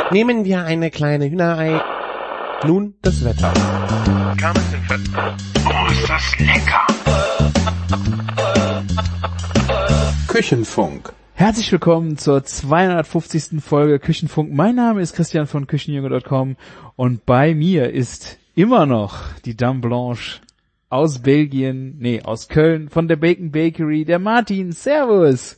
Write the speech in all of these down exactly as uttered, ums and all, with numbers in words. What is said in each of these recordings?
Nehmen wir eine kleine Hühnerei. Nun das Wetter. Oh, ist das lecker! Küchenfunk. Herzlich willkommen zur zweihundertfünfzigsten Folge Küchenfunk. Mein Name ist Christian von Küchenjunge Punkt com und bei mir ist immer noch die Dame Blanche aus Belgien, nee, aus Köln, von der Bacon Bakery, der Martin. Servus!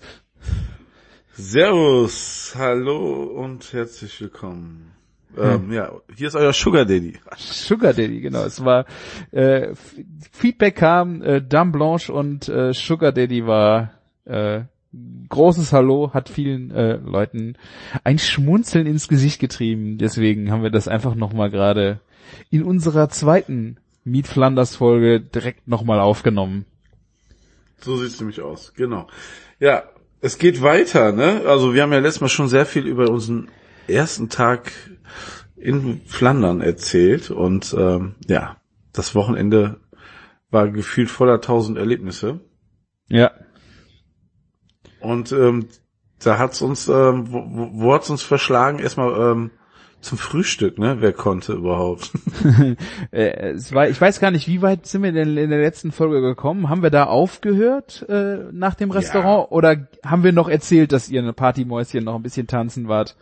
Servus, hallo und herzlich willkommen. Ähm, hm. Ja, hier ist euer Sugar Daddy. Sugar Daddy, genau. Es war äh, Feedback kam, äh, Dame Blanche und äh, Sugar Daddy war äh, großes Hallo, hat vielen äh, Leuten ein Schmunzeln ins Gesicht getrieben. Deswegen haben wir das einfach nochmal gerade in unserer zweiten Meat Flanders Folge direkt nochmal aufgenommen. So sieht's nämlich aus, genau. Ja, es geht weiter, ne? Also wir haben ja letztes Mal schon sehr viel über unseren ersten Tag in Flandern erzählt und ähm, ja, das Wochenende war gefühlt voller tausend Erlebnisse. Ja. Und ähm, da hat's uns, ähm, wo, wo hat's uns verschlagen? Erstmal ähm, zum Frühstück, ne? Wer konnte überhaupt? äh, es war, ich weiß gar nicht, wie weit sind wir denn in der letzten Folge gekommen? Haben wir da aufgehört äh, nach dem Restaurant ja. Oder haben wir noch erzählt, dass ihr eine Partymäuschen noch ein bisschen tanzen wart?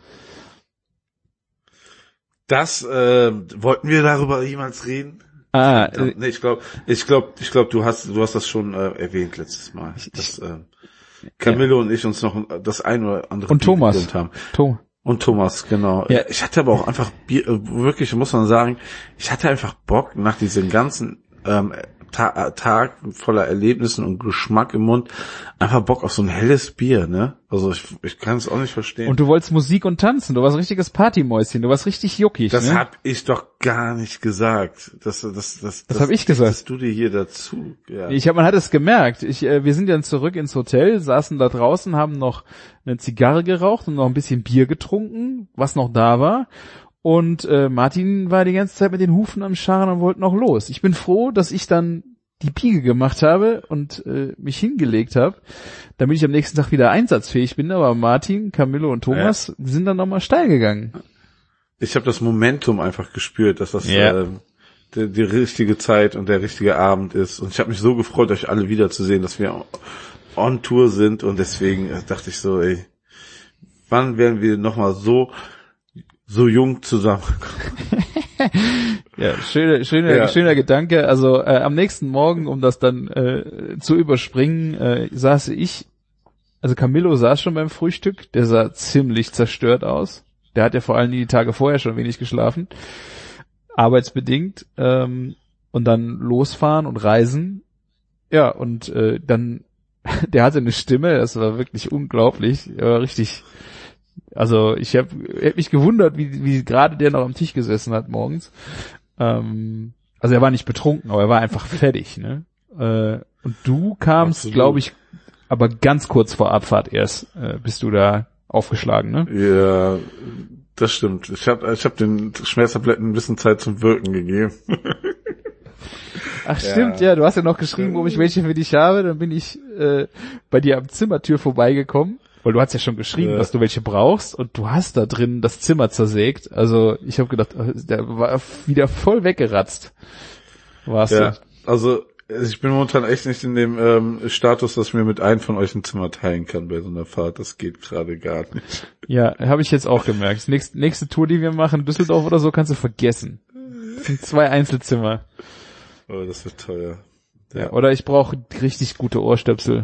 Das äh, wollten wir darüber jemals reden? Ah, äh, nee, ich glaube, ich glaube, ich glaube, du hast, du hast das schon äh, erwähnt letztes Mal, dass äh, Camillo ja. und ich uns noch das ein oder andere und Thomas haben. Tom. Und Thomas, genau. Ja. Ich hatte aber auch einfach Bier, wirklich muss man sagen, ich hatte einfach Bock nach diesem ganzen ähm, Ta- Tag voller Erlebnissen und Geschmack im Mund, einfach Bock auf so ein helles Bier, ne? Also ich, ich kann es auch nicht verstehen. Und du wolltest Musik und tanzen, du warst ein richtiges Partymäuschen, du warst richtig juckig, Das ne? hab ich doch gar nicht gesagt. Das, das, das, das, das hab ich gesagt. Das du dir hier dazu. Ja. Ich hab, man hat es gemerkt. Ich, äh, wir sind dann zurück ins Hotel, saßen da draußen, haben noch eine Zigarre geraucht und noch ein bisschen Bier getrunken, was noch da war. Und äh, Martin war die ganze Zeit mit den Hufen am Scharren und wollte noch los. Ich bin froh, dass ich dann die Biege gemacht habe und äh, mich hingelegt habe, damit ich am nächsten Tag wieder einsatzfähig bin. Aber Martin, Camillo und Thomas ja. sind dann nochmal steil gegangen. Ich habe das Momentum einfach gespürt, dass das ja. äh, die, die richtige Zeit und der richtige Abend ist. Und ich habe mich so gefreut, euch alle wiederzusehen, dass wir on Tour sind. Und deswegen äh, dachte ich so, ey, wann werden wir nochmal so so jung zusammenkommen? Ja, schöner, schöner, ja. schöner Gedanke. Also äh, am nächsten Morgen, um das dann äh, zu überspringen, äh, saß ich, also Camillo saß schon beim Frühstück, der sah ziemlich zerstört aus. Der hat ja vor allem die Tage vorher schon wenig geschlafen, arbeitsbedingt, ähm, und dann losfahren und reisen. Ja, und äh, dann, der hatte eine Stimme, das war wirklich unglaublich, er war richtig. Also ich habe hab mich gewundert, wie, wie gerade der noch am Tisch gesessen hat morgens. Ähm, also er war nicht betrunken, aber er war einfach fertig, ne? Äh, und du kamst, glaube ich, aber ganz kurz vor Abfahrt erst, äh, bist du da aufgeschlagen, ne? Ja, das stimmt. Ich habe ich hab den Schmerztabletten ein bisschen Zeit zum Wirken gegeben. Ach stimmt, ja. ja, du hast ja noch geschrieben, ob ich welche für dich habe. Dann bin ich äh, bei dir am Zimmertür vorbeigekommen. Weil du hast ja schon geschrieben, ja. dass du welche brauchst und du hast da drin das Zimmer zersägt. Also ich habe gedacht, der war wieder voll weggeratzt. Warst ja, du? Also ich bin momentan echt nicht in dem ähm, Status, dass ich mir mit einem von euch ein Zimmer teilen kann bei so einer Fahrt. Das geht gerade gar nicht. Ja, habe ich jetzt auch gemerkt. Nächste, nächste Tour, die wir machen, Düsseldorf oder so, kannst du vergessen. Das sind zwei Einzelzimmer. Oh, das wird teuer. Ja. Ja, oder ich brauche richtig gute Ohrstöpsel.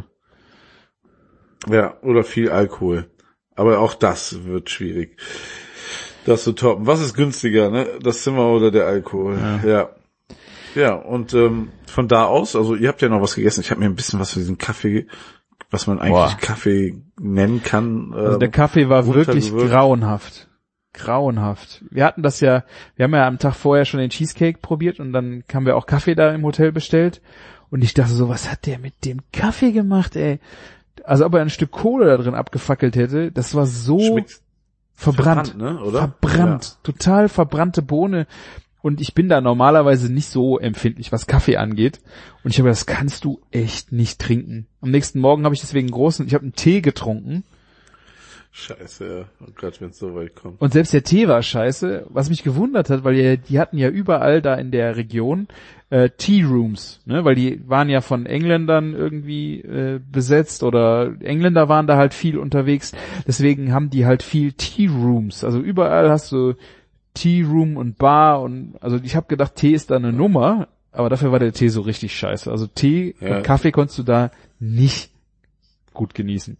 Ja, oder viel Alkohol. Aber auch das wird schwierig, das zu toppen. Was ist günstiger, ne? Das Zimmer oder der Alkohol? Ja. Ja, ja und ähm, von da aus, also ihr habt ja noch was gegessen. Ich habe mir ein bisschen was für diesen Kaffee, was man eigentlich Boah. Kaffee nennen kann. Ähm, also der Kaffee war wirklich grauenhaft. Grauenhaft. Wir hatten das ja, wir haben ja am Tag vorher schon den Cheesecake probiert und dann haben wir auch Kaffee da im Hotel bestellt. Und ich dachte so, was hat der mit dem Kaffee gemacht, ey? Also ob er ein Stück Kohle da drin abgefackelt hätte, das war so Schmeckt verbrannt, verbrannt, ne? Oder? Verbrannt, ja. Total verbrannte Bohne. Und ich bin da normalerweise nicht so empfindlich, was Kaffee angeht. Und ich habe gedacht, das kannst du echt nicht trinken. Am nächsten Morgen habe ich deswegen großen, ich habe einen Tee getrunken. Scheiße, ja. Oh Gott, wenn es so weit kommt. Und selbst der Tee war scheiße, was mich gewundert hat, weil die, die hatten ja überall da in der Region äh, Tea Rooms, ne, weil die waren ja von Engländern irgendwie äh, besetzt oder Engländer waren da halt viel unterwegs, deswegen haben die halt viel Tea Rooms, also überall hast du Tea Room und Bar und also ich habe gedacht, Tee ist da eine Nummer, aber dafür war der Tee so richtig scheiße. Also Tee ja. und Kaffee konntest du da nicht gut genießen.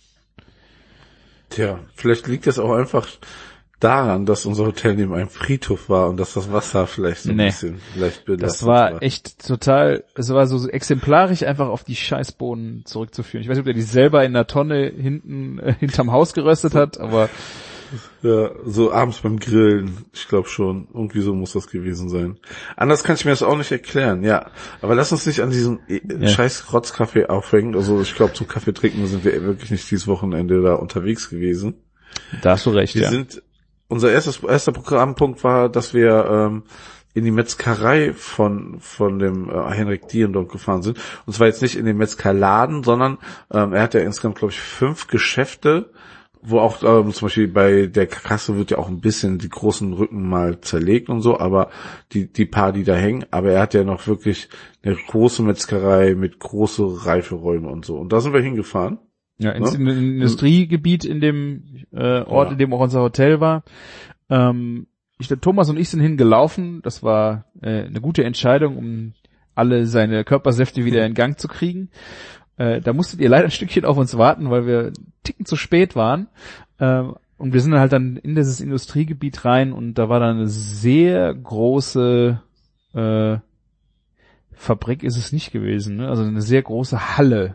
Tja, vielleicht liegt es auch einfach daran, dass unser Hotel neben einem Friedhof war und dass das Wasser vielleicht so ein nee. bisschen leicht belastet Das war, war echt total, es war so exemplarisch einfach auf die Scheißbohnen zurückzuführen. Ich weiß nicht, ob der die selber in der Tonne hinten äh, hinterm Haus geröstet hat, aber ja, so abends beim Grillen, ich glaube schon, irgendwie so muss das gewesen sein. Anders kann ich mir das auch nicht erklären, ja. Aber lass uns nicht an diesen ja. scheiß Rotzkaffee aufhängen. Also ich glaube, zum Kaffee trinken sind wir wirklich nicht dieses Wochenende da unterwegs gewesen. Da hast du recht, wir ja. Sind, unser erstes, erster Programmpunkt war, dass wir ähm, in die Metzgerei von von dem äh, Henrik Dierendonck gefahren sind. Und zwar jetzt nicht in den Metzgerladen, sondern ähm, er hat ja insgesamt, glaube ich, fünf Geschäfte, wo auch ähm, zum Beispiel bei der Kasse wird ja auch ein bisschen die großen Rücken mal zerlegt und so, aber die die paar, die da hängen, aber er hat ja noch wirklich eine große Metzgerei mit große Reiferäume und so. Und da sind wir hingefahren. Ja, ins ne? Industriegebiet in dem äh, Ort, ja. in dem auch unser Hotel war. Ähm, ich, Thomas und ich sind hingelaufen. Das war äh, eine gute Entscheidung, um alle seine Körpersäfte wieder in Gang zu kriegen. Äh, da musstet ihr leider ein Stückchen auf uns warten, weil wir einen Ticken zu spät waren. Äh, und wir sind halt dann in dieses Industriegebiet rein und da war dann eine sehr große äh, Fabrik ist es nicht gewesen, ne? Also eine sehr große Halle.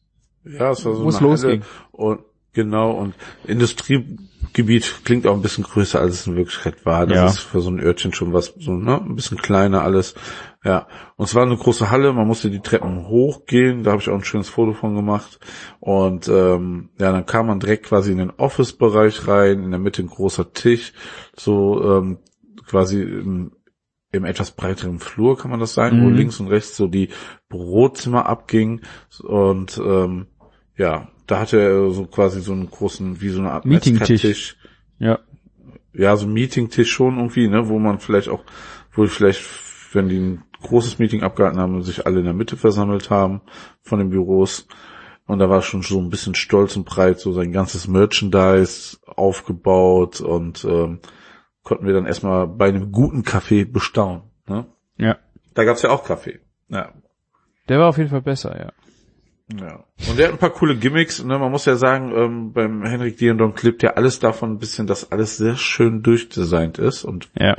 Ja, es war so Wo's eine losging. Halle und genau, und Industriegebiet klingt auch ein bisschen größer, als es in Wirklichkeit war. Das ja. ist für so ein Örtchen schon was, so, ne, ein bisschen kleiner alles. Ja, und es war eine große Halle, man musste die Treppen hochgehen, da habe ich auch ein schönes Foto von gemacht. Und ähm, ja, dann kam man direkt quasi in den Office-Bereich rein, in der Mitte ein großer Tisch, so ähm, quasi im, im etwas breiteren Flur, kann man das sagen, mhm. wo links und rechts so die Bürozimmer abgingen. Und ähm, ja, da hatte er so quasi so einen großen, wie so eine Art Meeting-Tisch. Ja. Ja, so ein Meeting-Tisch schon irgendwie, ne, wo man vielleicht auch, wo vielleicht, wenn die ein großes Meeting abgehalten haben und sich alle in der Mitte versammelt haben von den Büros. Und da war schon so ein bisschen stolz und breit so sein ganzes Merchandise aufgebaut und ähm, konnten wir dann erstmal bei einem guten Kaffee bestaunen, ne? Ja. Da gab's ja auch Kaffee. Ja. Der war auf jeden Fall besser, ja. Ja. Und der hat ein paar coole Gimmicks, ne? Man muss ja sagen, ähm, beim Henrik Dierendonck klebt ja alles davon ein bisschen, dass alles sehr schön durchdesignt ist und ja.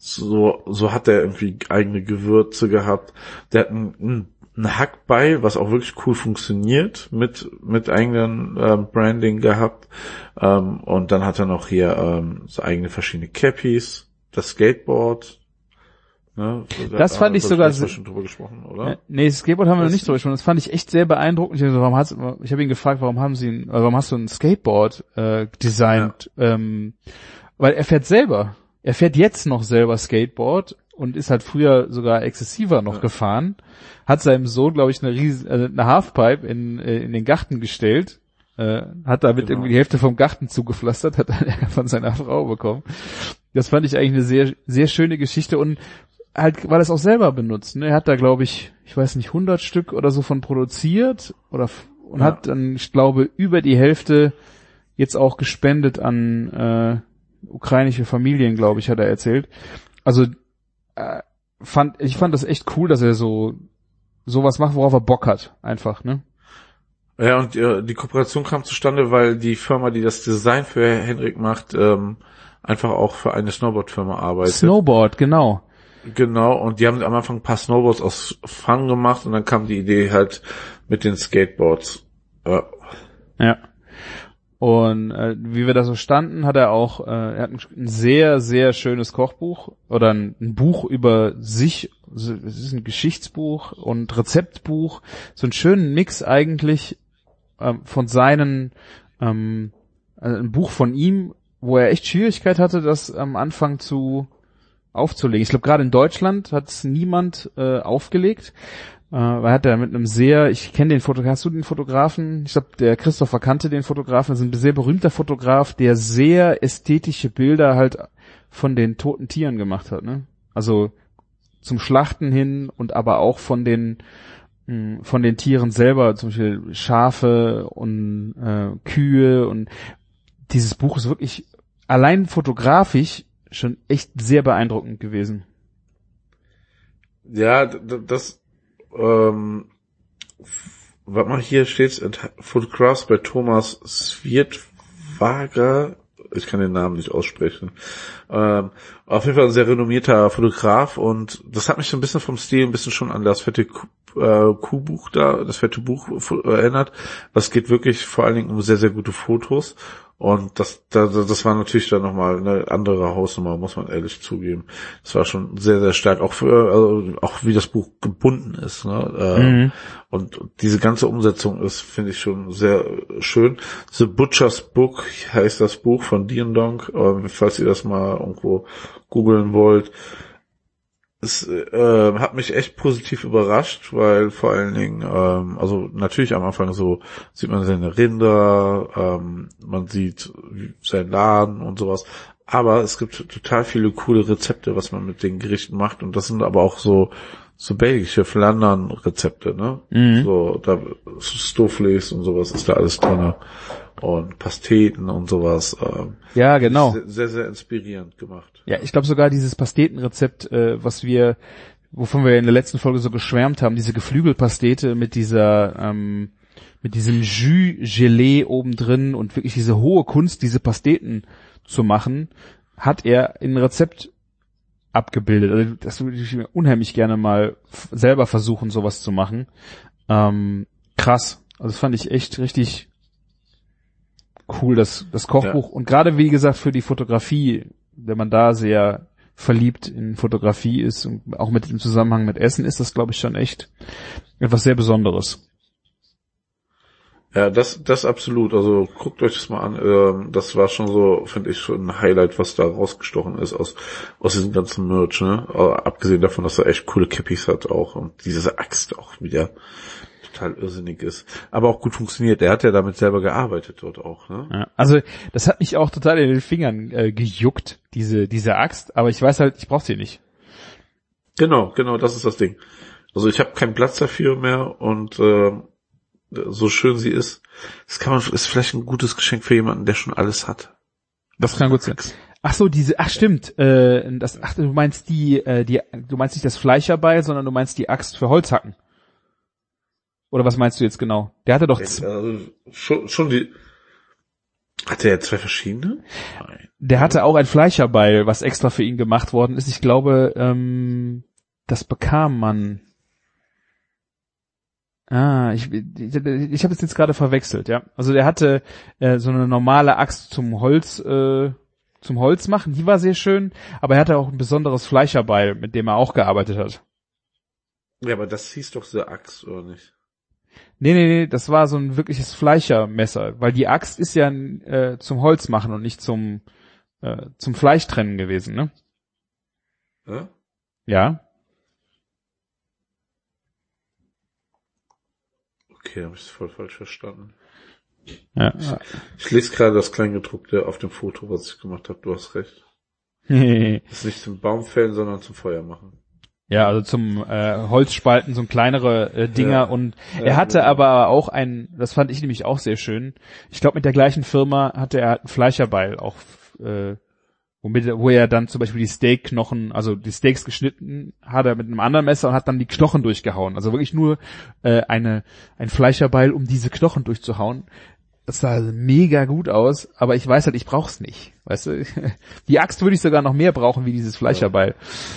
so so hat er irgendwie eigene Gewürze gehabt. Der hat ein, ein, ein Hackbeil, was auch wirklich cool funktioniert, mit mit eigenen ähm, Branding gehabt. Ähm, und dann hat er noch hier ähm, so eigene verschiedene Cappies, das Skateboard. Ne, so das da, fand ich sogar sehr, schon drüber gesprochen, oder? Äh, nee, das Skateboard haben wir noch nicht drüber gesprochen. Das fand ich echt sehr beeindruckend. Ich habe so, warum hast, ich habe ihn gefragt, warum haben sie, ihn, warum hast du ein Skateboard äh, designt? Ja. Ähm, weil er fährt selber. Er fährt jetzt noch selber Skateboard und ist halt früher sogar exzessiver noch ja. gefahren. Hat seinem Sohn, glaube ich, eine riesen, äh, eine Halfpipe in äh, in den Garten gestellt. Äh, hat damit genau. irgendwie die Hälfte vom Garten zugepflastert, hat dann von seiner Frau bekommen. Das fand ich eigentlich eine sehr sehr schöne Geschichte und halt, weil er es auch selber benutzt. Ne? Er hat da, glaube ich, ich weiß nicht, hundert Stück oder so von produziert oder und ja. hat dann, ich glaube, über die Hälfte jetzt auch gespendet an äh, ukrainische Familien, glaube ich, hat er erzählt. Also äh, fand ich fand das echt cool, dass er so sowas macht, worauf er Bock hat, einfach, ne? Ja, und äh, die Kooperation kam zustande, weil die Firma, die das Design für Henrik macht, ähm, einfach auch für eine Snowboard-Firma arbeitet. Snowboard, genau. Genau, und die haben am Anfang ein paar Snowboards aus Fang gemacht und dann kam die Idee halt mit den Skateboards. Ja. Ja. Und äh, wie wir da so standen, hat er auch, äh, er hat ein, ein sehr, sehr schönes Kochbuch oder ein, ein Buch über sich, es ist ein Geschichtsbuch und Rezeptbuch, so einen schönen Mix eigentlich ähm, von seinen, ähm, also ein Buch von ihm, wo er echt Schwierigkeit hatte, das am Anfang zu aufzulegen. Ich glaube, gerade in Deutschland hat es niemand äh, aufgelegt. Äh, weil hat er mit einem sehr, ich kenne den Fotografen, hast du den Fotografen? Ich glaube, der Christopher kannte den Fotografen, das ist ein sehr berühmter Fotograf, der sehr ästhetische Bilder halt von den toten Tieren gemacht hat, ne? Also zum Schlachten hin und aber auch von den mh, von den Tieren selber, zum Beispiel Schafe und äh, Kühe, und dieses Buch ist wirklich allein fotografisch schon echt sehr beeindruckend gewesen. Ja, d- das, ähm, warte mal, hier steht's, Photographs bei Thomas Svietwager, ich kann den Namen nicht aussprechen, ähm, auf jeden Fall ein sehr renommierter Fotograf, und das hat mich so ein bisschen vom Stil ein bisschen schon an das fette Kuh, äh, Kuhbuch da, das fette Buch erinnert. Das geht wirklich vor allen Dingen um sehr, sehr gute Fotos. Und das, das, das war natürlich dann nochmal eine andere Hausnummer, muss man ehrlich zugeben. Das war schon sehr, sehr stark, auch für, also auch wie das Buch gebunden ist, ne? Ähm, Mhm. und diese ganze Umsetzung ist, finde ich, schon sehr schön. The Butcher's Book heißt das Buch von Dien Dong, ähm, falls ihr das mal irgendwo googeln wollt. Es äh, hat mich echt positiv überrascht, weil vor allen Dingen, ähm, also natürlich am Anfang so sieht man seine Rinder, ähm, man sieht seinen Laden und sowas, aber es gibt total viele coole Rezepte, was man mit den Gerichten macht, und das sind aber auch so so belgische Flandern-Rezepte, ne? Mhm. So, da Stouflés und sowas ist da alles drin, und Pasteten und sowas. Ähm, Ja, genau. Sehr, sehr, sehr inspirierend gemacht. Ja, ich glaube sogar dieses Pastetenrezept, äh, was wir, wovon wir in der letzten Folge so geschwärmt haben, diese Geflügelpastete mit dieser, ähm, mit diesem Jus-Gelee obendrin und wirklich diese hohe Kunst, diese Pasteten zu machen, hat er in ein Rezept abgebildet. Also das würde ich mir unheimlich gerne mal f- selber versuchen, sowas zu machen. Ähm, krass. Also das fand ich echt richtig cool, das, das Kochbuch. Ja. Und gerade, wie gesagt, für die Fotografie, wenn man da sehr verliebt in Fotografie ist und auch mit dem Zusammenhang mit Essen, ist das, glaube ich, schon echt etwas sehr Besonderes. Ja, das, das absolut. Also guckt euch das mal an. Ähm, das war schon so, finde ich, schon ein Highlight, was da rausgestochen ist aus aus diesem ganzen Merch. Ne? Aber abgesehen davon, dass er echt coole Cappies hat auch, und diese Axt auch wieder total irrsinnig ist, aber auch gut funktioniert. Er hat ja damit selber gearbeitet dort auch. Ne? Ja, also das hat mich auch total in den Fingern äh, gejuckt, diese diese Axt. Aber ich weiß halt, ich brauche sie nicht. Genau, genau, das ist das Ding. Also ich habe keinen Platz dafür mehr, und ähm, so schön sie ist, das kann man, ist vielleicht ein gutes Geschenk für jemanden, der schon alles hat. Das kann gut sein. Ach so, diese, ach stimmt, äh, das, ach du meinst die, äh, die, du meinst nicht das Fleischerbeil, sondern du meinst die Axt für Holzhacken. Oder was meinst du jetzt genau? Der hatte doch, z- Also schon, schon die. Hat er ja zwei verschiedene? Nein. der hatte auch ein Fleischerbeil, was extra für ihn gemacht worden ist. Ich glaube, ähm, das bekam man. Ah, ich, ich, ich habe es jetzt gerade verwechselt, ja. Also der hatte äh, so eine normale Axt zum Holz, äh, zum Holz machen, die war sehr schön, aber er hatte auch ein besonderes Fleischerbeil, mit dem er auch gearbeitet hat. Ja, aber das hieß doch so Axt, oder nicht? Nee, nee, nee, das war so ein wirkliches Fleischermesser, weil die Axt ist ja äh, zum Holz machen und nicht zum äh, zum Fleischtrennen gewesen, ne? Ja? Ja. Okay, habe ich es voll falsch verstanden. Ja. Ich lese gerade das Kleingedruckte auf dem Foto, was ich gemacht habe. Du hast recht. Das ist nicht zum Baumfällen, sondern zum Feuer machen. Ja, also zum äh, Holzspalten, so kleinere äh, Dinger. Ja. Und Ja, er hatte genau. aber auch ein, das fand ich nämlich auch sehr schön. Ich glaube, mit der gleichen Firma hatte er ein Fleischerbeil auch, äh, womit, wo er dann zum Beispiel die Steakknochen, also die Steaks geschnitten hat er mit einem anderen Messer und hat dann die Knochen durchgehauen. Also wirklich nur äh, eine ein Fleischerbeil, um diese Knochen durchzuhauen. Das sah mega gut aus, aber ich weiß halt, ich brauch's nicht. Weißt du? Die Axt würde ich sogar noch mehr brauchen wie dieses Fleischerbeil.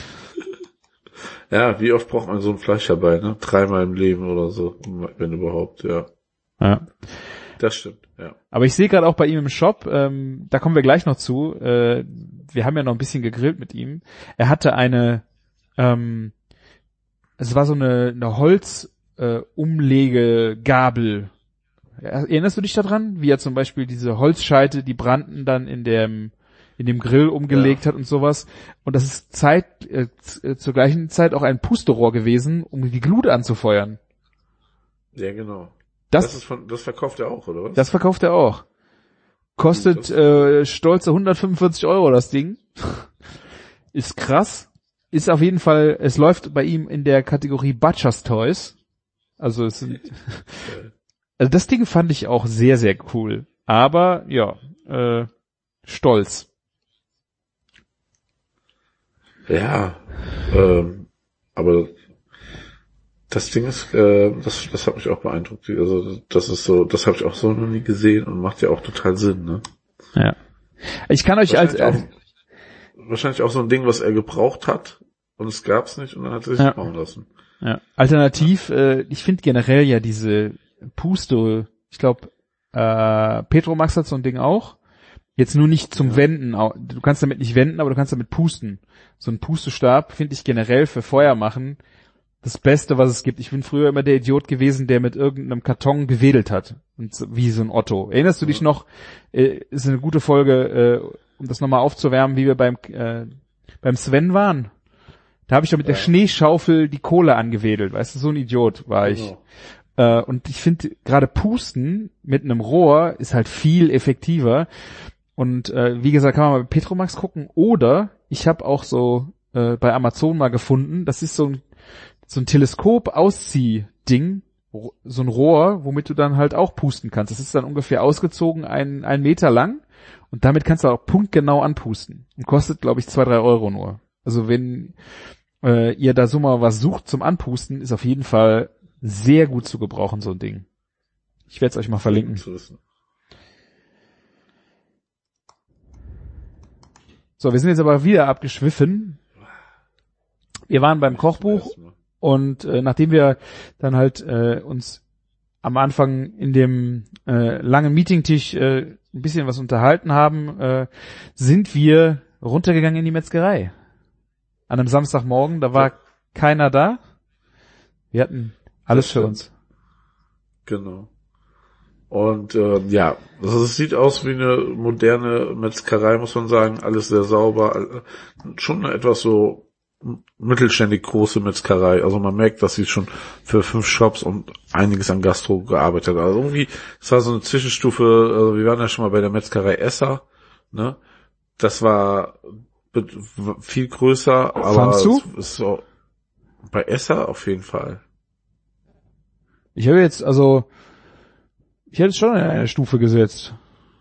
Ja, wie oft braucht man so ein Fleischerbeil, ne? Dreimal im Leben oder so, wenn überhaupt, ja. Ja. Das stimmt, ja. Aber ich sehe gerade auch bei ihm im Shop, ähm, da kommen wir gleich noch zu, äh, wir haben ja noch ein bisschen gegrillt mit ihm. Er hatte eine, ähm, es war so eine, eine Holz äh, Umlegegabel. Erinnerst du dich daran? Wie er zum Beispiel diese Holzscheite, die brannten dann in dem in dem Grill umgelegt ja. hat und sowas. Und das ist Zeit, äh, zur gleichen Zeit auch ein Pusterohr gewesen, um die Glut anzufeuern. Ja, genau. Das, das ist von, das verkauft er auch, oder was? Das verkauft er auch. Kostet äh, stolze hundertfünfundvierzig Euro das Ding. Ist krass. Ist auf jeden Fall, es läuft bei ihm in der Kategorie Butcher's Toys. Also es sind, also das Ding fand ich auch sehr, sehr cool. Aber, ja, äh, stolz. Ja, ähm, aber das Ding ist, äh, das, das hat mich auch beeindruckt. Also das ist so, das habe ich auch so noch nie gesehen und macht ja auch total Sinn, ne? Ja. Ich kann euch als, als wahrscheinlich auch so ein Ding, was er gebraucht hat und es gab's nicht und dann hat er sich ja. bauen lassen. Ja. Alternativ, ja. Äh, ich finde generell ja diese Puste, ich glaube, äh, Petromax hat so ein Ding auch. Jetzt nur nicht zum ja. Wenden. Du kannst damit nicht wenden, aber du kannst damit pusten. So ein Pustestab finde ich generell für Feuer machen das Beste, was es gibt. Ich bin früher immer der Idiot gewesen, der mit irgendeinem Karton gewedelt hat. Und so, wie so ein Otto. Erinnerst du dich noch, äh, ist eine gute Folge, äh, um das nochmal aufzuwärmen, wie wir beim äh, beim Sven waren. Da habe ich doch mit ja. der Schneeschaufel die Kohle angewedelt. Weißt du, so ein Idiot war ich. Genau. Äh, und ich finde, gerade Pusten mit einem Rohr ist halt viel effektiver. Und äh, wie gesagt, kann man mal bei Petromax gucken. Oder ich habe auch so äh, bei Amazon mal gefunden, das ist so ein so ein Teleskop-Auszieh-Ding, so ein Rohr, womit du dann halt auch pusten kannst. Das ist dann ungefähr ausgezogen, ein, ein Meter lang. Und damit kannst du auch punktgenau anpusten. Und kostet, glaube ich, zwei, drei Euro nur. Also wenn äh, ihr da so mal was sucht zum Anpusten, ist auf jeden Fall sehr gut zu gebrauchen, so ein Ding. Ich werde es euch mal verlinken. So, wir sind jetzt aber wieder abgeschwiffen. Wir waren beim Kochbuch und äh, nachdem wir dann halt äh, uns am Anfang in dem äh, langen Meetingtisch äh, ein bisschen was unterhalten haben, äh, sind wir runtergegangen in die Metzgerei. An einem Samstagmorgen, da war ja. keiner da. Wir hatten alles für uns. Genau. Und äh, ja, also es sieht aus wie eine moderne Metzgerei, muss man sagen. Alles sehr sauber. Schon etwas so mittelständig große Metzgerei. Also man merkt, dass sie schon für fünf Shops und einiges an Gastro gearbeitet hat. Also irgendwie, es war so eine Zwischenstufe, also wir waren ja schon mal bei der Metzgerei Esser, ne? Das war viel größer, aber Fandst du? Es ist so, bei Esser auf jeden Fall. Ich habe jetzt, also, ich hätte es schon in eine Stufe gesetzt.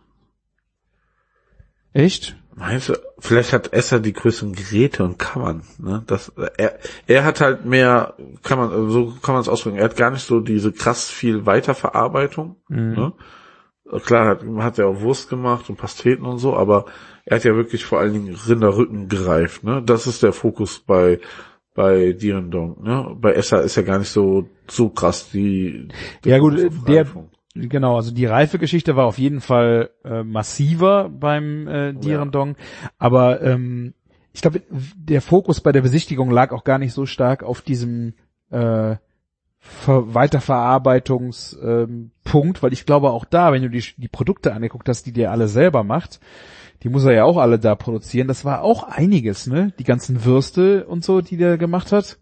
Echt? Meinst du, vielleicht hat Esser die größeren Geräte und Kammern, ne? Das, er, er hat halt mehr, kann man, so kann man es ausdrücken, er hat gar nicht so diese krass viel Weiterverarbeitung, mhm. ne? Klar, hat, hat er auch Wurst gemacht und Pasteten und so, aber er hat ja wirklich vor allen Dingen Rinderrücken gereift, ne? Das ist der Fokus bei, bei Direndong, ne? Bei Esser ist ja gar nicht so, so krass, die, die ja gut, der, genau, also die Reifegeschichte war auf jeden Fall äh, massiver beim äh, Direndong, ja. aber ähm, ich glaube, der Fokus bei der Besichtigung lag auch gar nicht so stark auf diesem äh, Ver- Weiterverarbeitungspunkt, ähm, weil ich glaube auch da, wenn du die, die Produkte angeguckt hast, die der alle selber macht, die muss er ja auch alle da produzieren, das war auch einiges, ne? Die ganzen Würste und so, die der gemacht hat.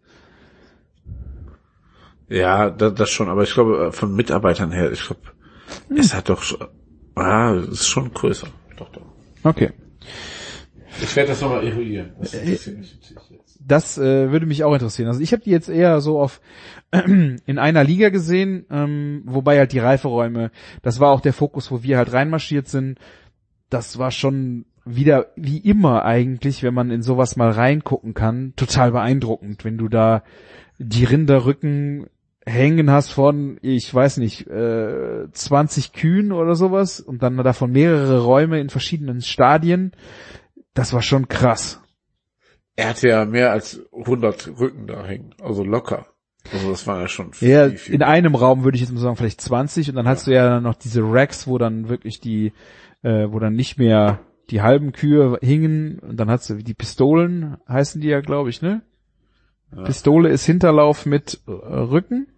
Ja, das, das schon, aber ich glaube, von Mitarbeitern her, ich glaube, hm. es hat doch schon, ah, es ist schon größer. Doch, doch. Okay. Ich werde das nochmal eruieren. Das interessiert mich natürlich jetzt. Das äh, würde mich auch interessieren. Also ich habe die jetzt eher so auf in einer Liga gesehen, ähm, wobei halt die Reiferäume, das war auch der Fokus, wo wir halt reinmarschiert sind. Das war schon wieder, wie immer eigentlich, wenn man in sowas mal reingucken kann, total beeindruckend, wenn du da die Rinderrücken hängen hast von, ich weiß nicht, äh, zwanzig Kühen oder sowas und dann davon mehrere Räume in verschiedenen Stadien. Das war schon krass. Er hatte ja mehr als hundert Rücken da hängen, also locker. Also das war ja schon viel, ja, viel. In einem Raum würde ich jetzt mal sagen, vielleicht zwanzig und dann ja. hast du ja dann noch diese Racks, wo dann wirklich die, äh, wo dann nicht mehr die halben Kühe hingen und dann hast du die Pistolen, heißen die ja, glaube ich, ne? Ja. Pistole ist Hinterlauf mit äh, Rücken.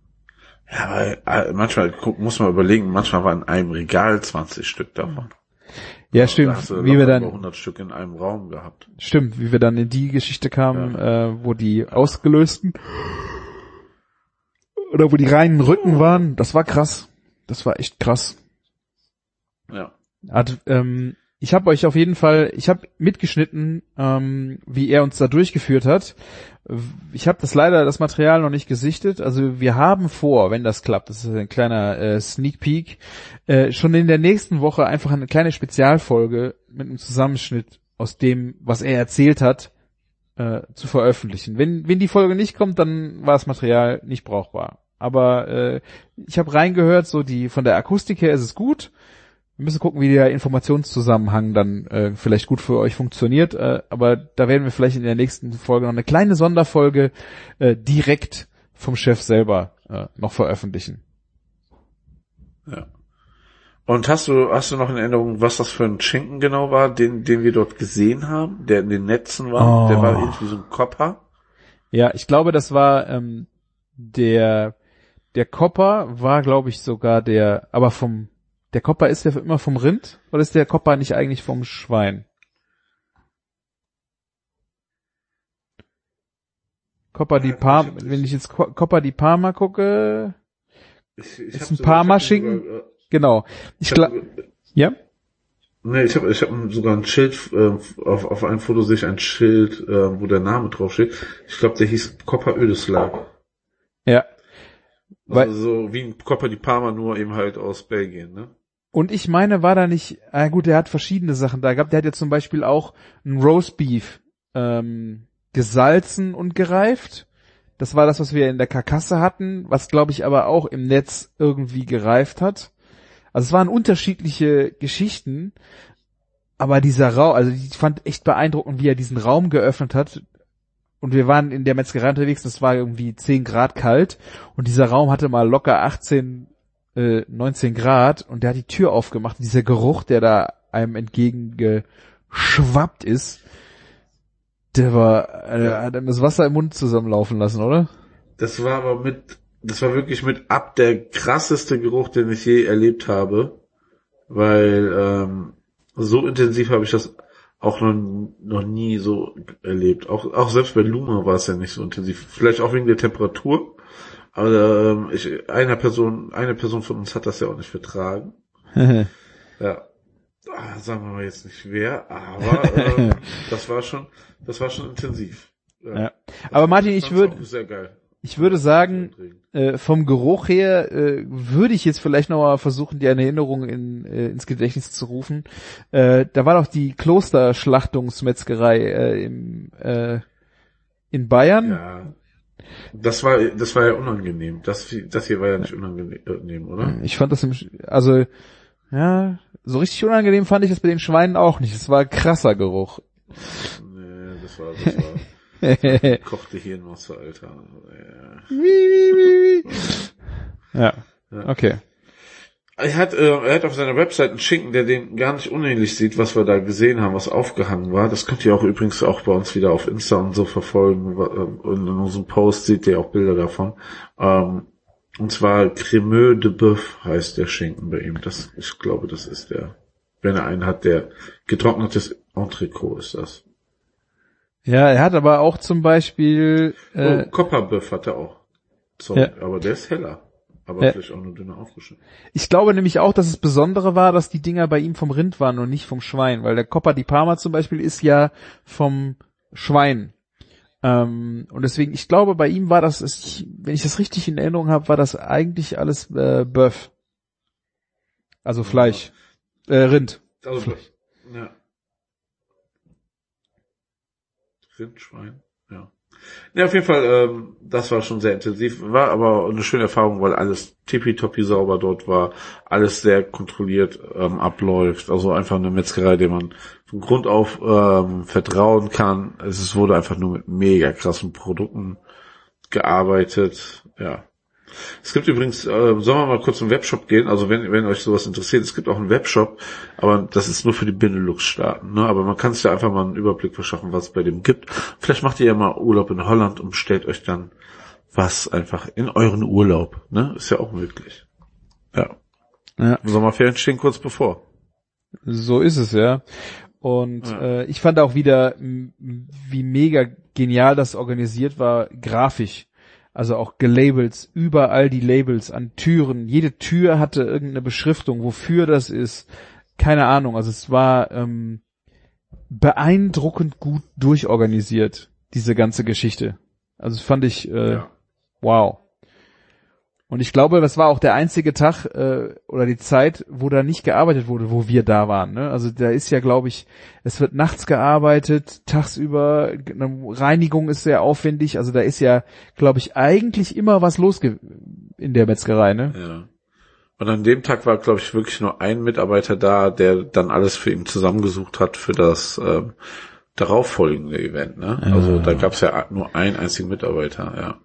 Ja, aber äh, manchmal guck, muss man überlegen, manchmal war in einem Regal zwanzig Stück davon. Ja, Da stimmt, hast du wie wir locker dann, über hundert Stück in einem Raum gehabt. stimmt, wie wir dann in die Geschichte kamen, ja. äh, wo die ausgelösten, oder wo die reinen Rücken waren, das war krass. Das war echt krass. Ja. Hat, ähm, ich habe euch auf jeden Fall, ich habe mitgeschnitten, ähm, wie er uns da durchgeführt hat. Ich habe das leider, das Material noch nicht gesichtet. Also wir haben vor, wenn das klappt, das ist ein kleiner äh, Sneak Peek, äh, schon in der nächsten Woche einfach eine kleine Spezialfolge mit einem Zusammenschnitt aus dem, was er erzählt hat, äh, zu veröffentlichen. Wenn, wenn die Folge nicht kommt, dann war das Material nicht brauchbar. Aber äh, ich habe reingehört, so die von der Akustik her ist es gut. Wir müssen gucken, wie der Informationszusammenhang dann äh, vielleicht gut für euch funktioniert. Äh, aber da werden wir vielleicht in der nächsten Folge noch eine kleine Sonderfolge äh, direkt vom Chef selber äh, noch veröffentlichen. Ja. Und hast du hast du noch in Erinnerung, was das für ein Schinken genau war, den den wir dort gesehen haben, der in den Netzen war? Oh. Der war irgendwie so ein Kopper. Ja, ich glaube, das war ähm, der der Kopper war, glaube ich, sogar der, aber vom Der Kopper ist der immer vom Rind oder ist der Kopper nicht eigentlich vom Schwein? Kopper di Parma, wenn ich jetzt Kopper di Parma gucke, Ich, ich ist ein Parma-Schinken. Sogar, äh, genau. Ich, ich glaube, ja? Nee, ich habe ich hab sogar ein Schild, äh, auf, auf einem Foto sehe ich ein Schild, äh, wo der Name draufsteht. Ich glaube, der hieß Kopper Ödeslag. Ja. Also so wie ein Kopper di Parma, nur eben halt aus Belgien, ne? Und ich meine, war da nicht, ah gut, der hat verschiedene Sachen da gehabt. Der hat ja zum Beispiel auch ein Roastbeef ähm, gesalzen und gereift. Das war das, was wir in der Karkasse hatten, was glaube ich aber auch im Netz irgendwie gereift hat. Also es waren unterschiedliche Geschichten, aber dieser Raum, also ich fand echt beeindruckend, wie er diesen Raum geöffnet hat. Und wir waren in der Metzgerei unterwegs, das war irgendwie zehn Grad kalt und dieser Raum hatte mal locker achtzehn, neunzehn Grad und der hat die Tür aufgemacht. Dieser Geruch, der da einem entgegengeschwappt ist, der war, der hat einem das Wasser im Mund zusammenlaufen lassen, oder? Das war aber mit, das war wirklich mit ab der krasseste Geruch, den ich je erlebt habe, weil ähm, so intensiv habe ich das auch noch, noch nie so erlebt. Auch, auch selbst bei Luma war es ja nicht so intensiv. Vielleicht auch wegen der Temperatur. Aber ähm, ich, einer Person, eine Person von uns hat das ja auch nicht vertragen. Ja, ah, sagen wir mal jetzt nicht wer, aber ähm, das war schon, das war schon intensiv. Ja. Ja. Aber Martin, ich würde, ich würde sagen, äh, vom Geruch her äh, würde ich jetzt vielleicht noch mal versuchen, die Erinnerung in, äh, ins Gedächtnis zu rufen. Äh, da war doch die Klosterschlachtungsmetzgerei äh, im, äh, in Bayern. Ja. Das war, das war ja unangenehm. Das, das hier war ja nicht unangenehm, oder? Ich fand das im, also, ja, so richtig unangenehm fand ich das bei den Schweinen auch nicht. Es war ein krasser Geruch. Nee, das war, das war, das war gekochte Hirnmasse, Alter. Ja. Ja, okay. Er hat, äh, er hat auf seiner Website einen Schinken, der den gar nicht unähnlich sieht, was wir da gesehen haben, was aufgehangen war. Das könnt ihr auch übrigens auch bei uns wieder auf Insta und so verfolgen. Und in unserem Post seht ihr auch Bilder davon. Ähm, und zwar Crémeux de Boeuf heißt der Schinken bei ihm. Das, ich glaube, das ist der, wenn er einen hat, der getrocknetes Entrecot ist das. Ja, er hat aber auch zum Beispiel, äh, oh, Kopperboeuf hat er auch. Sorry, ja. Aber der ist heller. Aber ja. Vielleicht auch nur dünner aufgeschnitten. Ich glaube nämlich auch, dass es Besondere war, dass die Dinger bei ihm vom Rind waren und nicht vom Schwein, weil der Kopper di Parma zum Beispiel ist ja vom Schwein. Ähm, und deswegen, ich glaube, bei ihm war das, ich, wenn ich das richtig in Erinnerung habe, war das eigentlich alles äh, Bœuf. Also Fleisch. Ja. Äh, Rind. Also, ja. Rind, Schwein, ja. Ja, auf jeden Fall, ähm, das war schon sehr intensiv, war aber eine schöne Erfahrung, weil alles tippitoppi sauber dort war, alles sehr kontrolliert ähm, abläuft, also einfach eine Metzgerei, der man von Grund auf ähm, vertrauen kann. Es wurde einfach nur mit mega krassen Produkten gearbeitet, ja. Es gibt übrigens, äh, sollen wir mal kurz im Webshop gehen, also wenn wenn euch sowas interessiert, es gibt auch einen Webshop, aber das ist nur für die Benelux-Staaten, ne? Aber man kann sich ja einfach mal einen Überblick verschaffen, was es bei dem gibt. Vielleicht macht ihr ja mal Urlaub in Holland und bestellt euch dann was einfach in euren Urlaub, ne? Ist ja auch möglich. Ja. Ja. Sommerferien stehen kurz bevor. So ist es, ja. Und ja. Äh, ich fand auch wieder, m- wie mega genial das organisiert war, grafisch. Also auch gelabelt, überall die Labels an Türen. Jede Tür hatte irgendeine Beschriftung, wofür das ist. Keine Ahnung. Also es war ähm, beeindruckend gut durchorganisiert, diese ganze Geschichte. Also das fand ich äh, ja. wow. Und ich glaube, das war auch der einzige Tag äh, oder die Zeit, wo da nicht gearbeitet wurde, wo wir da waren. Ne? Also da ist ja, glaube ich, es wird nachts gearbeitet, tagsüber, Reinigung ist sehr aufwendig. Also da ist ja, glaube ich, eigentlich immer was los ge- in der Metzgerei. Ne? Ja. Und an dem Tag war, glaube ich, wirklich nur ein Mitarbeiter da, der dann alles für ihn zusammengesucht hat für das ähm, darauffolgende Event. Ne? Ja. Also da gab es ja nur einen einzigen Mitarbeiter.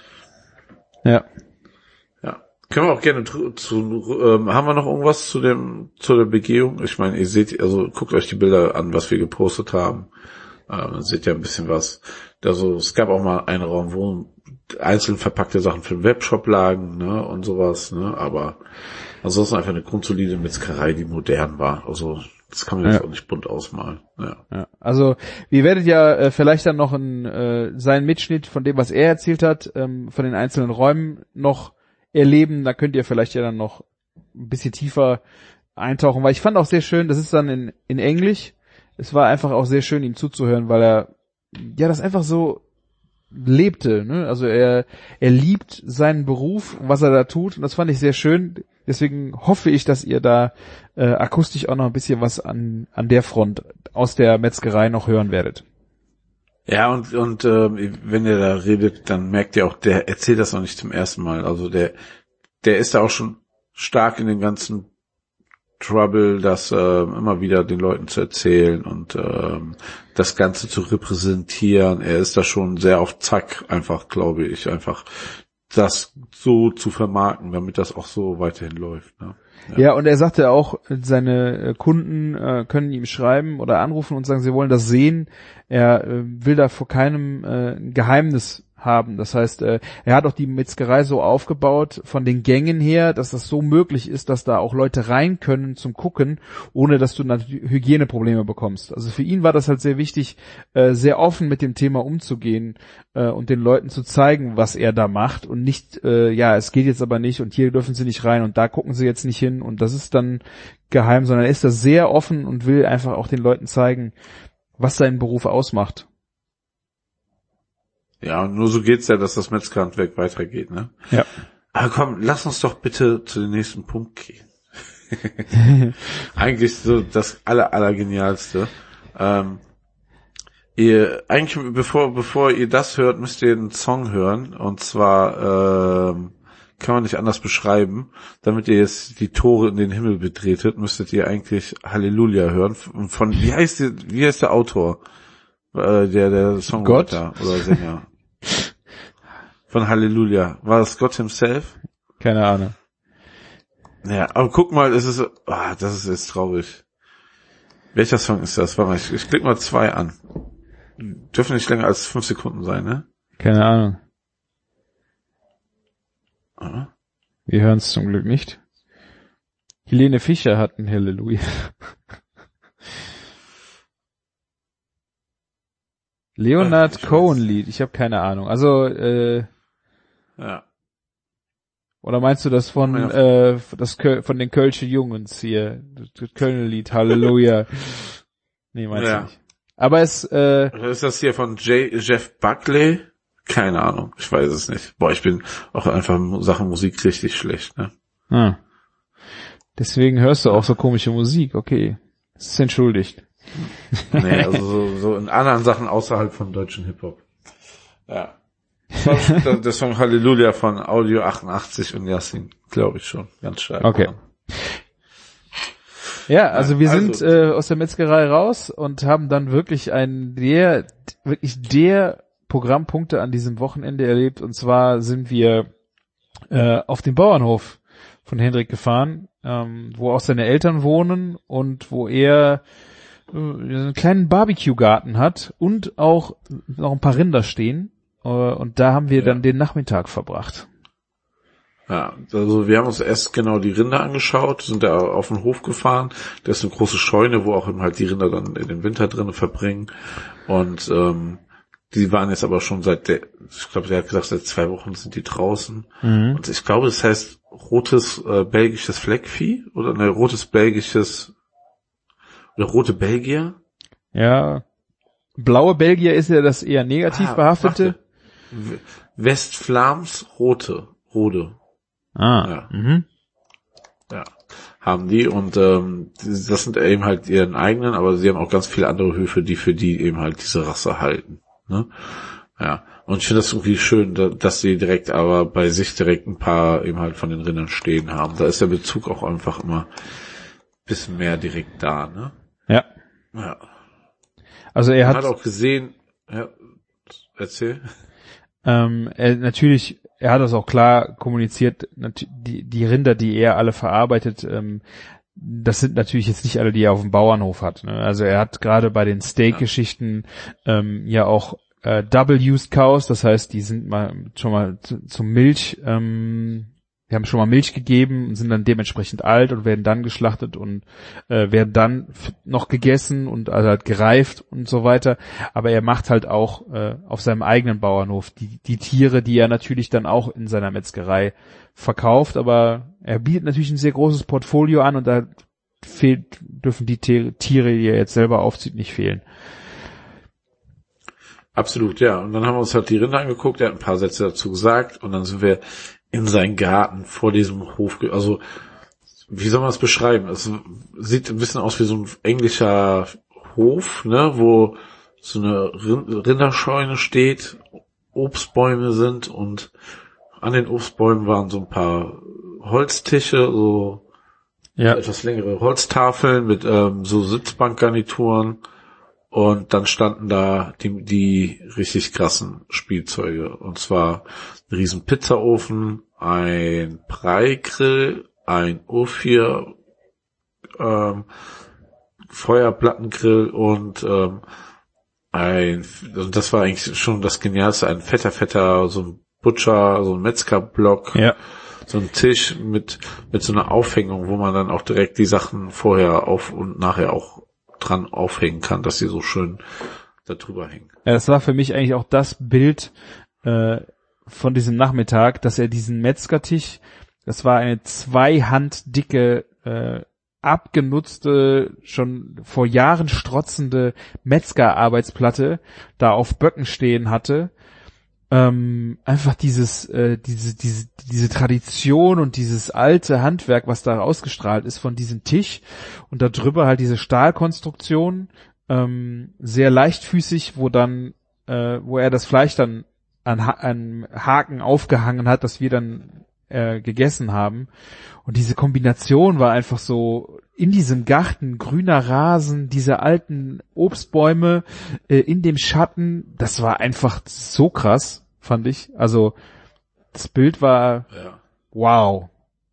Ja. Ja. Können wir auch gerne zu, zu ähm, haben wir noch irgendwas zu dem zu der Begehung? Ich meine, ihr seht, also guckt euch die Bilder an, was wir gepostet haben. Ähm, dann seht ihr ein bisschen was. Also es gab auch mal einen Raum, wo einzeln verpackte Sachen für den Webshop lagen, ne, und sowas, ne, aber ansonsten einfach eine grundsolide Metzgerei, die modern war. Also das kann man jetzt ja. auch nicht bunt ausmalen. Ja. Ja. Also wir werdet ja äh, vielleicht dann noch ein, äh, seinen Mitschnitt von dem, was er erzählt hat, ähm, von den einzelnen Räumen noch erleben, da könnt ihr vielleicht ja dann noch ein bisschen tiefer eintauchen, weil ich fand auch sehr schön, das ist dann in, in Englisch, es war einfach auch sehr schön, ihm zuzuhören, weil er, ja, das einfach so lebte, ne, also er, er liebt seinen Beruf, was er da tut, und das fand ich sehr schön, deswegen hoffe ich, dass ihr da äh, akustisch auch noch ein bisschen was an, an der Front aus der Metzgerei noch hören werdet. Ja, und und äh, wenn ihr da redet, dann merkt ihr auch, der erzählt das noch nicht zum ersten Mal. Also der der ist da auch schon stark in den ganzen Trouble, das äh, immer wieder den Leuten zu erzählen und äh, das Ganze zu repräsentieren. Er ist da schon sehr auf Zack, einfach, glaube ich, einfach das so zu vermarkten, damit das auch so weiterhin läuft. Ne? Ja. Ja, und er sagte auch, seine Kunden äh, können ihm schreiben oder anrufen und sagen, sie wollen das sehen. Er äh, will da vor keinem äh, Geheimnis haben. Das heißt, äh, er hat auch die Metzgerei so aufgebaut von den Gängen her, dass das so möglich ist, dass da auch Leute rein können zum Gucken, ohne dass du Hygieneprobleme bekommst. Also für ihn war das halt sehr wichtig, äh, sehr offen mit dem Thema umzugehen äh, und den Leuten zu zeigen, was er da macht und nicht, äh, ja, es geht jetzt aber nicht und hier dürfen sie nicht rein und da gucken sie jetzt nicht hin und das ist dann geheim, sondern er ist da sehr offen und will einfach auch den Leuten zeigen, was seinen Beruf ausmacht. Ja, und nur so geht's ja, dass das Metzgerhandwerk weitergeht, ne? Ja. Aber komm, lass uns doch bitte zu dem nächsten Punkt gehen. Eigentlich so das aller, aller genialste. Ähm, ihr, eigentlich, bevor, bevor ihr das hört, müsst ihr einen Song hören. Und zwar, ähm, kann man nicht anders beschreiben. Damit ihr jetzt die Tore in den Himmel betretet, müsstet ihr eigentlich Halleluja hören. Und von, wie heißt die, wie heißt der Autor? Äh, der, der Songwriter oder Sänger. Von Halleluja. War das Gott himself? Keine Ahnung. Ja, aber guck mal, es ist, ah, das ist jetzt traurig. Welcher Song ist das? Warte mal, ich, ich klick mal zwei an. Dürfen nicht länger als fünf Sekunden sein, ne? Keine Ahnung. Ah. Wir hören es zum Glück nicht. Helene Fischer hat ein Halleluja. Leonard Cohen-Lied, ich habe keine Ahnung. Also, äh, ja. Oder meinst du das von ja. äh, das Köl- von den Kölsche Jungens hier, das Köln-Lied, Halleluja? Nee, meinst ja. du nicht. Aber es, äh, ist das hier von J- Jeff Buckley? Keine Ahnung, ich weiß es nicht. Boah, ich bin auch einfach in Sachen Musik richtig schlecht, ne? ah. Deswegen hörst du auch so komische Musik, okay. Es ist entschuldigt. Nee, also so, so in anderen Sachen außerhalb von deutschen Hip-Hop. Ja. Der Song Halleluja von Audio achtundachtzig und Yassin, glaube ich schon, ganz stark. Okay. Ja, also wir also, sind äh, aus der Metzgerei raus und haben dann wirklich einen der, wirklich der Programmpunkte an diesem Wochenende erlebt. Und zwar sind wir äh, auf den Bauernhof von Hendrik gefahren, ähm, wo auch seine Eltern wohnen und wo er äh, einen kleinen Barbecue-Garten hat und auch noch ein paar Rinder stehen. Uh, und da haben wir ja. dann den Nachmittag verbracht. Ja, also wir haben uns erst genau die Rinder angeschaut, sind da auf den Hof gefahren. Da ist eine große Scheune, wo auch eben halt die Rinder dann in den Winter drinnen verbringen. Und ähm, die waren jetzt aber schon seit der, ich glaube, der hat gesagt, seit zwei Wochen sind die draußen. Mhm. Und ich glaube, das heißt rotes äh, belgisches Fleckvieh oder ne, rotes belgisches oder rote Belgier. Ja, blaue Belgier ist ja das eher negativ ah, behaftete. Warte. Westflams rote, Rode. Ah, ja. Mhm. Ja, haben die und ähm, das sind eben halt ihren eigenen, aber sie haben auch ganz viele andere Höfe, die für die eben halt diese Rasse halten. Ne? Ja, und ich finde das irgendwie schön, dass sie direkt aber bei sich direkt ein paar eben halt von den Rindern stehen haben. Da ist der Bezug auch einfach immer ein bisschen mehr direkt da, ne? Ja. Ja. Also er Man hat, hat auch gesehen, ja, erzähl. Ähm, er natürlich, er hat das auch klar kommuniziert, die, die Rinder, die er alle verarbeitet, ähm, das sind natürlich jetzt nicht alle, die er auf dem Bauernhof hat. Ne? Also er hat gerade bei den Steak-Geschichten ähm, ja auch äh, Double-Used Cows, das heißt, die sind mal schon mal zu, zum Milch, ähm, die haben schon mal Milch gegeben und sind dann dementsprechend alt und werden dann geschlachtet und äh, werden dann f- noch gegessen und also halt gereift und so weiter. Aber er macht halt auch äh, auf seinem eigenen Bauernhof die, die Tiere, die er natürlich dann auch in seiner Metzgerei verkauft. Aber er bietet natürlich ein sehr großes Portfolio an und da fehlt, dürfen die Tiere, die er jetzt selber aufzieht, nicht fehlen. Absolut, ja. Und dann haben wir uns halt die Rinder angeguckt, er hat ein paar Sätze dazu gesagt und dann sind wir in seinen Garten vor diesem Hof, also wie soll man das beschreiben? Es sieht ein bisschen aus wie so ein englischer Hof, ne, wo so eine Rinderscheune steht, Obstbäume sind und an den Obstbäumen waren so ein paar Holztische, so ja. etwas längere Holztafeln mit ähm, so Sitzbankgarnituren und dann standen da die, die richtig krassen Spielzeuge und zwar ein riesen Pizzaofen, ein Breigrill, ein O vier ähm, Feuerplattengrill und ähm, ein, und das war eigentlich schon das Genialste, ein fetter, fetter, so ein Butcher, so ein Metzgerblock, ja. So ein Tisch mit mit so einer Aufhängung, wo man dann auch direkt die Sachen vorher auf und nachher auch dran aufhängen kann, dass sie so schön da drüber hängen. Ja, das war für mich eigentlich auch das Bild äh, von diesem Nachmittag, dass er diesen Metzgertisch, das war eine zwei Hand dicke, äh, abgenutzte, schon vor Jahren strotzende Metzgerarbeitsplatte da auf Böcken stehen hatte. Ähm, einfach dieses, äh, diese, diese, diese Tradition und dieses alte Handwerk, was da ausgestrahlt ist von diesem Tisch und da drüber halt diese Stahlkonstruktion, ähm, sehr leichtfüßig, wo dann, äh, wo er das Fleisch dann an, ha- an Haken aufgehangen hat, dass wir dann äh, gegessen haben. Und diese Kombination war einfach so in diesem Garten, grüner Rasen, diese alten Obstbäume äh, in dem Schatten, das war einfach so krass, fand ich. Also das Bild war ja. Wow.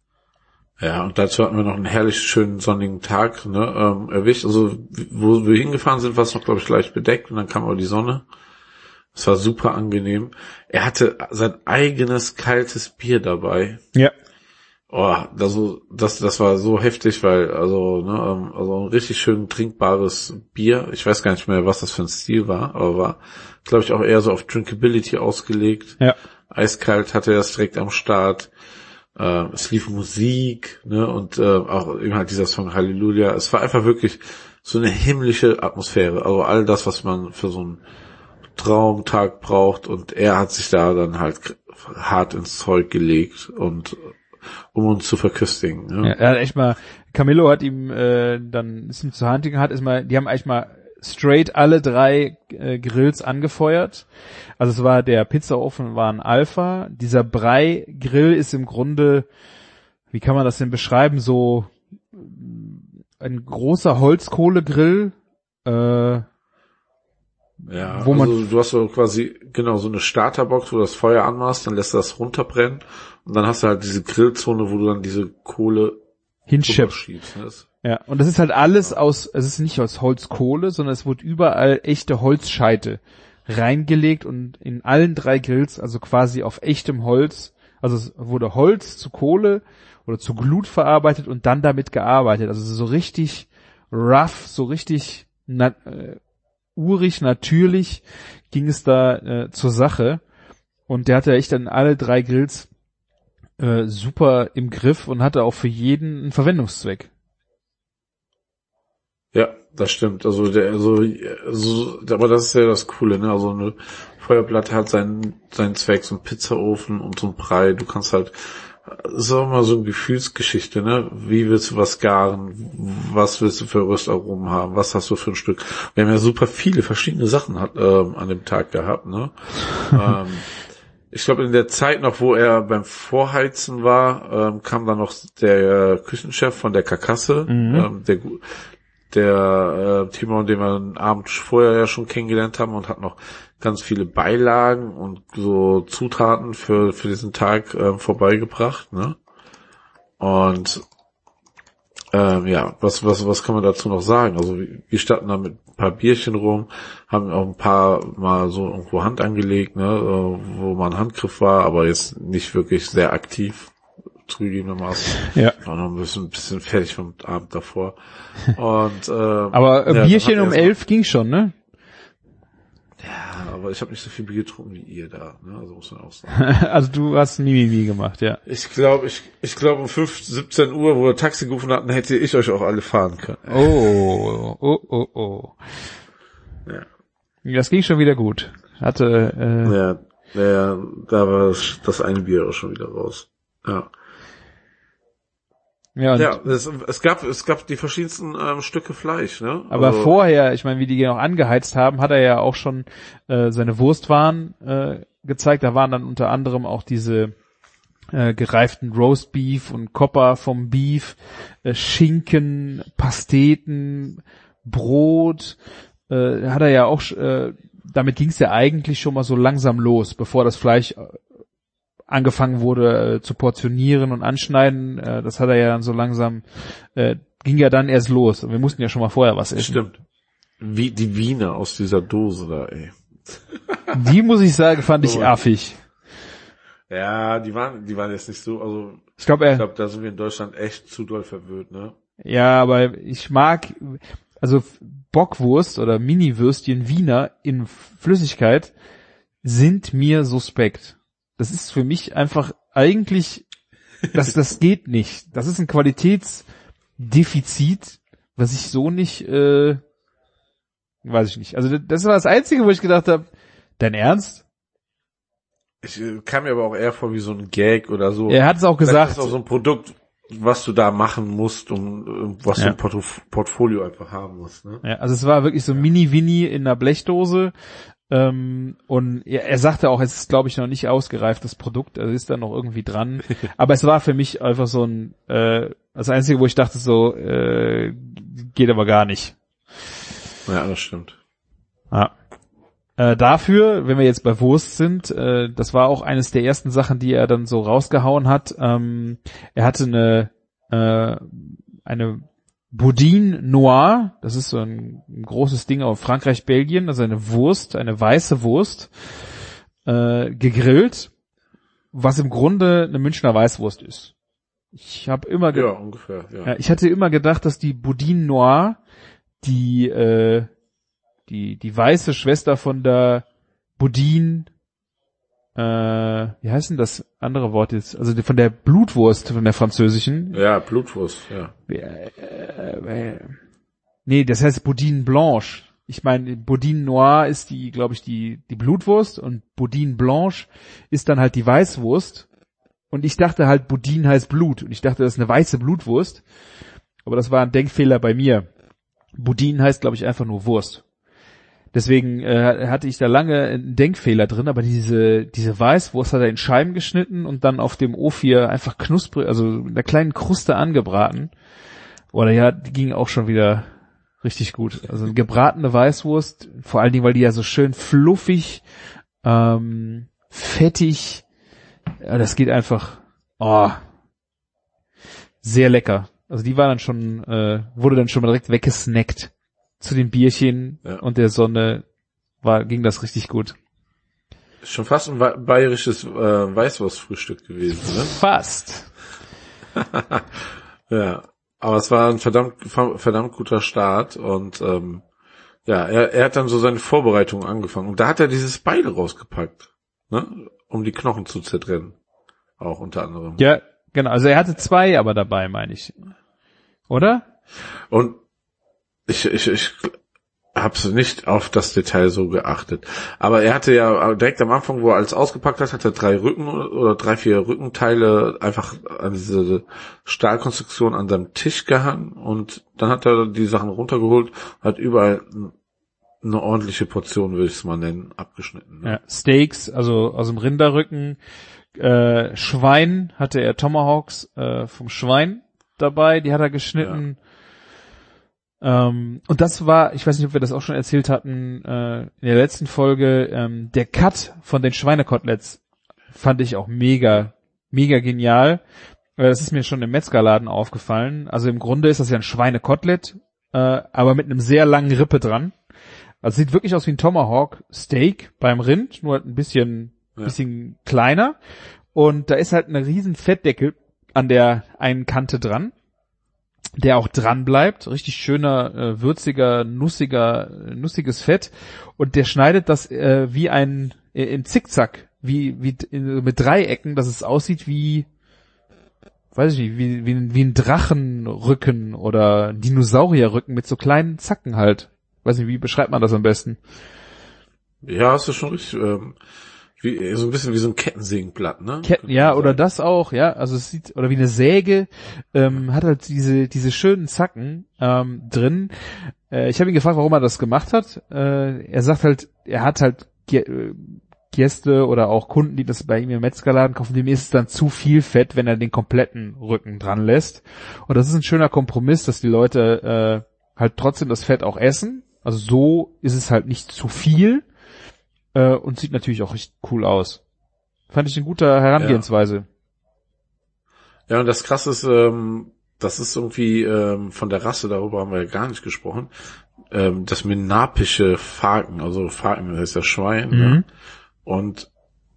Ja, und dazu hatten wir noch einen herrlich schönen sonnigen Tag ne, ähm, erwischt. Also wo wir hingefahren sind, war es noch, glaube ich, leicht bedeckt und dann kam auch die Sonne. Es war super angenehm. Er hatte sein eigenes kaltes Bier dabei. Ja. Oh, also das das war so heftig, weil also ne also ein richtig schön trinkbares Bier. Ich weiß gar nicht mehr, was das für ein Stil war, aber war, glaube ich, auch eher so auf Drinkability ausgelegt. Ja. Eiskalt hatte er das direkt am Start. Äh, es lief Musik, ne und äh, auch eben halt dieser Song Halleluja. Es war einfach wirklich so eine himmlische Atmosphäre. Also all das, was man für so einen Traumtag braucht und er hat sich da dann halt hart ins Zeug gelegt und um uns zu verköstigen. Ne? Ja, er hat echt mal, Camillo hat ihm äh, dann ist ihm zur Hand gehabt, ist mal, die haben eigentlich mal straight alle drei äh, Grills angefeuert. Also es war der Pizzaofen war ein Alpha. Dieser Brei-Grill ist im Grunde, wie kann man das denn beschreiben, so ein großer Holzkohlegrill, äh, Ja, wo man also du hast so quasi, genau, so eine Starterbox, wo du das Feuer anmachst, dann lässt du das runterbrennen und dann hast du halt diese Grillzone, wo du dann diese Kohle hinschiebst. Ne? Ja, und das ist halt alles aus, es ist nicht aus Holzkohle, sondern es wurde überall echte Holzscheite reingelegt und in allen drei Grills, also quasi auf echtem Holz, Also es wurde Holz zu Kohle oder zu Glut verarbeitet und dann damit gearbeitet. Also so richtig rough, so richtig na, äh, urig, natürlich ging es da äh, zur Sache. Und der hatte echt dann alle drei Grills äh, super im Griff und hatte auch für jeden einen Verwendungszweck. Ja, das stimmt. Also der, also, also, aber das ist ja das Coole, ne? Also eine Feuerplatte hat seinen seinen Zweck, so ein Pizzaofen und so ein Brei. Du kannst halt, das ist auch immer so eine Gefühlsgeschichte, ne? Wie willst du was garen? Was willst du für Röstaromen haben? Was hast du für ein Stück? Wir haben ja super viele verschiedene Sachen hat, ähm, an dem Tag gehabt, ne? ähm, ich glaube, in der Zeit noch, wo er beim Vorheizen war, ähm, kam dann noch der Küchenchef von der Karkasse, mhm. ähm, der der äh, Timon, den wir einen Abend vorher ja schon kennengelernt haben, und hat noch ganz viele Beilagen und so Zutaten für für diesen Tag äh, vorbeigebracht, ne? Und ähm, ja, was was was kann man dazu noch sagen? Also wir standen da mit ein paar Bierchen rum, haben auch ein paar mal so irgendwo Hand angelegt, ne, äh, wo mal ein Handgriff war, aber jetzt nicht wirklich sehr aktiv. Zugegebenermaßen. Ja. War noch ein bisschen, ein bisschen fertig vom Abend davor. Und, ähm, aber ja, Bierchen um elf ging schon, ne? Ja, aber ich habe nicht so viel Bier getrunken wie ihr da, ne? Also muss man auch sagen. Also du hast Mimimi gemacht, ja. Ich glaube, ich, ich glaube um fünf, siebzehn Uhr, wo wir Taxi gerufen hatten, hätte ich euch auch alle fahren können. Oh, oh, oh, oh. Ja. Das ging schon wieder gut. Hatte, äh, Ja, ja, da war das, das eine Bier auch schon wieder raus. Ja. Ja, und ja, es, es gab es gab die verschiedensten ähm, Stücke Fleisch, ne? Aber also, vorher, ich meine, wie die noch angeheizt haben, hat er ja auch schon äh, seine Wurstwaren äh, gezeigt. Da waren dann unter anderem auch diese äh, gereiften Roast Beef und Kopper vom Beef, äh, Schinken, Pasteten, Brot. Äh, hat er ja auch, äh, damit ging es ja eigentlich schon mal so langsam los, bevor das Fleisch angefangen wurde äh, zu portionieren und anschneiden, äh, das hat er ja dann so langsam, äh, ging ja dann erst los. Und wir mussten ja schon mal vorher was essen. Stimmt. Wie die Wiener aus dieser Dose da, ey. Die, muss ich sagen, fand ich affig. Ja, die waren, die waren jetzt nicht so, also ich glaube, ich glaube, da sind wir in Deutschland echt zu doll verwöhnt, ne? Ja, aber ich mag, also Bockwurst oder Mini-Würstchen Wiener in Flüssigkeit sind mir suspekt. Das ist für mich einfach eigentlich, das, das geht nicht. Das ist ein Qualitätsdefizit, was ich so nicht, äh, weiß ich nicht. Also das war das Einzige, wo ich gedacht habe, dein Ernst? Ich äh, kam mir aber auch eher vor wie so ein Gag oder so. Er hat es auch gesagt. Das ist auch so ein Produkt, was du da machen musst und was ja. du im Portf- Portfolio einfach haben musst. Ne? Ja, also es war wirklich so Mini-Winnie in einer Blechdose. Ähm, und er, er sagte auch, es ist, glaube ich, noch nicht ausgereift, das Produkt, also ist da noch irgendwie dran. Aber es war für mich einfach so ein, äh, das Einzige, wo ich dachte so, äh, geht aber gar nicht. Ja, das stimmt. Ah. Äh, dafür, wenn wir jetzt bei Wurst sind, äh, das war auch eines der ersten Sachen, die er dann so rausgehauen hat. Ähm, er hatte eine, äh, eine Boudin Noir, das ist so ein, ein großes Ding auf Frankreich, Belgien, also eine Wurst, eine weiße Wurst, äh, gegrillt, was im Grunde eine Münchner Weißwurst ist. Ich habe immer ge- ja, ungefähr, ja. ja, ich hatte immer gedacht, dass die Boudin Noir die äh, die die weiße Schwester von der Boudin, äh, wie heißt denn das andere Wort jetzt? Also die, von der Blutwurst, von der französischen. Ja, Blutwurst, ja. Äh, äh, nee, das heißt Boudin Blanche. Ich meine, Boudin Noir ist die, glaube ich, die die Blutwurst und Boudin Blanche ist dann halt die Weißwurst. Und ich dachte halt, Boudin heißt Blut. Und ich dachte, das ist eine weiße Blutwurst. Aber das war ein Denkfehler bei mir. Boudin heißt, glaube ich, einfach nur Wurst. Deswegen äh, hatte ich da lange einen Denkfehler drin, aber diese diese Weißwurst hat er in Scheiben geschnitten und dann auf dem O vier einfach knusprig, also in der kleinen Kruste angebraten. Oder ja, die ging auch schon wieder richtig gut. Also eine gebratene Weißwurst, vor allen Dingen, weil die ja so schön fluffig, ähm, fettig, ja, das geht einfach, oh, sehr lecker. Also die war dann schon, äh, wurde dann schon mal direkt weggesnackt. Zu den Bierchen ja. und der Sonne war, ging das richtig gut. Schon fast ein bayerisches äh, Weißwurstfrühstück gewesen, ne? Fast. Ja, aber es war ein verdammt verdammt guter Start und ähm, ja, er, er hat dann so seine Vorbereitungen angefangen und da hat er dieses Beil rausgepackt, ne, um die Knochen zu zertrennen, auch unter anderem. Ja, genau, also er hatte zwei aber dabei, meine ich. Oder? Und ich ich ich hab's nicht auf das Detail so geachtet. Aber er hatte ja direkt am Anfang, wo er alles ausgepackt hat, hat er drei Rücken oder drei, vier Rückenteile einfach an diese Stahlkonstruktion an seinem Tisch gehangen und dann hat er die Sachen runtergeholt, hat überall eine ordentliche Portion, würde ich es mal nennen, abgeschnitten. Ne? Ja, Steaks, also aus dem Rinderrücken, äh, Schwein hatte er Tomahawks äh, vom Schwein dabei, die hat er geschnitten. Ja. Ähm, und das war, ich weiß nicht, ob wir das auch schon erzählt hatten, äh, in der letzten Folge, ähm, der Cut von den Schweinekoteletts fand ich auch mega, mega genial. Äh, das ist mir schon im Metzgerladen aufgefallen. Also im Grunde ist das ja ein Schweinekotelett, äh, aber mit einem sehr langen Rippe dran. Also sieht wirklich aus wie ein Tomahawk Steak beim Rind, nur halt ein bisschen, ja. bisschen kleiner. Und da ist halt ein riesen Fettdeckel an der einen Kante dran, der auch dran bleibt, richtig schöner, äh, würziger, nussiger, nussiges Fett und der schneidet das äh, wie ein äh, in Zickzack, wie wie in, mit Dreiecken, dass es aussieht wie, weiß ich nicht, wie wie, wie ein Drachenrücken oder Dinosaurierrücken mit so kleinen Zacken halt. Weiß nicht, wie beschreibt man das am besten? Ja, hast du schon richtig. Ähm Wie, so ein bisschen wie so ein Kettensägenblatt, ne? Ketten, ja, oder das auch, ja, also es sieht, oder wie eine Säge, ähm, hat halt diese, diese schönen Zacken, ähm, drin. Äh, ich habe ihn gefragt, warum er das gemacht hat. Äh, er sagt halt, er hat halt G- Gäste oder auch Kunden, die das bei ihm im Metzgerladen kaufen, dem ist es dann zu viel Fett, wenn er den kompletten Rücken dran lässt. Und das ist ein schöner Kompromiss, dass die Leute, äh, halt trotzdem das Fett auch essen. Also so ist es halt nicht zu viel. Und sieht natürlich auch richtig cool aus. Fand ich eine gute Herangehensweise. Ja, ja und das Krasse ist, ähm, das ist irgendwie ähm, von der Rasse, darüber haben wir ja gar nicht gesprochen, ähm, das menapische Falken, also Falken, das heißt ja Schwein. Mhm. Ja. Und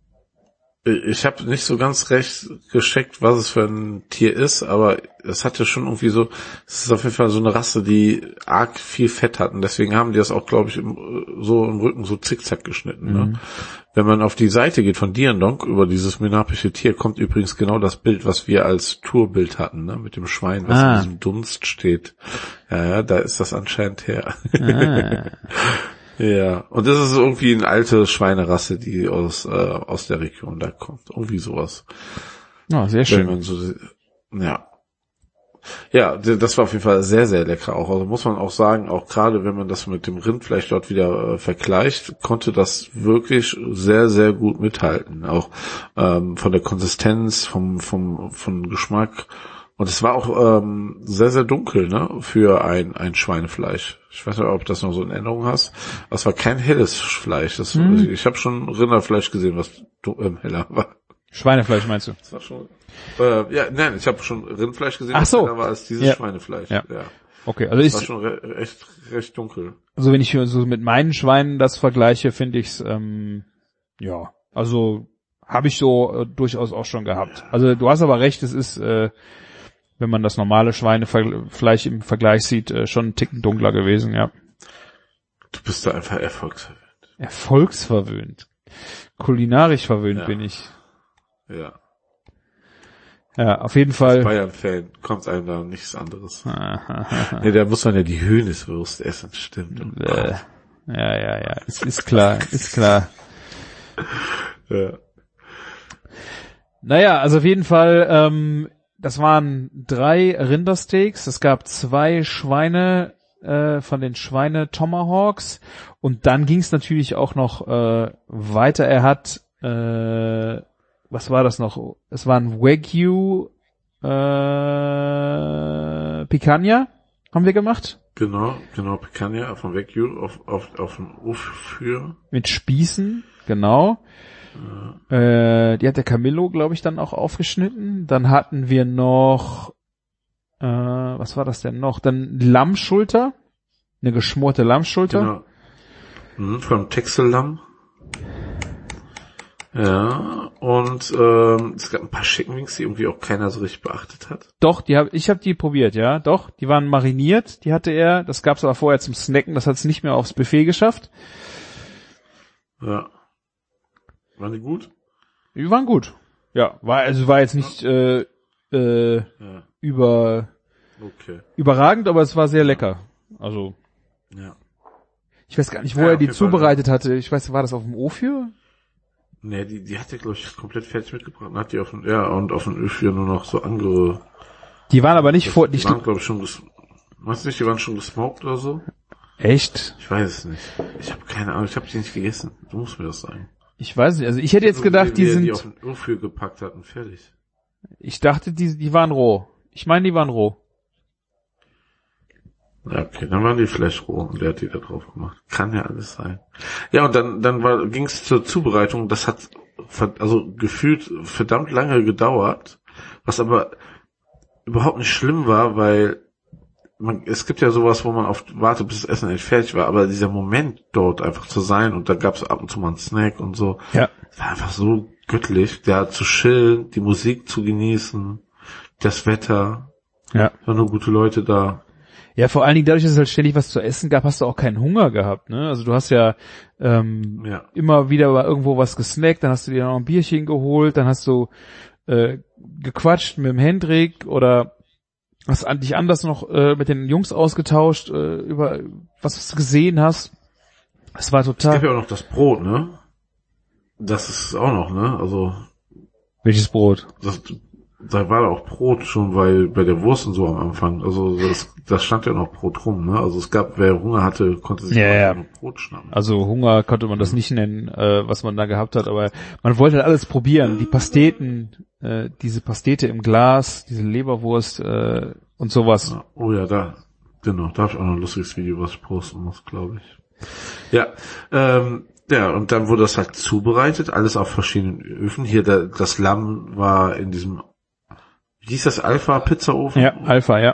ich habe nicht so ganz recht gecheckt, was es für ein Tier ist, aber es hatte schon irgendwie so, es ist auf jeden Fall so eine Rasse, die arg viel Fett hat und deswegen haben die das auch, glaube ich, im, so im Rücken so zickzack geschnitten. Mhm. Ne? Wenn man auf die Seite geht von Diandonk über dieses menapische Tier, kommt übrigens genau das Bild, was wir als Tourbild hatten, ne? Mit dem Schwein, was ah. in diesem Dunst steht. Ja, ja, da ist das anscheinend her. Ah. Ja, und das ist irgendwie eine alte Schweinerasse, die aus äh, aus der Region da kommt. Irgendwie sowas. Ja, oh, sehr schön. Wenn man so, ja. Ja, das war auf jeden Fall sehr, sehr lecker auch. Also muss man auch sagen, auch gerade wenn man das mit dem Rindfleisch dort wieder äh, vergleicht, konnte das wirklich sehr, sehr gut mithalten. Auch ähm, von der Konsistenz, vom vom vom Geschmack. Und es war auch ähm, sehr, sehr dunkel, ne, für ein ein Schweinefleisch. Ich weiß nicht, ob du das noch so in Erinnerung hast. Aber es war kein helles Fleisch. Das, hm. also ich habe schon Rinderfleisch gesehen, was ähm, heller war. Schweinefleisch meinst du? Das war schon, äh, ja, nein, ich habe schon Rindfleisch gesehen, Ach so. was heller war als dieses ja. Schweinefleisch. Ja. ja. Okay, also das ich war schon re- recht, recht dunkel. Also wenn ich so mit meinen Schweinen das vergleiche, finde ich's, ähm, ja, also habe ich so äh, durchaus auch schon gehabt. Also du hast aber recht, es ist äh, wenn man das normale Schweinefleisch im Vergleich sieht, äh, schon einen Ticken dunkler gewesen, ja. Du bist da einfach erfolgsverwöhnt. Erfolgsverwöhnt. Kulinarisch verwöhnt ja. bin ich. Ja. Ja, auf jeden Fall. Als Bayern-Fan kommt einem da nichts anderes. Nee, da muss man ja die Höhneswurst essen, stimmt. Oh äh, ja, ja, ja, ist, ist klar, ist klar. Ja. Naja, also auf jeden Fall, ähm, das waren drei Rindersteaks, es gab zwei Schweine äh, von den Schweine-Tomahawks und dann ging es natürlich auch noch äh, weiter. Er hat, äh, was war das noch? Es war ein Wagyu äh, Picanha, haben wir gemacht. Genau, genau, Picanha von Wagyu auf, auf, auf dem Ofen. Mit Spießen, genau. Ja. Äh, die hat der Camillo, glaube ich, dann auch aufgeschnitten. Dann hatten wir noch, äh, was war das denn noch? Dann Lammschulter, eine geschmorte Lammschulter. Genau. Mhm, vom Texellamm. Ja, und ähm, es gab ein paar Chicken Wings, die irgendwie auch keiner so richtig beachtet hat. Doch, die hab, ich habe die probiert, ja, doch. Die waren mariniert, die hatte er. Das gab's aber vorher zum Snacken, das hat es nicht mehr aufs Buffet geschafft. Ja. Waren die gut? Die waren gut. Ja, war also war jetzt nicht äh, äh, Ja. über Okay. überragend, aber es war sehr lecker. Also Ja. ich weiß gar nicht, wo Ja, er auf die jeden Fall. zubereitet hatte. Ich weiß, war das auf dem Ofür? Nee, die, die hat er, glaube ich, komplett fertig mitgebracht. Und hat die auf den, ja, und auf den Ö vier nur noch so andere. Die waren aber nicht vor, Die nicht waren, glaube ich, schon ges, weißt du nicht, die waren schon gesmoked oder so? echt? Ich weiß es nicht. Ich habe keine Ahnung, ich habe die nicht gegessen. Du musst mir das sagen. Ich weiß nicht. Also ich hätte jetzt gedacht, die Wie er sind. die auf den Ö vier gepackt hat und fertig. Ich dachte, die, die waren roh. Ich meine, die waren roh. Ja, okay, dann waren die vielleicht roh und der hat die da drauf gemacht. Kann ja alles sein. Ja, und dann, dann war, ging es zur Zubereitung. Das hat, also gefühlt verdammt lange gedauert, was aber überhaupt nicht schlimm war, weil man, es gibt ja sowas, wo man oft wartet, bis das Essen endlich fertig war, aber dieser Moment dort einfach zu sein und da gab es ab und zu mal einen Snack und so, Ja. war einfach so göttlich, da zu chillen, die Musik zu genießen, das Wetter, Ja. waren nur gute Leute da. Ja, vor allen Dingen dadurch, dass es halt ständig was zu essen gab, hast du auch keinen Hunger gehabt, ne? Also du hast ja, ähm, Ja. immer wieder irgendwo was gesnackt, dann hast du dir noch ein Bierchen geholt, dann hast du äh, gequatscht mit dem Hendrik oder hast an, dich anders noch äh, mit den Jungs ausgetauscht äh, über was du gesehen hast. Es war Es total. gab ja auch noch das Brot, ne? Das ist auch noch, ne? Also, Welches Brot? das, da war auch Brot schon, weil bei der Wurst und so am Anfang, also das, das stand ja noch Brot rum, ne? Also es gab, wer Hunger hatte, konnte sich Ja, auch ja. noch Brot schnappen. Also Hunger konnte man das nicht nennen, äh, was man da gehabt hat, aber man wollte halt alles probieren. Die Pasteten, äh, diese Pastete im Glas, diese Leberwurst äh, und sowas. Ja, oh ja, da, genau, da habe ich auch noch ein lustiges Video, was ich posten muss, glaube ich. Ja, ähm, ja, und dann wurde das halt zubereitet, alles auf verschiedenen Öfen. Hier, der, das Lamm war in diesem, wie hieß das, Alpha-Pizzaofen? Ja, Alpha, ja.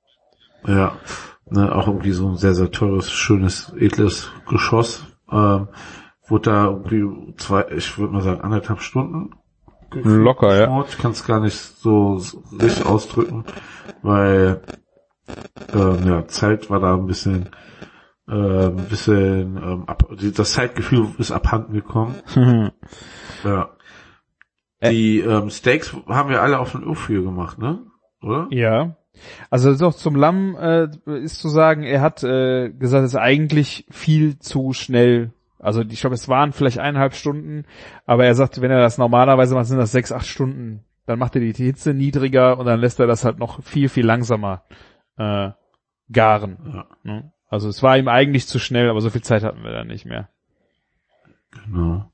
Ja, ne, auch irgendwie so ein sehr, sehr teures, schönes, edles Geschoss. Ähm, wurde da irgendwie zwei, ich würde mal sagen, anderthalb Stunden Locker, ja. geschmort. Ich kann es gar nicht so richtig ausdrücken, weil ähm, ja, Zeit war da ein bisschen äh, ein bisschen ähm, ab, das Zeitgefühl ist abhanden gekommen. Ja. Die ähm, Steaks haben wir alle auf den Ö vier gemacht, ne? Oder? Ja. Also doch zum Lamm äh, ist zu sagen, er hat äh, gesagt, es ist eigentlich viel zu schnell. Also ich glaube, es waren vielleicht eineinhalb Stunden, aber er sagt, wenn er das normalerweise macht, sind das sechs, acht Stunden. Dann macht er die Hitze niedriger und dann lässt er das halt noch viel, viel langsamer äh, garen. Ja. Ne? Also es war ihm eigentlich zu schnell, aber so viel Zeit hatten wir dann nicht mehr. Genau.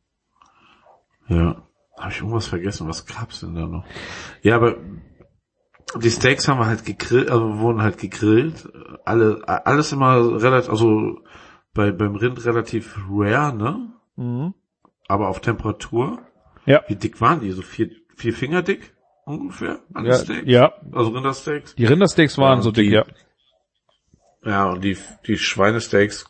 Ja. Habe ich irgendwas vergessen? Was gab's denn da noch? Ja, aber die Steaks haben wir halt gegrillt, also wurden halt gegrillt. Alle, alles immer relativ, also bei beim Rind relativ rare, ne? Mhm. Aber auf Temperatur. Ja. Wie dick waren die? So vier, vier Finger dick ungefähr? Alle Ja, Steaks? ja. Also Rindersteaks? Die Rindersteaks waren Ja, so dick, die- ja. Ja, und die, die Schweinesteaks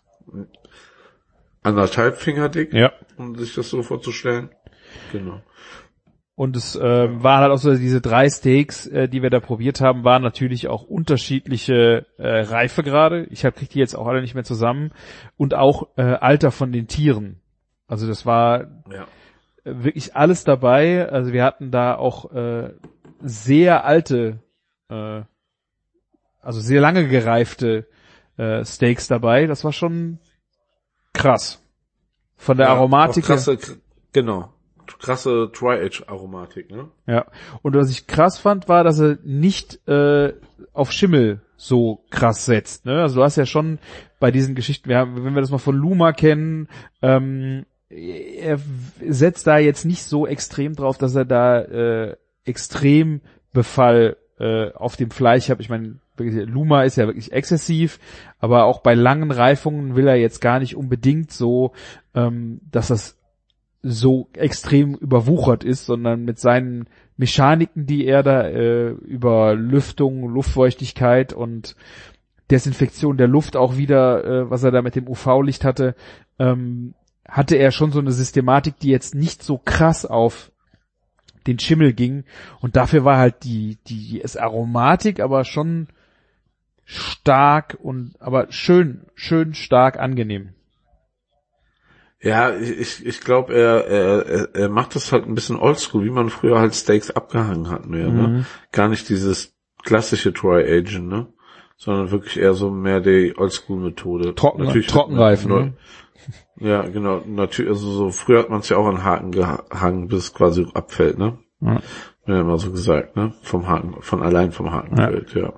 anderthalb Finger dick, Ja. um sich das so vorzustellen. Genau. Und es ähm, waren halt auch so diese drei Steaks, äh, die wir da probiert haben, waren natürlich auch unterschiedliche äh, Reifegrade. Ich hab, krieg die jetzt auch alle nicht mehr zusammen. Und auch äh, Alter von den Tieren. Also das war Ja. äh, wirklich alles dabei. Also wir hatten da auch äh, sehr alte, äh, also sehr lange gereifte äh, Steaks dabei. Das war schon krass. Von der Ja, Aromatik auch her. krasse, genau. Krasse Tri-Age-Aromatik, ne? Ja, und was ich krass fand, war, dass er nicht äh, auf Schimmel so krass setzt. Ne? Also du hast ja schon bei diesen Geschichten, wir haben, wenn wir das mal von Luma kennen, ähm, er setzt da jetzt nicht so extrem drauf, dass er da äh, Extrembefall äh, auf dem Fleisch hat. Ich meine, Luma ist ja wirklich exzessiv, aber auch bei langen Reifungen will er jetzt gar nicht unbedingt so, ähm, dass das so extrem überwuchert ist, sondern mit seinen Mechaniken, die er da äh, über Lüftung, Luftfeuchtigkeit und Desinfektion der Luft auch wieder, äh, was er da mit dem U V-Licht hatte, ähm, hatte er schon so eine Systematik, die jetzt nicht so krass auf den Schimmel ging. Und dafür war halt die, die, die ist Aromatik, aber schon stark und, aber schön, schön stark angenehm. Ja, ich, ich glaube, er, er, er macht das halt ein bisschen oldschool, wie man früher halt Steaks abgehangen hat, mehr, Mhm. ne? Gar nicht dieses klassische Dry-Aging, ne? Sondern wirklich eher so mehr die Oldschool-Methode. Trocken, Natürlich Trockenreifen, neu, ne? Ja, genau. Natürlich, also so früher hat man es ja auch an Haken gehangen, bis es quasi abfällt, ne? Ja. Wird ja immer so gesagt, ne? Vom Haken, von allein vom Haken Ja. fällt, ja.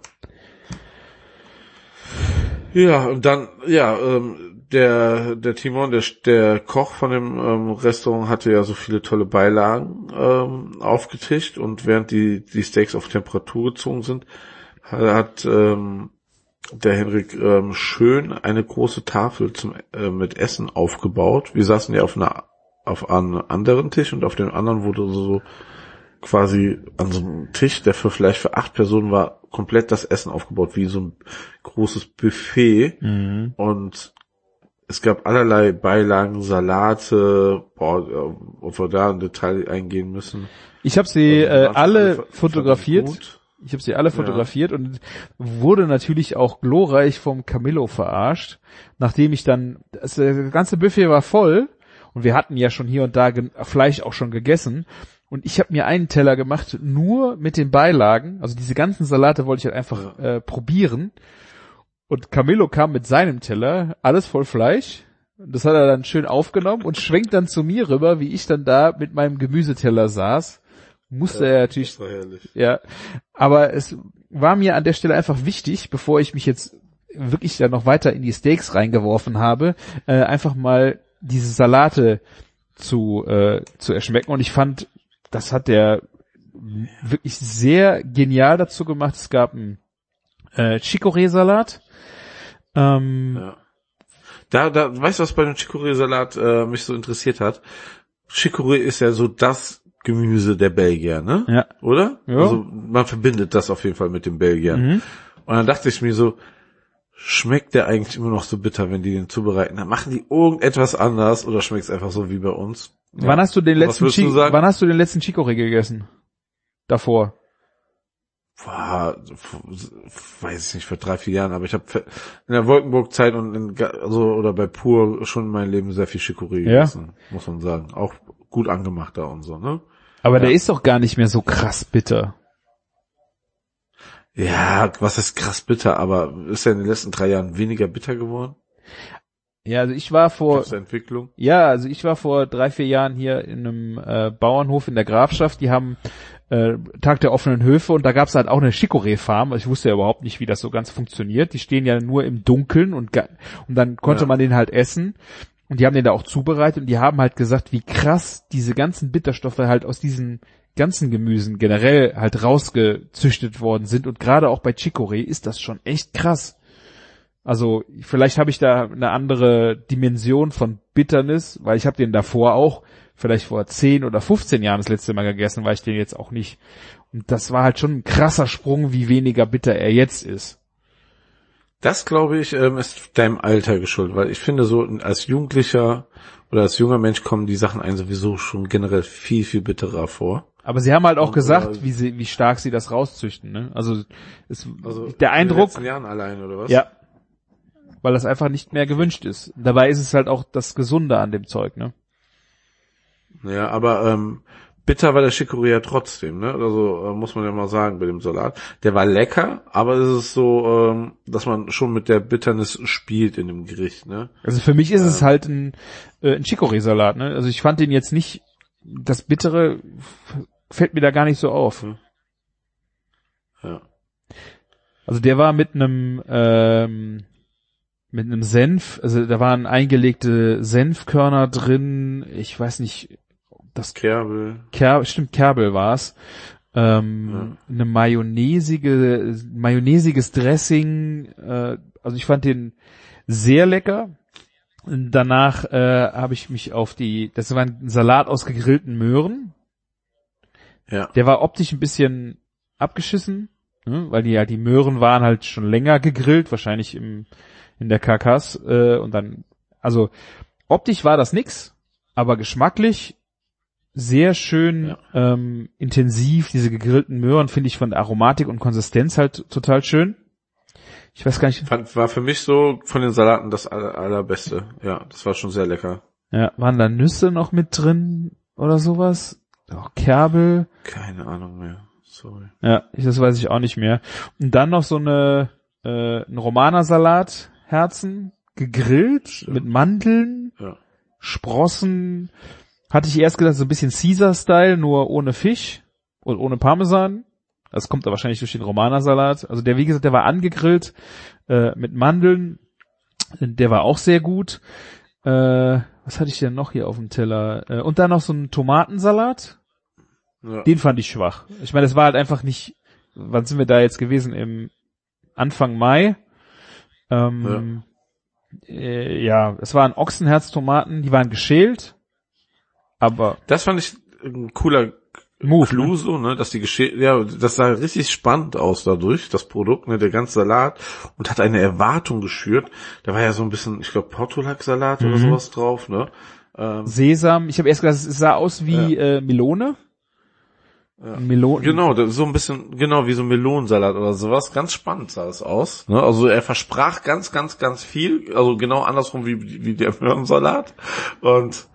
Ja, und dann, ja, ähm, der, der Timon, der, der Koch von dem ähm, Restaurant hatte ja so viele tolle Beilagen ähm, aufgetischt, und während die, die Steaks auf Temperatur gezogen sind, hat, hat ähm, der Henrik ähm, schön eine große Tafel zum äh, mit Essen aufgebaut. Wir saßen ja auf einer auf einem anderen Tisch, und auf dem anderen wurde so quasi an so einem Tisch, der für vielleicht für acht Personen war, komplett das Essen aufgebaut, wie so ein großes Buffet. Mhm. Und es gab allerlei Beilagen, Salate, boah, ob wir da in Detail eingehen müssen. Ich habe sie Also, äh, alle fand- fotografiert. fand ich gut. Ich habe sie alle fotografiert ja. und wurde natürlich auch glorreich vom Camillo verarscht, nachdem ich dann, das, das ganze Buffet war voll und wir hatten ja schon hier und da ge- Fleisch auch schon gegessen, und ich habe mir einen Teller gemacht, nur mit den Beilagen, also diese ganzen Salate wollte ich halt einfach ja. äh, probieren, und Camillo kam mit seinem Teller, alles voll Fleisch, das hat er dann schön aufgenommen und schwenkt dann zu mir rüber, wie ich dann da mit meinem Gemüseteller saß. Musste ja, er natürlich, das war herrlich. ja, aber es war mir an der Stelle einfach wichtig, bevor ich mich jetzt wirklich da noch weiter in die Steaks reingeworfen habe, äh, einfach mal diese Salate zu äh, zu erschmecken, und ich fand, das hat der wirklich sehr genial dazu gemacht. Es gab einen äh, Chicorée-Salat. Ähm, ja. Da, da, weißt du, was bei dem Chicorée-Salat äh, mich so interessiert hat? Chicorée ist ja so das Gemüse der Belgier, ne? Ja. Oder? Ja. Also man verbindet das auf jeden Fall mit den Belgiern. Mhm. Und dann dachte ich mir so, schmeckt der eigentlich immer noch so bitter, wenn die den zubereiten? Dann machen die irgendetwas anders, oder schmeckt es einfach so wie bei uns? Ja. Wann hast du den letzten würdest du Chi- sagen? wann hast du den letzten Chicorée gegessen? Davor. Boah, weiß ich nicht, vor drei, vier Jahren, aber ich habe in der Wolkenburg-Zeit und in, also oder bei Pur schon in meinem Leben sehr viel Chicorée Ja. gegessen, muss man sagen. Auch gut angemacht da und so, ne? Aber Ja. der ist doch gar nicht mehr so krass bitter. Ja, was ist krass bitter, aber ist ja in den letzten drei Jahren weniger bitter geworden? Ja, also ich war vor, Gab's da Entwicklung? ja, also ich war vor drei, vier Jahren hier in einem äh, Bauernhof in der Grafschaft. Die haben äh, Tag der offenen Höfe, und da gab's halt auch eine Chicorée-Farm. Also ich wusste ja überhaupt nicht, wie das so ganz funktioniert. Die stehen ja nur im Dunkeln, und ga- und dann konnte Ja. man den halt essen. Und die haben den da auch zubereitet, und die haben halt gesagt, wie krass diese ganzen Bitterstoffe halt aus diesen ganzen Gemüsen generell halt rausgezüchtet worden sind. Und gerade auch bei Chicorée ist das schon echt krass. Also vielleicht habe ich da eine andere Dimension von Bitternis, weil ich habe den davor auch vielleicht vor zehn oder fünfzehn Jahren das letzte Mal gegessen, weil ich den jetzt auch nicht. Und das war halt schon ein krasser Sprung, wie weniger bitter er jetzt ist. Das, glaube ich, ähm, ist deinem Alter geschuldet, weil ich finde, so als Jugendlicher oder als junger Mensch kommen die Sachen einem sowieso schon generell viel, viel bitterer vor. Aber sie haben halt auch Und, gesagt, äh, wie sie, wie stark sie das rauszüchten, ne? Also, es, Also der in Eindruck, den letzten Jahren allein, oder was? ja, weil das einfach nicht mehr gewünscht ist. Dabei ist es halt auch das Gesunde an dem Zeug, ne? Ja, aber ähm, bitter war der Chicorée ja trotzdem, ne? Also äh, muss man ja mal sagen bei dem Salat. Der war lecker, aber es ist so, ähm, dass man schon mit der Bitternis spielt in dem Gericht, ne? Also für mich ist es Ähm. halt ein, äh, ein Chicorée-Salat, ne? Also ich fand den jetzt nicht, das Bittere f- fällt mir da gar nicht so auf. Ja. Also der war mit einem, ähm, mit einem Senf, also da waren eingelegte Senfkörner drin, ich weiß nicht, das Kerbel. Ker stimmt, Kerbel war's. Ähm, ja. Eine mayonnaisige, mayonnaisiges Dressing, äh, also ich fand den sehr lecker. Danach äh, habe ich mich auf die, das war ein Salat aus gegrillten Möhren. Ja. Der war optisch ein bisschen abgeschissen, ne? Weil die ja die Möhren waren halt schon länger gegrillt, wahrscheinlich im in der Karkasse, äh, und dann, also optisch war das nix, aber geschmacklich sehr schön ja. ähm, intensiv. Diese gegrillten Möhren finde ich von der Aromatik und Konsistenz halt total schön. Ich weiß gar nicht. Fand, war für mich so von den Salaten das aller, allerbeste. Ja, das war schon sehr lecker. Ja, waren da Nüsse noch mit drin oder sowas? Auch Kerbel? Keine Ahnung mehr. Sorry. Ja, ich, das weiß ich auch nicht mehr. Und dann noch so eine äh, ein Romana-Salat, Herzen, gegrillt ja. mit Mandeln, ja. Sprossen. Hatte ich erst gedacht, so ein bisschen Caesar-Style, nur ohne Fisch und ohne Parmesan. Das kommt da wahrscheinlich durch den Romana-Salat. Also der, wie gesagt, der war angegrillt äh, mit Mandeln. Der war auch sehr gut. Äh, was hatte ich denn noch hier auf dem Teller? Äh, und dann noch so einen Tomatensalat. Ja. Den fand ich schwach. Ich meine, es war halt einfach nicht, wann sind wir da jetzt gewesen? Im Anfang Mai. Ähm, ja. Äh, ja, es waren Ochsenherztomaten, die waren geschält. Aber das fand ich ein cooler Move, Clou, so, ne, dass die Geschichte, ja, das sah richtig spannend aus dadurch, das Produkt, ne, der ganze Salat, und hat eine Erwartung geschürt. Da war ja so ein bisschen, ich glaube, Portulak-Salat mhm. oder sowas drauf, ne. Ähm, Sesam, ich habe erst gedacht, es sah aus wie ja. äh, Melone. Ja. Melonen. Genau, so ein bisschen, genau, wie so Melonensalat oder sowas. Ganz spannend sah es aus, ne. Also er versprach ganz, ganz, ganz viel, also genau andersrum wie, wie der Möhrensalat. Und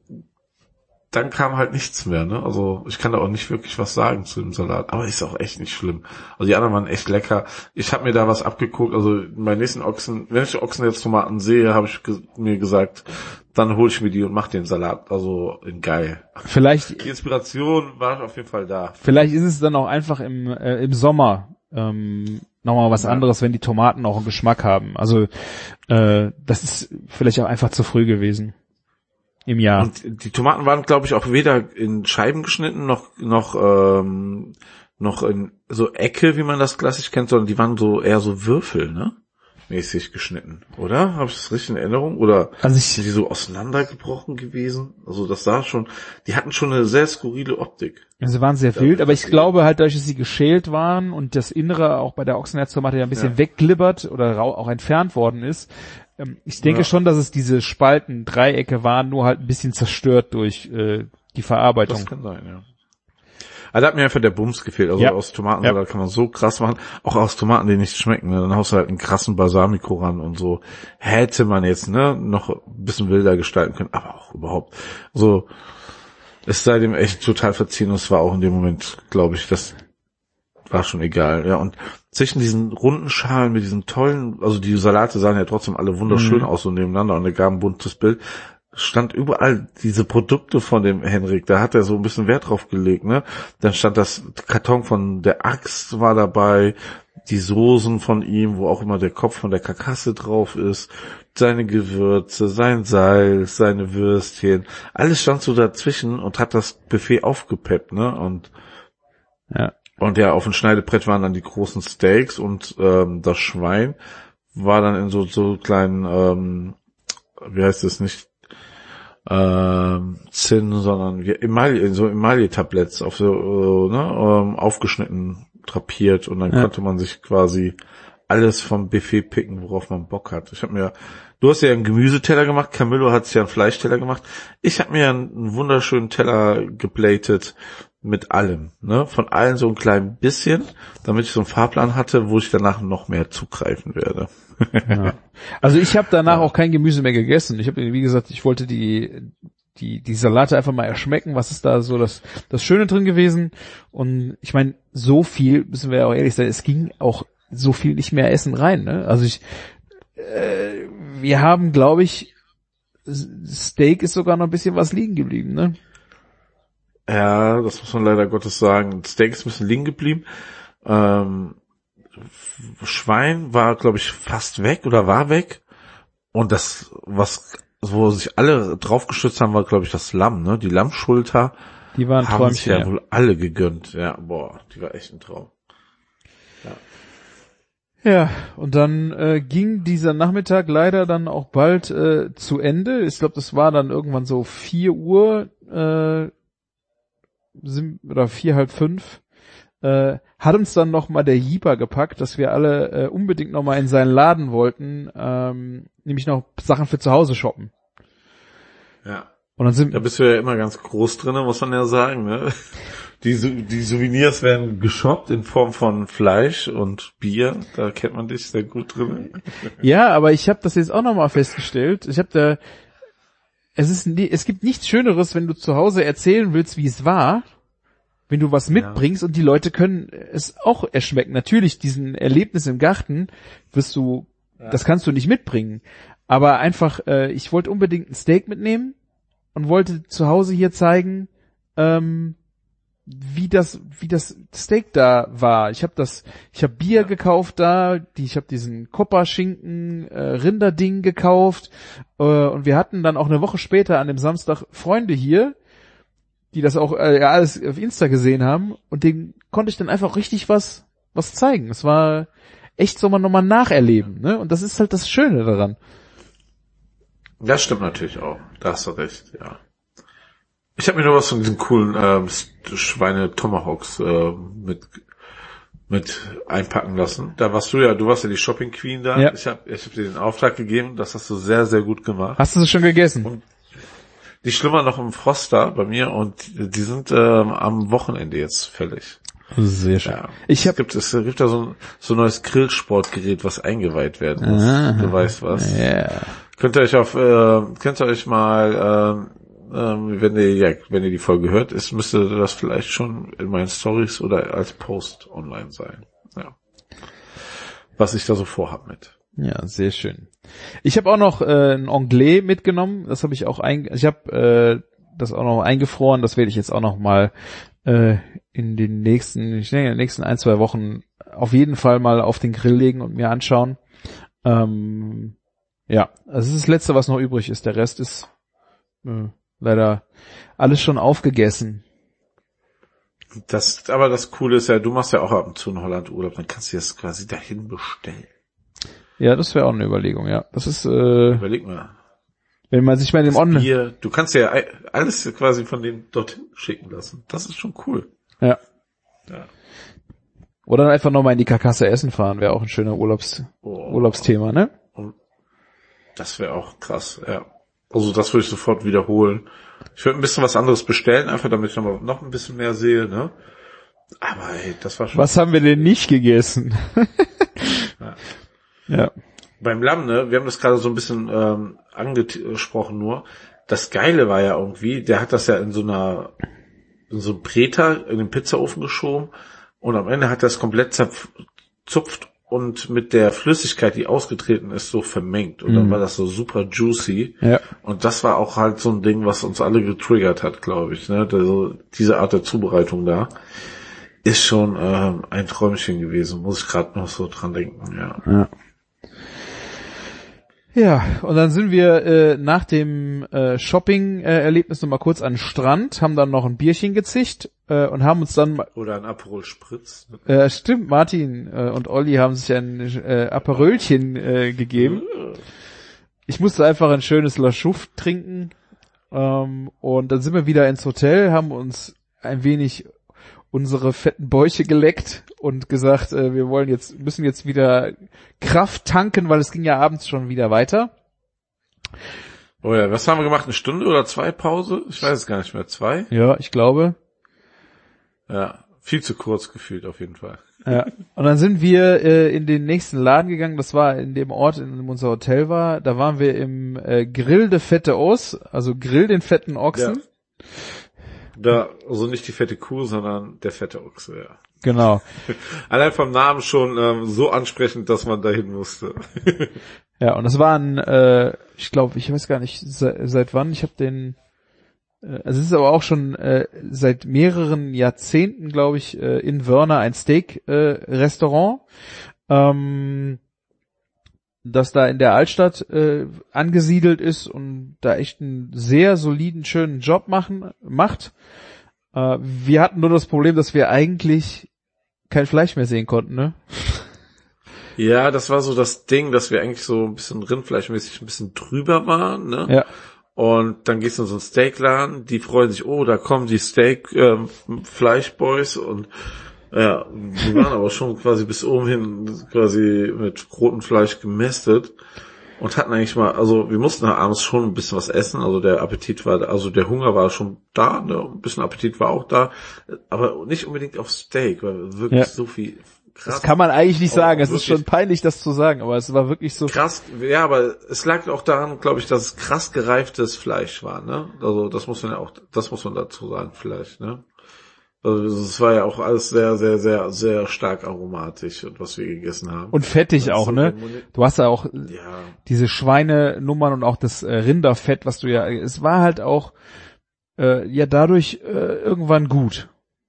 dann kam halt nichts mehr, ne? Also ich kann da auch nicht wirklich was sagen zu dem Salat, aber ist auch echt nicht schlimm. Also die anderen waren echt lecker. Ich habe mir da was abgeguckt, also bei nächsten Ochsen, wenn ich Ochsen jetzt Tomaten sehe, habe ich ge- mir gesagt, dann hole ich mir die und mache den Salat, also in geil. Vielleicht die Inspiration war auf jeden Fall da. Vielleicht ist es dann auch einfach im äh, im Sommer ähm, nochmal was ja. anderes, wenn die Tomaten auch einen Geschmack haben. Also äh, das ist vielleicht auch einfach zu früh gewesen. Im Jahr. Und die Tomaten waren, glaube ich, auch weder in Scheiben geschnitten, noch noch ähm, noch in so Ecke, wie man das klassisch kennt, sondern die waren so eher so Würfel, ne? Mäßig geschnitten, oder? Habe ich das richtig in Erinnerung? Oder also ich, sind die so auseinandergebrochen gewesen? Also das sah schon, die hatten schon eine sehr skurrile Optik. Ja, sie waren sehr wild, aber ich glaube halt, dadurch, dass sie geschält waren und das Innere auch bei der Ochsenherztomate ja ein bisschen ja. wegglibbert oder auch entfernt worden ist, ich denke ja. schon, dass es diese Spalten, Dreiecke waren, nur halt ein bisschen zerstört durch äh, die Verarbeitung. Das kann sein, ja. Also da hat mir einfach der Bums gefehlt. Also ja. aus Tomatensalat ja. kann man so krass machen. Auch aus Tomaten, die nicht schmecken. Ne? Dann haust du halt einen krassen Balsamico ran und so. Hätte man jetzt ne noch ein bisschen wilder gestalten können, aber auch überhaupt. So, es sei dem echt total verziehen. Und es war auch in dem Moment, glaube ich, das war schon egal. Ja, und zwischen diesen runden Schalen mit diesen tollen, also die Salate sahen ja trotzdem alle wunderschön mhm. aus so nebeneinander und ergaben ein buntes Bild. Stand überall diese Produkte von dem Henrik, da hat er so ein bisschen Wert drauf gelegt, ne? Dann stand das Karton von der Axt war dabei, die Soßen von ihm, wo auch immer der Kopf von der Karkasse drauf ist, seine Gewürze, sein Salz, seine Würstchen, alles stand so dazwischen und hat das Buffet aufgepeppt, ne? Und ja. Und ja, auf dem Schneidebrett waren dann die großen Steaks und ähm, das Schwein war dann in so so kleinen, ähm, wie heißt das nicht, ähm, Zinn, sondern wie Emaille, in so Emaille-Tabletts auf so äh, ne, ähm, aufgeschnitten, drapiert und dann ja. konnte man sich quasi alles vom Buffet picken, worauf man Bock hat. Ich habe mir, du hast ja einen Gemüseteller gemacht, Camillo hat ja einen Fleischteller gemacht. Ich habe mir einen wunderschönen Teller geblätet mit allem, ne, von allen so ein klein bisschen, damit ich so einen Fahrplan hatte, wo ich danach noch mehr zugreifen werde. Ja. Also ich habe danach ja. auch kein Gemüse mehr gegessen. Ich habe, wie gesagt, ich wollte die die die Salate einfach mal erschmecken, was ist da so das das Schöne drin gewesen. Und ich meine, so viel, müssen wir ja auch ehrlich sein, es ging auch so viel nicht mehr Essen rein, ne? Also ich äh, wir haben, glaube ich, Steak ist sogar noch ein bisschen was liegen geblieben, ne? Ja, das muss man leider Gottes sagen. Steak ist ein bisschen liegen geblieben. Ähm, Schwein war, glaube ich, fast weg oder war weg. Und das, was, wo sich alle draufgestützt haben, war, glaube ich, das Lamm, ne? Die Lammschulter. Die waren haben Träumchen, sich ja, ja wohl alle gegönnt. Ja, boah, die war echt ein Traum. Ja. Ja, und dann äh, ging dieser Nachmittag leider dann auch bald äh, zu Ende. Ich glaube, das war dann irgendwann so vier Uhr, äh, sind, oder vier, halb fünf, äh, hat uns dann noch mal der Jeeper gepackt, dass wir alle äh, unbedingt noch mal in seinen Laden wollten, ähm, nämlich noch Sachen für zu Hause shoppen. Ja. Und dann sind, da bist du ja immer ganz groß drin, muss man ja sagen, ne? Die, die Souvenirs werden geshoppt in Form von Fleisch und Bier. Da kennt man dich sehr gut drin. Ja, aber ich habe das jetzt auch nochmal festgestellt. Ich habe da, es ist, es gibt nichts Schöneres, wenn du zu Hause erzählen willst, wie es war, wenn du was mitbringst, ja. Und die Leute können es auch erschmecken. Natürlich, diesen Erlebnis im Garten wirst du, ja. Das kannst du nicht mitbringen. Aber einfach, äh, ich wollte unbedingt ein Steak mitnehmen und wollte zu Hause hier zeigen, ähm, wie das wie das Steak da war. Ich habe das ich habe Bier ja. gekauft da, die ich habe diesen Kopperschinken äh, Rinderding gekauft äh, und wir hatten dann auch eine Woche später an dem Samstag Freunde hier, die das auch äh, ja, alles auf Insta gesehen haben und denen konnte ich dann einfach richtig was was zeigen. Es war echt so mal nochmal nacherleben, ne? Und das ist halt das Schöne daran. Das stimmt natürlich auch. Da hast du recht, ja. Ich habe mir nur was von diesen coolen ähm, Schweine-Tomahawks äh, mit mit einpacken lassen. Da warst du ja, du warst ja die Shopping Queen da. Ja. Ich habe ich hab dir den Auftrag gegeben, das hast du sehr, sehr gut gemacht. Hast du sie schon gegessen? Und die schlummern noch im Frost da bei mir und die sind ähm, am Wochenende jetzt fällig. Sehr schön. Ja. Ich hab, es, gibt, es gibt da so ein so ein neues Grillsportgerät, was eingeweiht werden muss. Aha. Du weißt was. Yeah. Könnt ihr euch auf, äh, könnt ihr euch mal, äh, äh, wenn ihr, ja, wenn ihr die Folge hört, ist, müsste das vielleicht schon in meinen Stories oder als Post online sein. Ja. Was ich da so vorhab mit. Ja, sehr schön. Ich habe auch noch äh, ein Anglais mitgenommen. Das habe ich auch ein, ich habe äh, das auch noch eingefroren. Das werde ich jetzt auch noch mal äh, in den nächsten, ich denke, in den nächsten ein, zwei Wochen auf jeden Fall mal auf den Grill legen und mir anschauen. Ähm, ja, also das ist das Letzte, was noch übrig ist. Der Rest ist äh, leider alles schon aufgegessen. Das, aber das Coole ist ja, du machst ja auch ab und zu in Holland Urlaub, dann kannst du das quasi dahin bestellen. Ja, das wäre auch eine Überlegung, ja. Das ist, äh, Überleg mal. Wenn man sich bei dem Online... Bier, du kannst ja alles quasi von denen dorthin schicken lassen. Das ist schon cool. Ja. Ja. Oder einfach nochmal in die Karkasse essen fahren, wäre auch ein schöner Urlaubs oh. Urlaubsthema, ne? Das wäre auch krass, ja. Also das würde ich sofort wiederholen. Ich würde ein bisschen was anderes bestellen, einfach damit ich noch, noch ein bisschen mehr sehe, ne? Aber ey, das war schon... Was haben wir denn nicht gegessen? ja. ja. Beim Lamm, ne, wir haben das gerade so ein bisschen ähm, angesprochen nur. Das Geile war ja irgendwie, der hat das ja in so einer, in so einem Breter in den Pizzaofen geschoben und am Ende hat er es komplett zerzupft und mit der Flüssigkeit, die ausgetreten ist, so vermengt. Und dann mhm. war das so super juicy. Ja. Und das war auch halt so ein Ding, was uns alle getriggert hat, glaube ich. Ne? Also diese Art der Zubereitung da ist schon ähm, ein Träumchen gewesen. Muss ich gerade noch so dran denken, ja. Ja. Ja, und dann sind wir äh, nach dem äh, Shopping-Erlebnis nochmal kurz an den Strand, haben dann noch ein Bierchen gezischt äh, und haben uns dann... Oder ein Aperol Spritz. Äh, stimmt, Martin äh, und Olli haben sich ein äh, Aperölchen äh, gegeben. Ich musste einfach ein schönes La Chouffe trinken ähm, und dann sind wir wieder ins Hotel, haben uns ein wenig unsere fetten Bäuche geleckt und gesagt, äh, wir wollen jetzt, müssen jetzt wieder Kraft tanken, weil es ging ja abends schon wieder weiter. Oh ja, was haben wir gemacht? Eine Stunde oder zwei Pause? Ich weiß es gar nicht mehr. Zwei? Ja, ich glaube. Ja, viel zu kurz gefühlt auf jeden Fall. Ja, und dann sind wir äh, in den nächsten Laden gegangen, das war in dem Ort, in dem unser Hotel war. Da waren wir im äh, Grill de Fette Os, also Grill den fetten Ochsen. Ja. Da, also nicht die fette Kuh, sondern der fette Ochse, ja. Genau. Allein vom Namen schon ähm, so ansprechend, dass man dahin musste. Ja, und das waren, äh, ich glaube, ich weiß gar nicht, seit, seit wann, ich habe den, äh, also es ist aber auch schon äh, seit mehreren Jahrzehnten, glaube ich, äh, in Wörner ein Steak-Restaurant, äh, ähm, das da in der Altstadt äh, angesiedelt ist und da echt einen sehr soliden, schönen Job machen macht. Äh, wir hatten nur das Problem, dass wir eigentlich kein Fleisch mehr sehen konnten, ne? Ja, das war so das Ding, dass wir eigentlich so ein bisschen rindfleischmäßig ein bisschen drüber waren, ne? Ja. Und dann gehst du in so einen Steakladen, die freuen sich, oh, da kommen die Steak ähm, Fleischboys und ja, die waren aber schon quasi bis oben hin quasi mit rotem Fleisch gemästet und hatten eigentlich mal, also wir mussten abends schon ein bisschen was essen, also der Appetit war, also der Hunger war schon da, ne? Ein bisschen Appetit war auch da, aber nicht unbedingt auf Steak, weil wirklich ja. so viel krass. Das kann man eigentlich nicht sagen, es ist schon peinlich, das zu sagen, aber es war wirklich so. Krass, ja, aber es lag auch daran, glaube ich, dass es krass gereiftes Fleisch war, ne? Also das muss man ja auch, das muss man dazu sagen vielleicht, ne? Also es war ja auch alles sehr, sehr, sehr, sehr stark aromatisch, was wir gegessen haben. Und fettig auch, so ne? Du hast ja auch ja. diese Schweinenummern und auch das äh, Rinderfett, was du ja, es war halt auch äh, ja dadurch äh, irgendwann gut.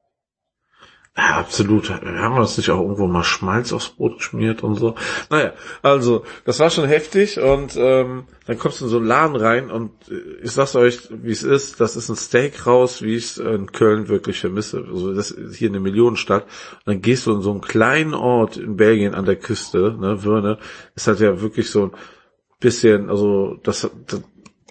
Ja, absolut. Haben wir das nicht auch irgendwo mal Schmalz aufs Brot geschmiert und so? Naja, also, das war schon heftig und ähm, dann kommst du in so einen Laden rein und ich sag's euch, wie es ist, das ist ein Steak raus, wie ich es in Köln wirklich vermisse. Also das ist hier eine Millionenstadt. Und dann gehst du in so einen kleinen Ort in Belgien an der Küste, ne, Wörne, ist halt ja wirklich so ein bisschen, also das, das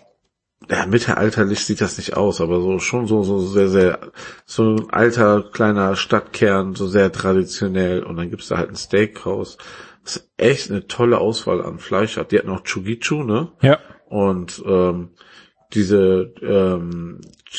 ja, mittelalterlich sieht das nicht aus, aber so schon so so sehr, sehr, so ein alter, kleiner Stadtkern, so sehr traditionell und dann gibt's da halt ein Steakhouse, das echt eine tolle Auswahl an Fleisch hat. Die hatten auch Chugichu, ne? Ja. Und ähm, diese ähm,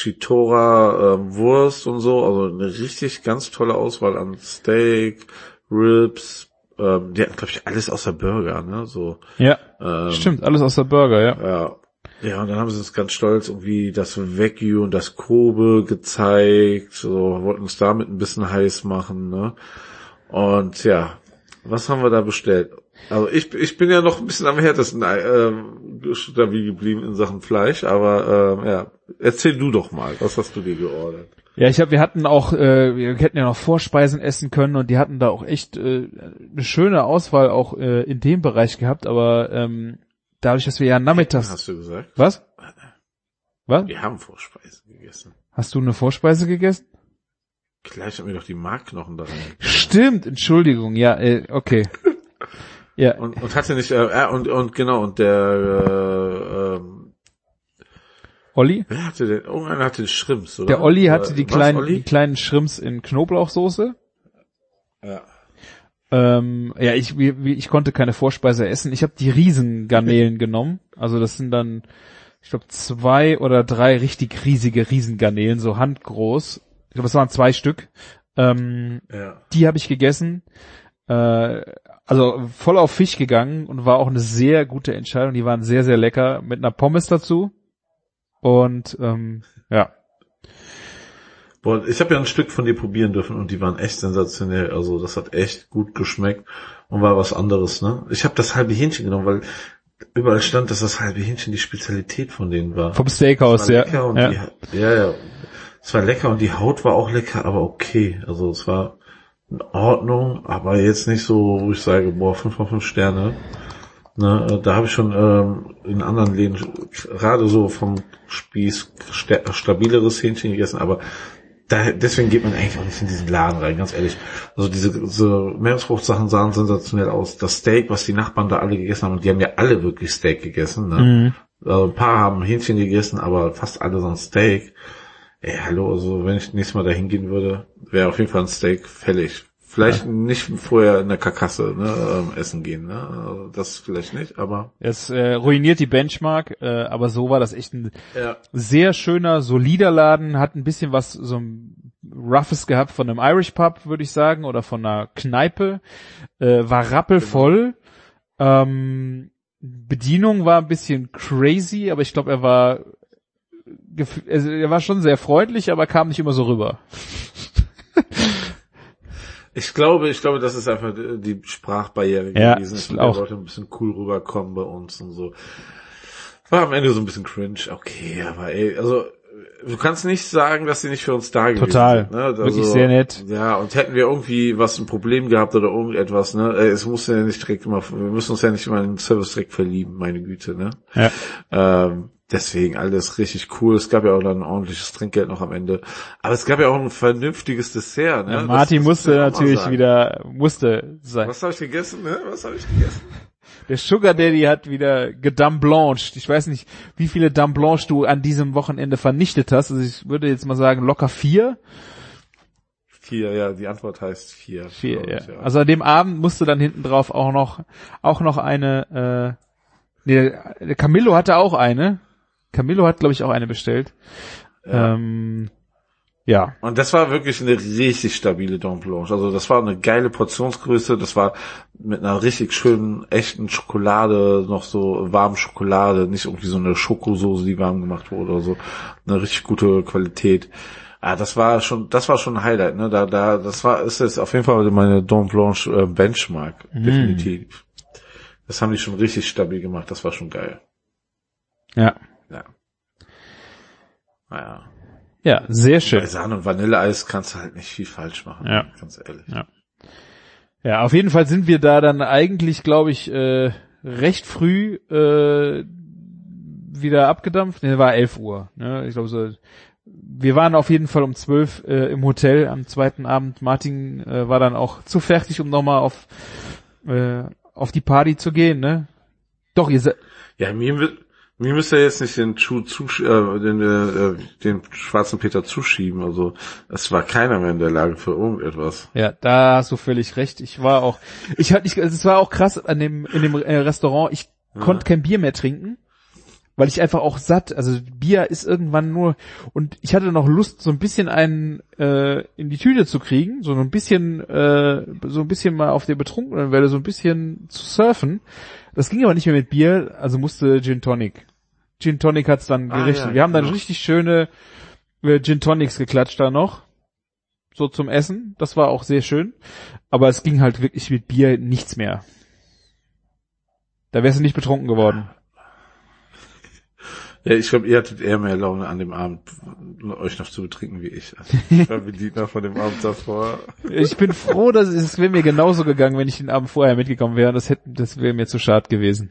Chitora ähm, Wurst und so, also eine richtig ganz tolle Auswahl an Steak, Ribs, ähm, die hatten, glaube ich, alles außer Burger, ne? So. Ja, ähm, stimmt, alles außer Burger, ja. Ja. Ja, und dann haben sie uns ganz stolz irgendwie das Wagyu und das Kobe gezeigt, so, wollten uns damit ein bisschen heiß machen, ne? Und ja, was haben wir da bestellt? Also ich ich bin ja noch ein bisschen am härtesten ähm, stabil geblieben in Sachen Fleisch, aber ähm, ja, erzähl du doch mal, was hast du dir geordert? Ja, ich hab, wir hatten auch, äh, wir hätten ja noch Vorspeisen essen können und die hatten da auch echt äh, eine schöne Auswahl auch äh, in dem Bereich gehabt, aber ähm, dadurch, dass wir ja nachmittags... Hast du gesagt? Was? Was? Wir haben Vorspeisen gegessen. Hast du eine Vorspeise gegessen? Gleich haben wir doch die Markknochen da rein. Stimmt, Entschuldigung, ja, äh, okay. Ja. Und, und hatte nicht, äh, und, und genau, und der, äh, ähm, Olli? Wer hatte denn, irgendeiner hatte Shrimps, oder? Der Olli hatte die Was, kleinen, Olli? die kleinen Shrimps in Knoblauchsoße. Ja. Ähm, ja, ich, wie, wie, ich konnte keine Vorspeise essen. Ich habe die Riesengarnelen genommen. Also das sind dann, ich glaube, zwei oder drei richtig riesige Riesengarnelen, so handgroß. Ich glaube, es waren zwei Stück. Ähm, ja. Die habe ich gegessen. Äh, also voll auf Fisch gegangen und war auch eine sehr gute Entscheidung. Die waren sehr, sehr lecker mit einer Pommes dazu. Und ähm, ja. Boah, ich habe ja ein Stück von dir probieren dürfen und die waren echt sensationell. Also das hat echt gut geschmeckt und war was anderes, ne? Ich habe das halbe Hähnchen genommen, weil überall stand, dass das halbe Hähnchen die Spezialität von denen war. Vom Steakhouse, ja. Und ja. Die, ja, ja. Es war lecker und die Haut war auch lecker, aber okay. Also es war in Ordnung, aber jetzt nicht so, wo ich sage, boah, fünf von fünf Sterne. Ne, da habe ich schon ähm, in anderen Läden gerade so vom Spieß st- stabileres Hähnchen gegessen, aber da, deswegen geht man eigentlich auch nicht in diesen Laden rein, ganz ehrlich. Also diese, diese Meeresfruchtsachen sahen sensationell aus. Das Steak, was die Nachbarn da alle gegessen haben, und die haben ja alle wirklich Steak gegessen. Ne? Mhm. Also ein paar haben Hähnchen gegessen, aber fast alle so ein Steak. Ey, hallo, also wenn ich nächstes Mal da hingehen würde, wäre auf jeden Fall ein Steak fällig. Vielleicht ja. nicht vorher in der Karkasse ne, ähm, essen gehen, ne? Also das vielleicht nicht, aber... Es äh, ruiniert die Benchmark, äh, aber so war das echt ein ja. sehr schöner, solider Laden, hat ein bisschen was, so ein Roughes gehabt von einem Irish Pub, würde ich sagen, oder von einer Kneipe, äh, war rappelvoll, genau. ähm, Bedienung war ein bisschen crazy, aber ich glaube, er war, also er war schon sehr freundlich, aber kam nicht immer so rüber. Ich glaube, ich glaube, das ist einfach die Sprachbarriere ja, gewesen, dass die auch. Leute ein bisschen cool rüberkommen bei uns und so. War am Ende so ein bisschen cringe, okay, aber ey, also du kannst nicht sagen, dass sie nicht für uns da gewesen Total. sind. Ne? Also, wirklich sehr nett. Ja, und hätten wir irgendwie was ein Problem gehabt oder irgendetwas, ne, es muss ja nicht direkt immer, wir müssen uns ja nicht immer in den Service direkt verlieben, meine Güte, ne. Ja. Ähm, Deswegen alles richtig cool. Es gab ja auch dann ein ordentliches Trinkgeld noch am Ende. Aber es gab ja auch ein vernünftiges Dessert. Ne? Ja, Martin das, das musste natürlich wieder, musste sein. Was habe ich gegessen? Ne? Was habe ich gegessen? Der Sugar Daddy hat wieder gedame blanched. Ich weiß nicht, wie viele Dame Blanche du an diesem Wochenende vernichtet hast. Also ich würde jetzt mal sagen, locker vier. Vier, ja, die Antwort heißt vier. Vier, ja. Ich, ja. Also an dem Abend musste dann hinten drauf auch noch, auch noch eine, äh, der, der Camillo hatte auch eine. Camillo hat, glaube ich, auch eine bestellt. Ja. Ähm, ja. Und das war wirklich eine richtig stabile Dom Blanche. Also das war eine geile Portionsgröße. Das war mit einer richtig schönen, echten Schokolade, noch so warme Schokolade, nicht irgendwie so eine Schokosoße, die warm gemacht wurde oder so. Eine richtig gute Qualität. Ah, das war schon, das war schon ein Highlight, ne? Da, da, das war, ist jetzt auf jeden Fall meine Dom Blanche äh, Benchmark. Mm. Definitiv. Das haben die schon richtig stabil gemacht. Das war schon geil. Ja. Ja. Naja. Ja, sehr schön. Bei Sahne und Vanilleeis kannst du halt nicht viel falsch machen. Ja. Ganz ehrlich. Ja. Ja, auf jeden Fall sind wir da dann eigentlich, glaube ich, äh, recht früh äh, wieder abgedampft. Ne, war elf Uhr. Ne? Ich glaube so. Wir waren auf jeden Fall um zwölf äh, im Hotel am zweiten Abend. Martin äh, war dann auch zu fertig, um nochmal auf äh, auf die Party zu gehen, ne? Doch, ihr seid... Ja, mir wird mir müsst ihr jetzt nicht den Schuh zu, äh, den, äh, den schwarzen Peter zuschieben. Also es war keiner mehr in der Lage für irgendetwas. Ja, da hast du völlig recht. Ich war auch, ich hatte, ich, es war auch krass an dem in dem äh, Restaurant. Ich ja. konnte kein Bier mehr trinken, weil ich einfach auch satt. Also Bier ist irgendwann nur, und ich hatte noch Lust, so ein bisschen einen äh, in die Tüte zu kriegen, so ein bisschen, äh, so ein bisschen mal auf der betrunkenen Welle, so ein bisschen zu surfen. Das ging aber nicht mehr mit Bier, also musste Gin Tonic. Gin Tonic hat's dann ah, gerichtet. Ja, Wir haben genau. dann richtig schöne äh, Gin Tonics geklatscht da noch. So zum Essen. Das war auch sehr schön. Aber es ging halt wirklich mit Bier nichts mehr. Da wärst du nicht betrunken geworden. Ja, ich glaube, ihr hattet eher mehr Laune an dem Abend, euch noch zu betrinken wie ich. Also ich war wie Dieter von dem Abend davor. Ich bin froh, dass es, es wäre mir genauso gegangen, wenn ich den Abend vorher mitgekommen wäre. Das hätte, das wäre mir zu schade gewesen.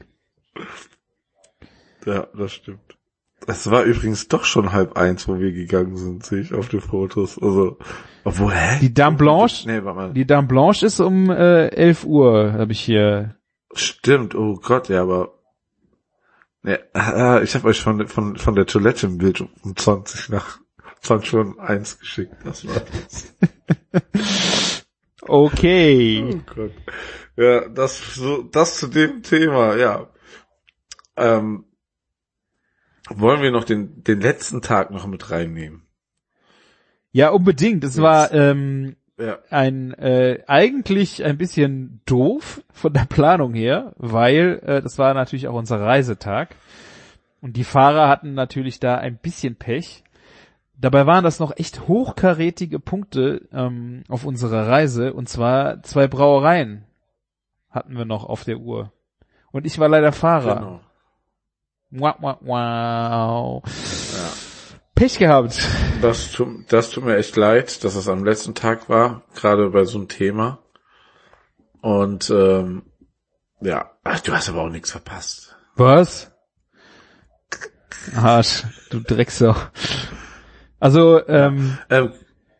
Ja, das stimmt. Es war übrigens doch schon halb eins, wo wir gegangen sind, sehe ich auf den Fotos. Also, obwohl, hä? Die Dame Blanche, nee, warte mal. Die Dame Blanche ist um äh, elf Uhr, habe ich hier. Stimmt, oh Gott, ja, aber ja, äh, ich habe euch von von von der Toilette im Bild um zwanzig nach zwanzig Uhr eins geschickt. Das war das. Okay. Oh Gott. Ja, das so das zu dem Thema, ja. Ähm, wollen wir noch den den letzten Tag noch mit reinnehmen? Ja, unbedingt. Es war ähm, ja. ein äh, eigentlich ein bisschen doof von der Planung her, weil äh, das war natürlich auch unser Reisetag und die Fahrer hatten natürlich da ein bisschen Pech. Dabei waren das noch echt hochkarätige Punkte ähm, auf unserer Reise, und zwar zwei Brauereien hatten wir noch auf der Uhr. Und ich war leider Fahrer. Genau. Wow, wow, wow. Ja. Pech gehabt. Das tut, das tut mir echt leid, dass es am letzten Tag war, gerade bei so einem Thema. Und ähm, ja, ach, du hast aber auch nichts verpasst. Was? Arsch, du Drecksau. Also, ähm, ähm,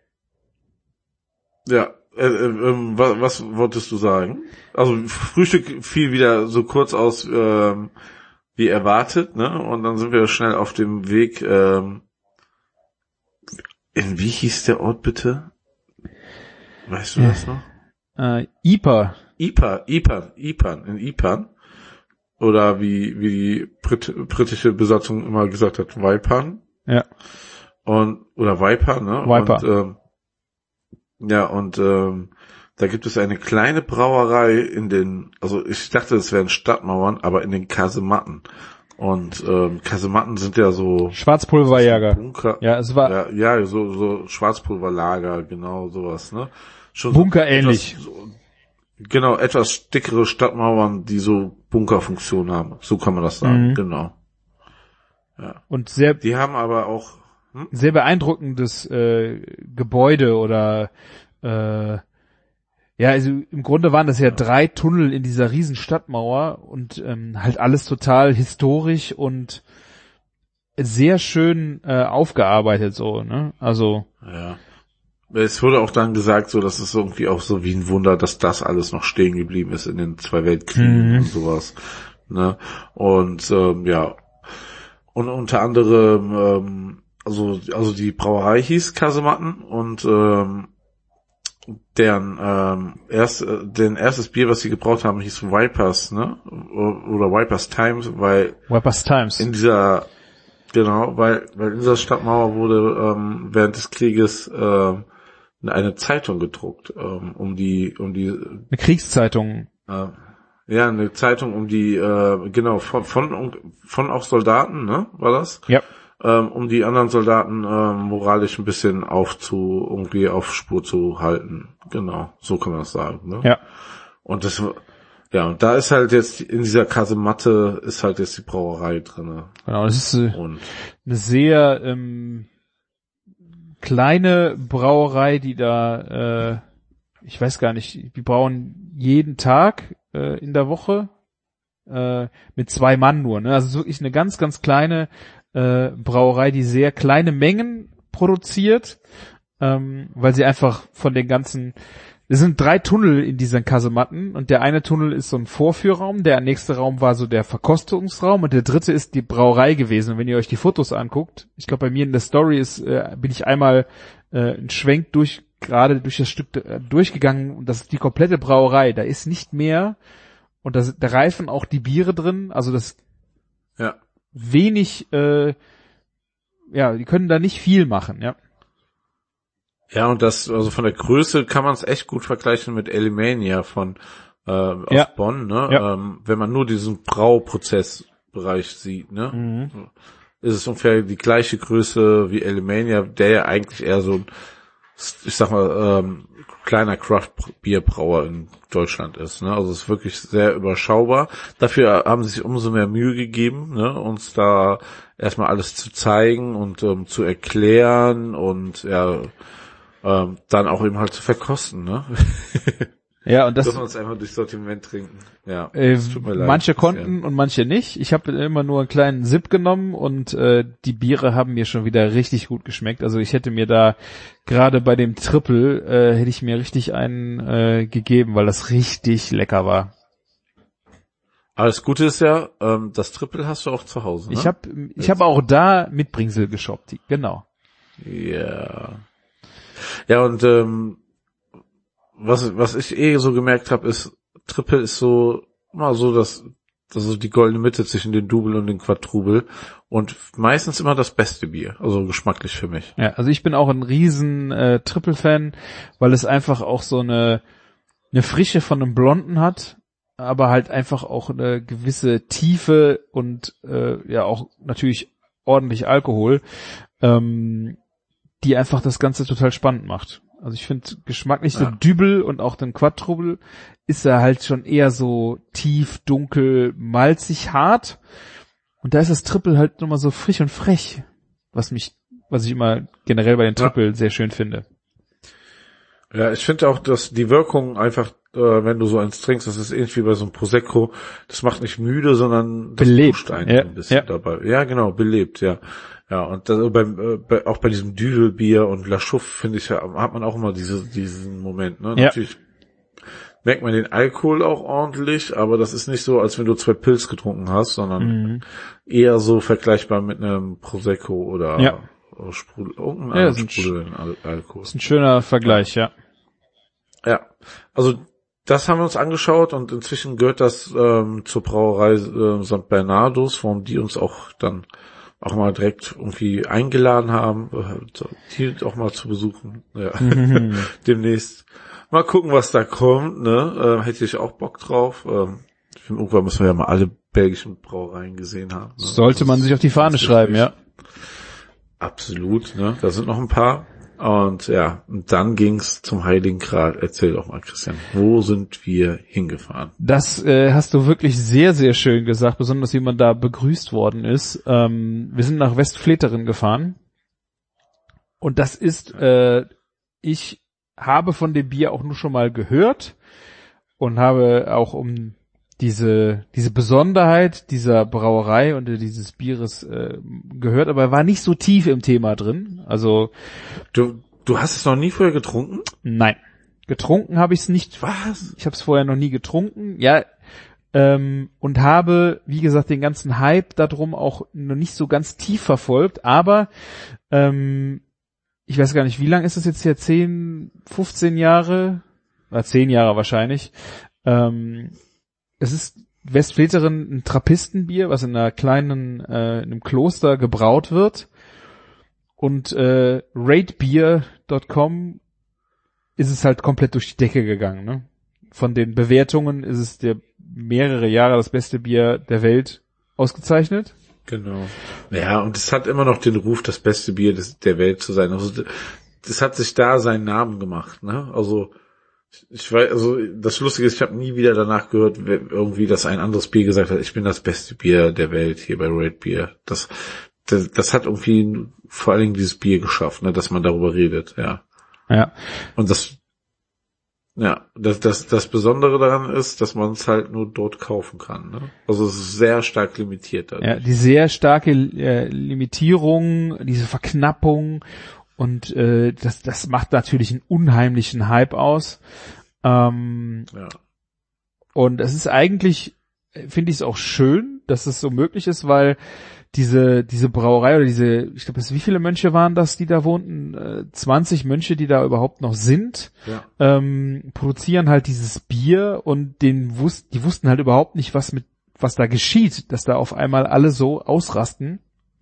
ja, äh, äh, was, was wolltest du sagen? Also Frühstück fiel wieder so kurz aus ähm, wie erwartet, ne? Und dann sind wir schnell auf dem Weg. Ähm, in wie hieß der Ort bitte? Weißt du ja. das noch? Äh, Ipa. Ipa, Ipan, Ipan, in Ipan. Oder wie wie die Brit britische Besatzung immer gesagt hat, Waipan. Ja. Und oder Viper, ne? Viper. Und, ähm, ja, und ähm, da gibt es eine kleine Brauerei in den, also ich dachte, es wären Stadtmauern, aber in den Kasematten. Und ähm, Kasematten sind ja so Schwarzpulverjäger. Bunker. Ja, es war Ja, ja, so so Schwarzpulverlager, genau sowas, ne? Schon Bunker so ähnlich. Etwas, so, genau, etwas dickere Stadtmauern, die so Bunkerfunktion haben. So kann man das sagen, Mhm. genau. Ja. Und sehr Die haben aber auch hm? sehr beeindruckendes äh, Gebäude oder äh, ja, also im Grunde waren das ja drei Tunnel in dieser riesen Stadtmauer und ähm, halt alles total historisch und sehr schön äh, aufgearbeitet so, ne? Also ja. Es wurde auch dann gesagt, so, dass es irgendwie auch so wie ein Wunder, dass das alles noch stehen geblieben ist in den zwei Weltkriegen mhm. und sowas, ne? Und ähm, ja, und unter anderem ähm, also also die Brauerei hieß Kasematten und ähm, deren ähm, erst, äh, den erstes Bier, was sie gebraut haben, hieß Vipers, ne? Oder Vipers Times, weil Vipers Times. in dieser, genau, weil, weil in dieser Stadtmauer wurde ähm, während des Krieges äh, eine Zeitung gedruckt, ähm, um die, um die eine Kriegszeitung. Äh, ja, eine Zeitung um die, äh, genau, von, von, von auch Soldaten, ne, war das? Ja. Ähm, um die anderen Soldaten äh, moralisch ein bisschen aufzu, irgendwie auf Spur zu halten. Genau, so kann man das sagen, ne? Ja. Und das, ja, und da ist halt jetzt, in dieser Kasematte ist halt jetzt die Brauerei drinne. Genau, das ist äh, Und eine sehr ähm, kleine Brauerei, die da, äh, ich weiß gar nicht, die brauen jeden Tag äh, in der Woche äh, mit zwei Mann nur, ne? Also es ist wirklich eine ganz, ganz kleine äh, Brauerei, die sehr kleine Mengen produziert, ähm, weil sie einfach von den ganzen, es sind drei Tunnel in diesen Kasematten und der eine Tunnel ist so ein Vorführraum, der nächste Raum war so der Verkostungsraum und der dritte ist die Brauerei gewesen. Und wenn ihr euch die Fotos anguckt, ich glaube bei mir in der Story ist, äh, bin ich einmal äh, einen Schwenk durch, gerade durch das Stück äh, durchgegangen und das ist die komplette Brauerei. Da ist nicht mehr und da, da reifen auch die Biere drin, also das ja. wenig, äh, ja, die können da nicht viel machen, ja. Ja, und das, also von der Größe kann man es echt gut vergleichen mit Alemania von äh, aus Ja. Bonn, ne? Ja. Ähm, wenn man nur diesen Brauprozessbereich sieht, ne? Mhm. Ist es ungefähr die gleiche Größe wie Alemania, der ja eigentlich eher so ein, ich sag mal, ähm, kleiner Craft-Bierbrauer in Deutschland ist, ne? Also es ist wirklich sehr überschaubar. Dafür haben sie sich umso mehr Mühe gegeben, ne? Uns da erstmal alles zu zeigen und ähm, zu erklären und ja, ähm, dann auch eben halt zu verkosten, ne? Ja, und das, Dass wir uns einfach durchs Sortiment trinken. Ja, äh, es tut mir leid. manche konnten und manche nicht. Ich habe immer nur einen kleinen Sip genommen und äh, die Biere haben mir schon wieder richtig gut geschmeckt. Also ich hätte mir da gerade bei dem Triple äh, hätte ich mir richtig einen äh, gegeben, weil das richtig lecker war. Aber das Gute ist ja, ähm, das Triple hast du auch zu Hause, ne? Ich habe ich habe auch da Mitbringsel geshoppt, genau. Ja. Ja, und ähm, was was ich eh so gemerkt habe, ist, Triple ist so immer so das, das ist die goldene Mitte zwischen den Double und den Quadruple und meistens immer das beste Bier, also geschmacklich für mich. Ja, also ich bin auch ein riesen äh, Triple-Fan, weil es einfach auch so eine eine Frische von einem Blonden hat, aber halt einfach auch eine gewisse Tiefe und äh, ja auch natürlich ordentlich Alkohol, ähm, die einfach das Ganze total spannend macht. Also ich finde geschmacklich so Ja. Dübel und auch den Quadruple ist er halt schon eher so tief, dunkel, malzig, hart. Und da ist das Triple halt nochmal so frisch und frech, was mich, was ich immer generell bei den Triple ja. sehr schön finde. Ja, ich finde auch, dass die Wirkung einfach, äh, wenn du so eins trinkst, das ist ähnlich wie bei so einem Prosecco, das macht nicht müde, sondern das belebt pusht einen ja. ein bisschen ja. dabei. Ja, genau, belebt, ja. Ja, und das, beim, äh, bei, auch bei diesem Düvelbier und La Chouffe, finde ich, hat man auch immer diese, diesen Moment, ne? Ja. Natürlich merkt man den Alkohol auch ordentlich, aber das ist nicht so, als wenn du zwei Pilz getrunken hast, sondern Mhm. eher so vergleichbar mit einem Prosecco oder Ja. Sprudel, irgendein Ja, anderen ist ein Sprudel Al Alkohol. Das ist ein schöner Vergleich, ja. Ja, also das haben wir uns angeschaut und inzwischen gehört das ähm, zur Brauerei äh, Sankt Bernardus, warum die uns auch dann auch mal direkt irgendwie eingeladen haben, äh, die auch mal zu besuchen. Ja, Mhm. demnächst. Mal gucken, was da kommt, ne? Äh, hätte ich auch Bock drauf. Ähm, ich finde, irgendwann müssen wir ja mal alle belgischen Brauereien gesehen haben. Ne? Sollte man sich auf die Fahne schreiben, ja. Absolut, ne? Da sind noch ein paar. Und ja, und dann ging's zum Heiligen Gral. Erzähl doch mal, Christian, wo sind wir hingefahren? Das äh, hast du wirklich sehr, sehr schön gesagt, besonders wie man da begrüßt worden ist. Ähm, wir sind nach Westvleteren gefahren. Und das ist, äh, ich habe von dem Bier auch nur schon mal gehört und habe auch um diese diese Besonderheit dieser Brauerei und dieses Bieres äh, gehört, aber war nicht so tief im Thema drin. Also Du du hast es noch nie vorher getrunken? nein, getrunken habe ich es nicht. Was? Ich habe es vorher noch nie getrunken. Ja, ähm, und habe, wie gesagt, den ganzen Hype darum auch noch nicht so ganz tief verfolgt. Aber ähm, ich weiß gar nicht, wie lang ist das jetzt hier? zehn, fünfzehn Jahre? Oder zehn Jahre wahrscheinlich. Ähm, es ist Westvleteren ein Trappistenbier, was in einer kleinen, äh, in einem Kloster gebraut wird. Und äh, ratebeer Punkt com ist es halt komplett durch die Decke gegangen, ne? Von den Bewertungen ist es der mehrere Jahre das beste Bier der Welt ausgezeichnet. Genau. Ja, und es hat immer noch den Ruf, das beste Bier des, der Welt zu sein. Also das hat sich da seinen Namen gemacht, ne? Also ich weiß, also das Lustige ist, ich habe nie wieder danach gehört, irgendwie, dass ein anderes Bier gesagt hat, ich bin das beste Bier der Welt hier bei Rate Beer. Das, das, das hat irgendwie vor allen Dingen dieses Bier geschafft, ne, dass man darüber redet, ja. Ja. Und das, ja, das, das, das Besondere daran ist, dass man es halt nur dort kaufen kann, ne? Also es ist sehr stark limitiert dadurch. Ja, die sehr starke äh, Limitierung, diese Verknappung. Und äh, das, das macht natürlich einen unheimlichen Hype aus. Ähm, ja. Und es ist eigentlich, finde ich es auch schön, dass es so möglich ist, weil diese diese Brauerei oder diese, ich glaube, wie viele Mönche waren das, die da wohnten? Äh, zwanzig Mönche, die da überhaupt noch sind, ja. ähm, produzieren halt dieses Bier und den wus- die wussten halt überhaupt nicht, was mit was da geschieht, dass da auf einmal alle so ausrasten.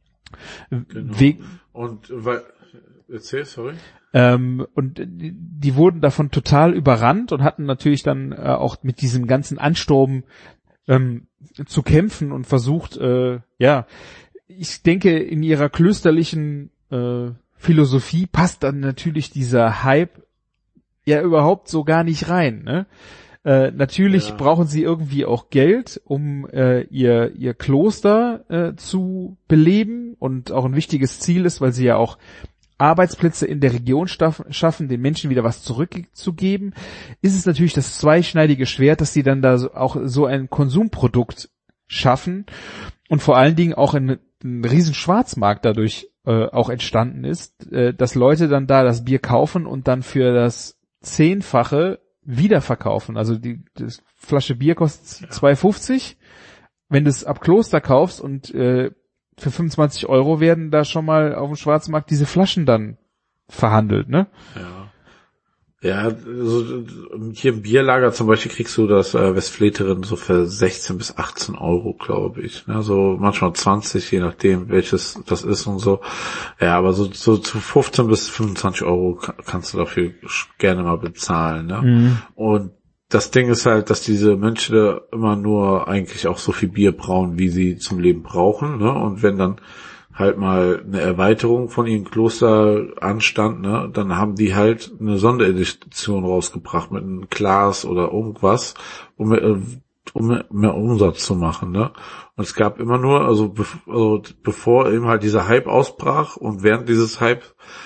Genau. Wegen, und weil Erzähl, sorry. Ähm, und die, die wurden davon total überrannt und hatten natürlich dann äh, auch mit diesem ganzen Ansturm ähm, zu kämpfen und versucht, äh, ja, ich denke, in ihrer klösterlichen äh, Philosophie passt dann natürlich dieser Hype ja überhaupt so gar nicht rein, ne? Äh, natürlich ja. brauchen sie irgendwie auch Geld, um äh, ihr ihr Kloster äh, zu beleben und auch ein wichtiges Ziel ist, weil sie ja auch Arbeitsplätze in der Region schaffen, den Menschen wieder was zurückzugeben, ist es natürlich das zweischneidige Schwert, dass sie dann da auch so ein Konsumprodukt schaffen und vor allen Dingen auch ein, ein riesen Schwarzmarkt dadurch äh, auch entstanden ist, äh, dass Leute dann da das Bier kaufen und dann für das Zehnfache wiederverkaufen. Also die, die Flasche Bier kostet ja. zwei fünfzig. Wenn du es ab Kloster kaufst und äh, für fünfundzwanzig Euro werden da schon mal auf dem Schwarzmarkt diese Flaschen dann verhandelt, ne? Ja. Ja, also hier im Bierlager zum Beispiel kriegst du das äh, Westvleteren so für sechzehn bis achtzehn Euro, glaube ich. Ne? So manchmal zwanzig, je nachdem welches das ist und so. Ja, aber so, so zu fünfzehn bis fünfundzwanzig Euro kannst du dafür gerne mal bezahlen. Ne? Mhm. Und das Ding ist halt, dass diese Mönche immer nur eigentlich auch so viel Bier brauen, wie sie zum Leben brauchen, ne? Und wenn dann halt mal eine Erweiterung von ihrem Kloster anstand, ne, dann haben die halt eine Sonderedition rausgebracht mit einem Glas oder irgendwas, um, um mehr, mehr Umsatz zu machen, ne? Und es gab immer nur, also, bev- also bevor eben halt dieser Hype ausbrach und während dieses Hype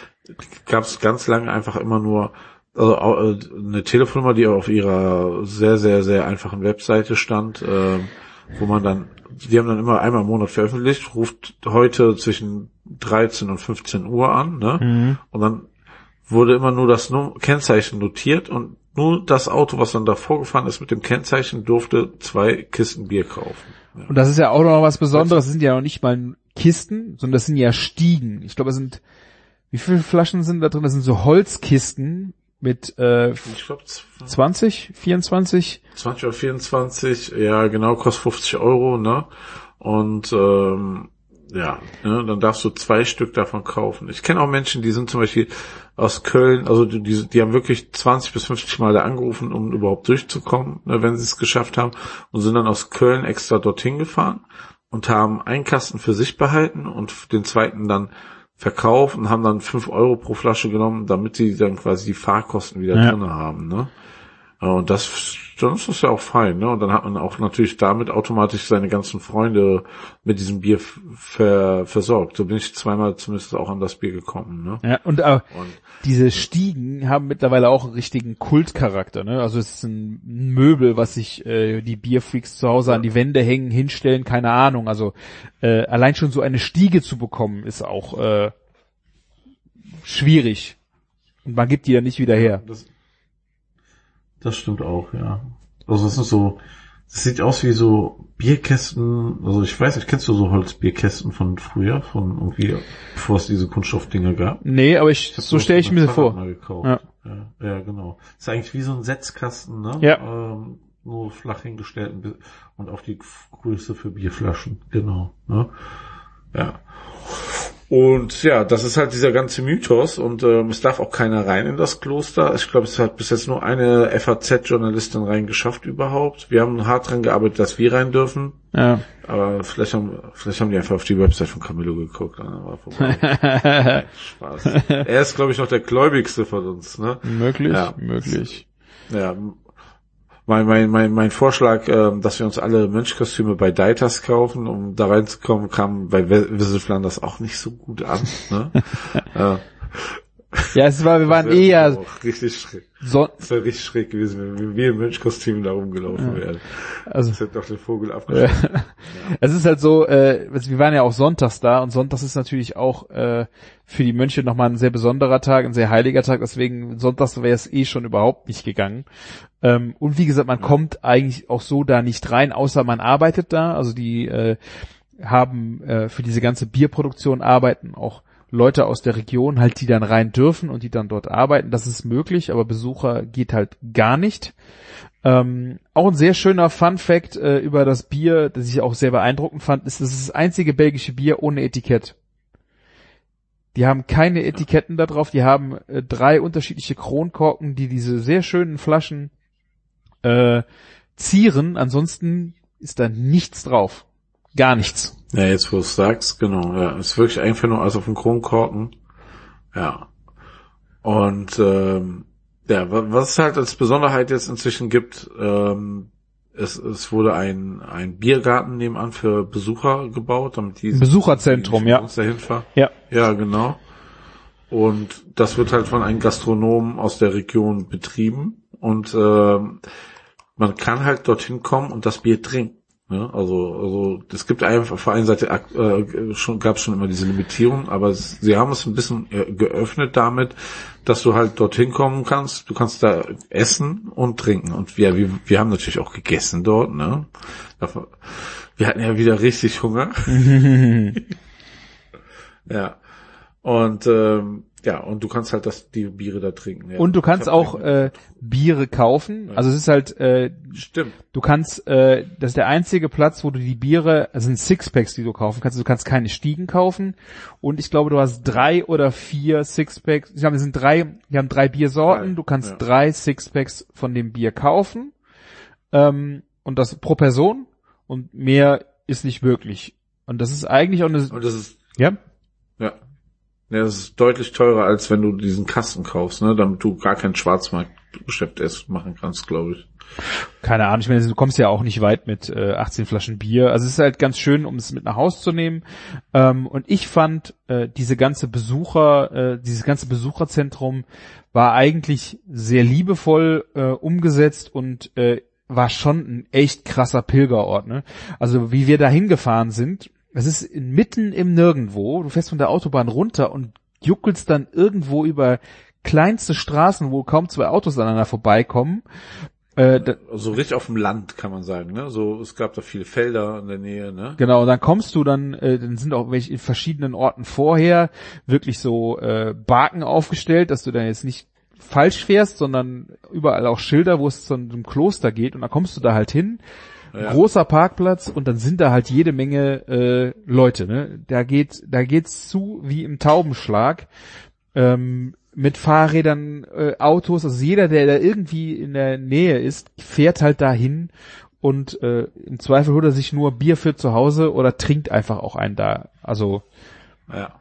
gab es ganz lange einfach immer nur also eine Telefonnummer, die auf ihrer sehr, sehr, sehr einfachen Webseite stand, äh, wo man dann, die haben dann immer einmal im Monat veröffentlicht, ruft heute zwischen dreizehn und fünfzehn Uhr an, ne? Mhm. Und dann wurde immer nur das Num- Kennzeichen notiert und nur das Auto, was dann davor gefahren ist mit dem Kennzeichen, durfte zwei Kisten Bier kaufen. Ja. Und das ist ja auch noch was Besonderes, das sind ja noch nicht mal Kisten, sondern das sind ja Stiegen. Ich glaube, es sind, wie viele Flaschen sind da drin? Das sind so Holzkisten mit äh, ich glaub, zwanzig, vierundzwanzig zwanzig oder vierundzwanzig, ja genau, kostet fünfzig Euro, ne? Und ähm, ja, ne, dann darfst du zwei Stück davon kaufen. Ich kenne auch Menschen, die sind zum Beispiel aus Köln, also die, die, die haben wirklich zwanzig bis fünfzig Mal da angerufen, um überhaupt durchzukommen, ne, wenn sie es geschafft haben, und sind dann aus Köln extra dorthin gefahren und haben einen Kasten für sich behalten und den zweiten dann verkauft und haben dann fünf Euro pro Flasche genommen, damit sie dann quasi die Fahrkosten wieder ja. drin haben, ne? Und das, dann ist das ja auch fein, ne? Und dann hat man auch natürlich damit automatisch seine ganzen Freunde mit diesem Bier ver, versorgt. So bin ich zweimal zumindest auch an das Bier gekommen, ne? Ja, und, äh, Und diese Stiegen haben mittlerweile auch einen richtigen Kultcharakter, ne? Also es ist ein Möbel, was sich äh, die Bierfreaks zu Hause an die Wände hängen, hinstellen, keine Ahnung. Also äh, allein schon so eine Stiege zu bekommen, ist auch äh, schwierig. Und man gibt die ja nicht wieder her. Das, das stimmt auch, ja. Also es ist so, das sieht aus wie so Bierkästen, also ich weiß nicht, kennst du so Holzbierkästen von früher, von irgendwie, bevor es diese Kunststoffdinger gab? Nee, aber ich, ich so stelle ich mir das vor. Mal gekauft. Ja. Ja, ja, genau. Ist eigentlich wie so ein Setzkasten, ne? Ja. Ähm, nur flach hingestellt und auf die Größe für Bierflaschen, genau, ne? Ja. Und ja, das ist halt dieser ganze Mythos und ähm, es darf auch keiner rein in das Kloster. Ich glaube, es hat bis jetzt nur eine F A Z-Journalistin reingeschafft überhaupt. Wir haben hart dran gearbeitet, dass wir rein dürfen. Ja. Aber vielleicht haben, vielleicht haben die einfach auf die Website von Camillo geguckt. Dann war vorbei. Spaß. Er ist, glaube ich, noch der Gläubigste von uns, ne? Möglich, ja. möglich. Ja. Mein, mein, mein, mein Vorschlag, ähm, dass wir uns alle Mönchkostüme bei Deitas kaufen, um da reinzukommen, kam bei Visit Flanders auch nicht so gut an, ne? äh, ja, es war, wir waren eher richtig schräg. So es wäre richtig schräg gewesen, wenn wir in Mönchkostümen da rumgelaufen ja. wären. Also, das hätte doch den Vogel abgeschossen. ja. Es ist halt so, äh, wir waren ja auch sonntags da und sonntags ist natürlich auch äh, für die Mönche nochmal ein sehr besonderer Tag, ein sehr heiliger Tag, deswegen sonntags wäre es eh schon überhaupt nicht gegangen. Ähm, und wie gesagt, man ja. kommt eigentlich auch so da nicht rein, außer man arbeitet da, also die äh, haben äh, für diese ganze Bierproduktion arbeiten auch Leute aus der Region halt, die dann rein dürfen und die dann dort arbeiten. Das ist möglich, aber Besucher geht halt gar nicht. Ähm, auch ein sehr schöner Fun-Fact äh, über das Bier, das ich auch sehr beeindruckend fand, ist, das ist das einzige belgische Bier ohne Etikett. Die haben keine Etiketten da drauf, die haben äh, drei unterschiedliche Kronkorken, die diese sehr schönen Flaschen äh, zieren. Ansonsten ist da nichts drauf. Gar nichts. Ja, jetzt wo du es sagst, genau, ja, ist wirklich einfach nur alles auf dem Kronkorken. Ja. Und ähm, ja, was es halt als Besonderheit jetzt inzwischen gibt, ähm, es, es wurde ein ein Biergarten nebenan für Besucher gebaut, damit die Besucherzentrum, ja. Dahin fahren. Ja. Ja, genau. Und das wird halt von einem Gastronomen aus der Region betrieben und ähm, man kann halt dorthin kommen und das Bier trinken. Ja, also, also, es gibt einfach auf der einen Seite, äh, schon, gab es schon immer diese Limitierung, aber es, sie haben es ein bisschen äh, geöffnet damit, dass du halt dorthin kommen kannst, du kannst da essen und trinken und wir, wir, wir haben natürlich auch gegessen dort, ne? Wir hatten ja wieder richtig Hunger. Ja. Und, ähm, ja, und du kannst halt das, die Biere da trinken. Ja. Und du kannst auch äh, Biere kaufen. Also es ist halt, äh, stimmt. Du kannst, äh, das ist der einzige Platz, wo du die Biere, also sind Sixpacks, die du kaufen kannst. Du kannst keine Stiegen kaufen. Und ich glaube, du hast drei oder vier Sixpacks. Ich glaube, es sind drei, wir haben drei Biersorten. Drei. Du kannst Ja. drei Sixpacks von dem Bier kaufen. Ähm, und das pro Person. Und mehr ist nicht möglich. Und das ist eigentlich auch eine, Und das ist, ja? ja. Ja, das ist deutlich teurer, als wenn du diesen Kasten kaufst, ne, damit du gar kein Schwarzmarktgeschäft erst machen kannst, glaube ich. Keine Ahnung, ich meine, du kommst ja auch nicht weit mit äh, achtzehn Flaschen Bier. Also es ist halt ganz schön, um es mit nach Hause zu nehmen. Ähm, und ich fand, äh, diese ganze Besucher, äh, dieses ganze Besucherzentrum war eigentlich sehr liebevoll äh, umgesetzt und äh, war schon ein echt krasser Pilgerort, ne? Also wie wir da hingefahren sind, es ist mitten im Nirgendwo, du fährst von der Autobahn runter und juckelst dann irgendwo über kleinste Straßen, wo kaum zwei Autos aneinander vorbeikommen. Äh, da, so richtig auf dem Land, kann man sagen, ne? So, es gab da viele Felder in der Nähe, ne? Genau, und dann kommst du dann, äh, dann sind auch welche in verschiedenen Orten vorher wirklich so äh, Barken aufgestellt, dass du dann jetzt nicht falsch fährst, sondern überall auch Schilder, wo es zu einem Kloster geht und dann kommst du da halt hin. Ja. Großer Parkplatz und dann sind da halt jede Menge äh, Leute, ne? Da geht, da geht's zu wie im Taubenschlag. Ähm, mit Fahrrädern, äh, Autos, also jeder, der da irgendwie in der Nähe ist, fährt halt dahin und äh, im Zweifel holt er sich nur Bier für zu Hause oder trinkt einfach auch einen da. Also ja.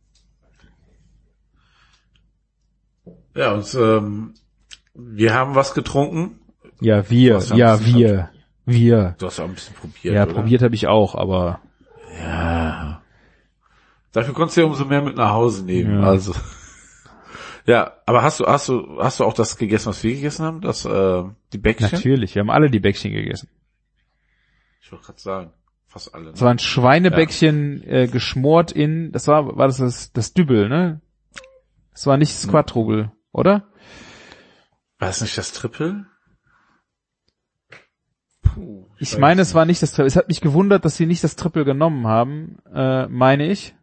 Ja, und ähm, wir haben was getrunken. Ja, wir, ja, wir. Wir. Du hast auch ein bisschen probiert, Ja, oder? probiert habe ich auch, aber ja. Dafür konntest du ja umso mehr mit nach Hause nehmen. Ja. Also ja, aber hast du hast du hast du auch das gegessen, was wir gegessen haben, das äh, die Bäckchen? Natürlich, wir haben alle die Bäckchen gegessen. Ich wollte gerade sagen, fast alle. Ne? Das waren Schweinebäckchen ja. äh, geschmort in, das war war das das, das Dübbel, ne? Das war nicht das Quadruble, oder? War das nicht das Triple? Puh, ich meine, es war nicht das Triple. Es hat mich gewundert, dass sie nicht das Triple genommen haben, äh, meine ich.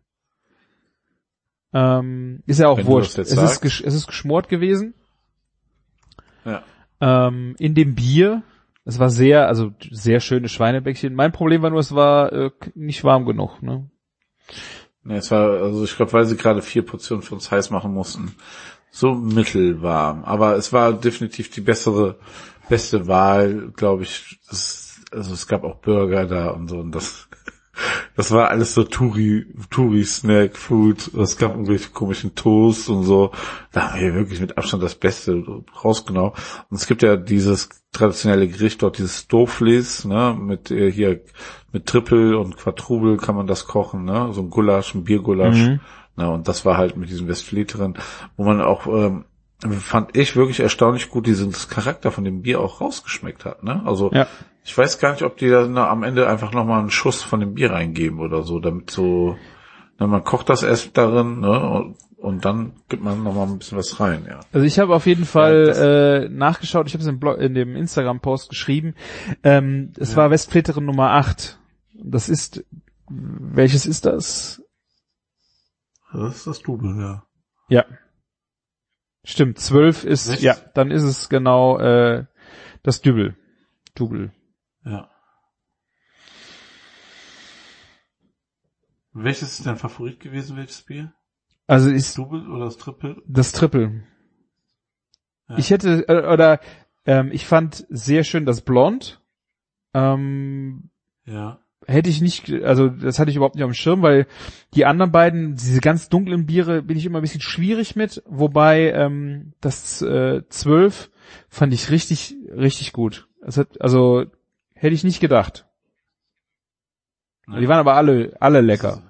Ähm, ist ja auch Wenn wurscht. Es ist, gesch- es ist geschmort gewesen. Ja. Ähm, in dem Bier. Es war sehr, also sehr schöne Schweinebäckchen. Mein Problem war nur, es war äh, nicht warm genug. Ne? Ne, es war, also ich glaube, weil sie gerade vier Portionen für uns heiß machen mussten, so mittelwarm. Aber es war definitiv die bessere, beste Wahl, glaube ich. Das, also es gab auch Burger da und so und das, das war alles so Touri, Touri-Snack-Food. Es gab irgendwelche komischen Toast und so. Da haben wir wirklich mit Abstand das Beste rausgenommen. Und es gibt ja dieses traditionelle Gericht dort, dieses Stoflis, ne, mit äh, hier mit Triple und Quadruple kann man das kochen, ne, so ein Gulasch, ein Biergulasch, Mhm. ne, und das war halt mit diesem Westfleteren, wo man auch, ähm, fand ich wirklich erstaunlich gut diesen Charakter von dem Bier auch rausgeschmeckt hat, ne, also Ja. ich weiß gar nicht, ob die da na, am Ende einfach nochmal einen Schuss von dem Bier reingeben oder so, damit so, ne, man kocht das erst darin, ne, und, und dann gibt man nochmal ein bisschen was rein, ja. Also ich habe auf jeden Fall Ja, äh, nachgeschaut, ich habe es im Blog, in dem Instagram-Post geschrieben. Ähm, es Ja. war Westfleteren Nummer acht. Das ist, welches ist das? Das ist das Double, ja. Ja. Stimmt, zwölf ist, Welches? ja, dann ist es genau äh, das Double. Double. Ja. Welches ist dein Favorit gewesen, welches Bier? Also Das ist Double oder das Triple? das Triple. Ja. Ich hätte, äh, oder ähm, ich fand sehr schön das Blond. Ähm, Ja. hätte ich nicht, also das hatte ich überhaupt nicht auf dem Schirm, weil die anderen beiden, diese ganz dunklen Biere, bin ich immer ein bisschen schwierig mit, wobei ähm, das äh, zwölf fand ich richtig, richtig gut. Es hat, also hätte ich nicht gedacht. Die waren aber alle, alle lecker.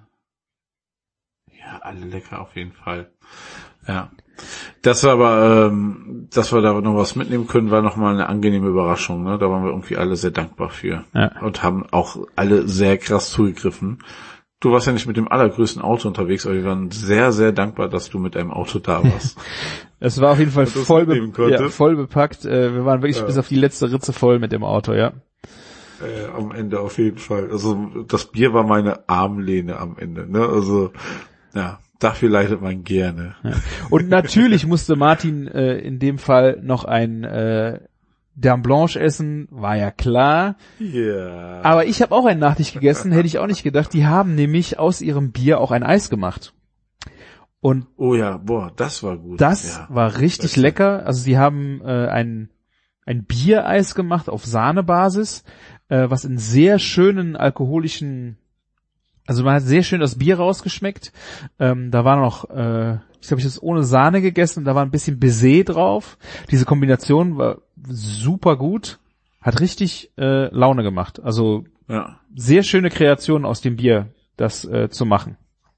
Ja, alle lecker auf jeden Fall. Ja. Das war aber, ähm, dass wir da noch was mitnehmen können, war nochmal eine angenehme Überraschung. Ne? Da waren wir irgendwie alle sehr dankbar für. Ja. Und haben auch alle sehr krass zugegriffen. Du warst ja nicht mit dem allergrößten Auto unterwegs, aber wir waren sehr, sehr dankbar, dass du mit einem Auto da warst. Es war auf jeden Fall Und du es voll, mitnehmen be ja, konntest. voll bepackt. Äh, wir waren wirklich Ja. bis auf die letzte Ritze voll mit dem Auto, ja. Äh, am Ende auf jeden Fall. Also das Bier war meine Armlehne am Ende. Ne? Also ja, dafür leidet man gerne. Ja. Und natürlich musste Martin äh, in dem Fall noch ein äh, Dame Blanche essen, war ja klar. Ja. Aber ich habe auch einen Nachtisch gegessen, hätte ich auch nicht gedacht. Die haben nämlich aus ihrem Bier auch ein Eis gemacht. Und Oh ja, boah, das war gut. das ja. war richtig Beste. lecker. Also sie haben äh, ein ein Biereis gemacht auf Sahnebasis, äh, was in sehr schönen alkoholischen, also man hat sehr schön das Bier rausgeschmeckt. Ähm, da war noch, äh, ich glaube, ich habe es ohne Sahne gegessen und da war ein bisschen Baiser drauf. Diese Kombination war super gut, hat richtig äh, Laune gemacht. Also Ja. sehr schöne Kreation aus dem Bier, das äh, zu machen.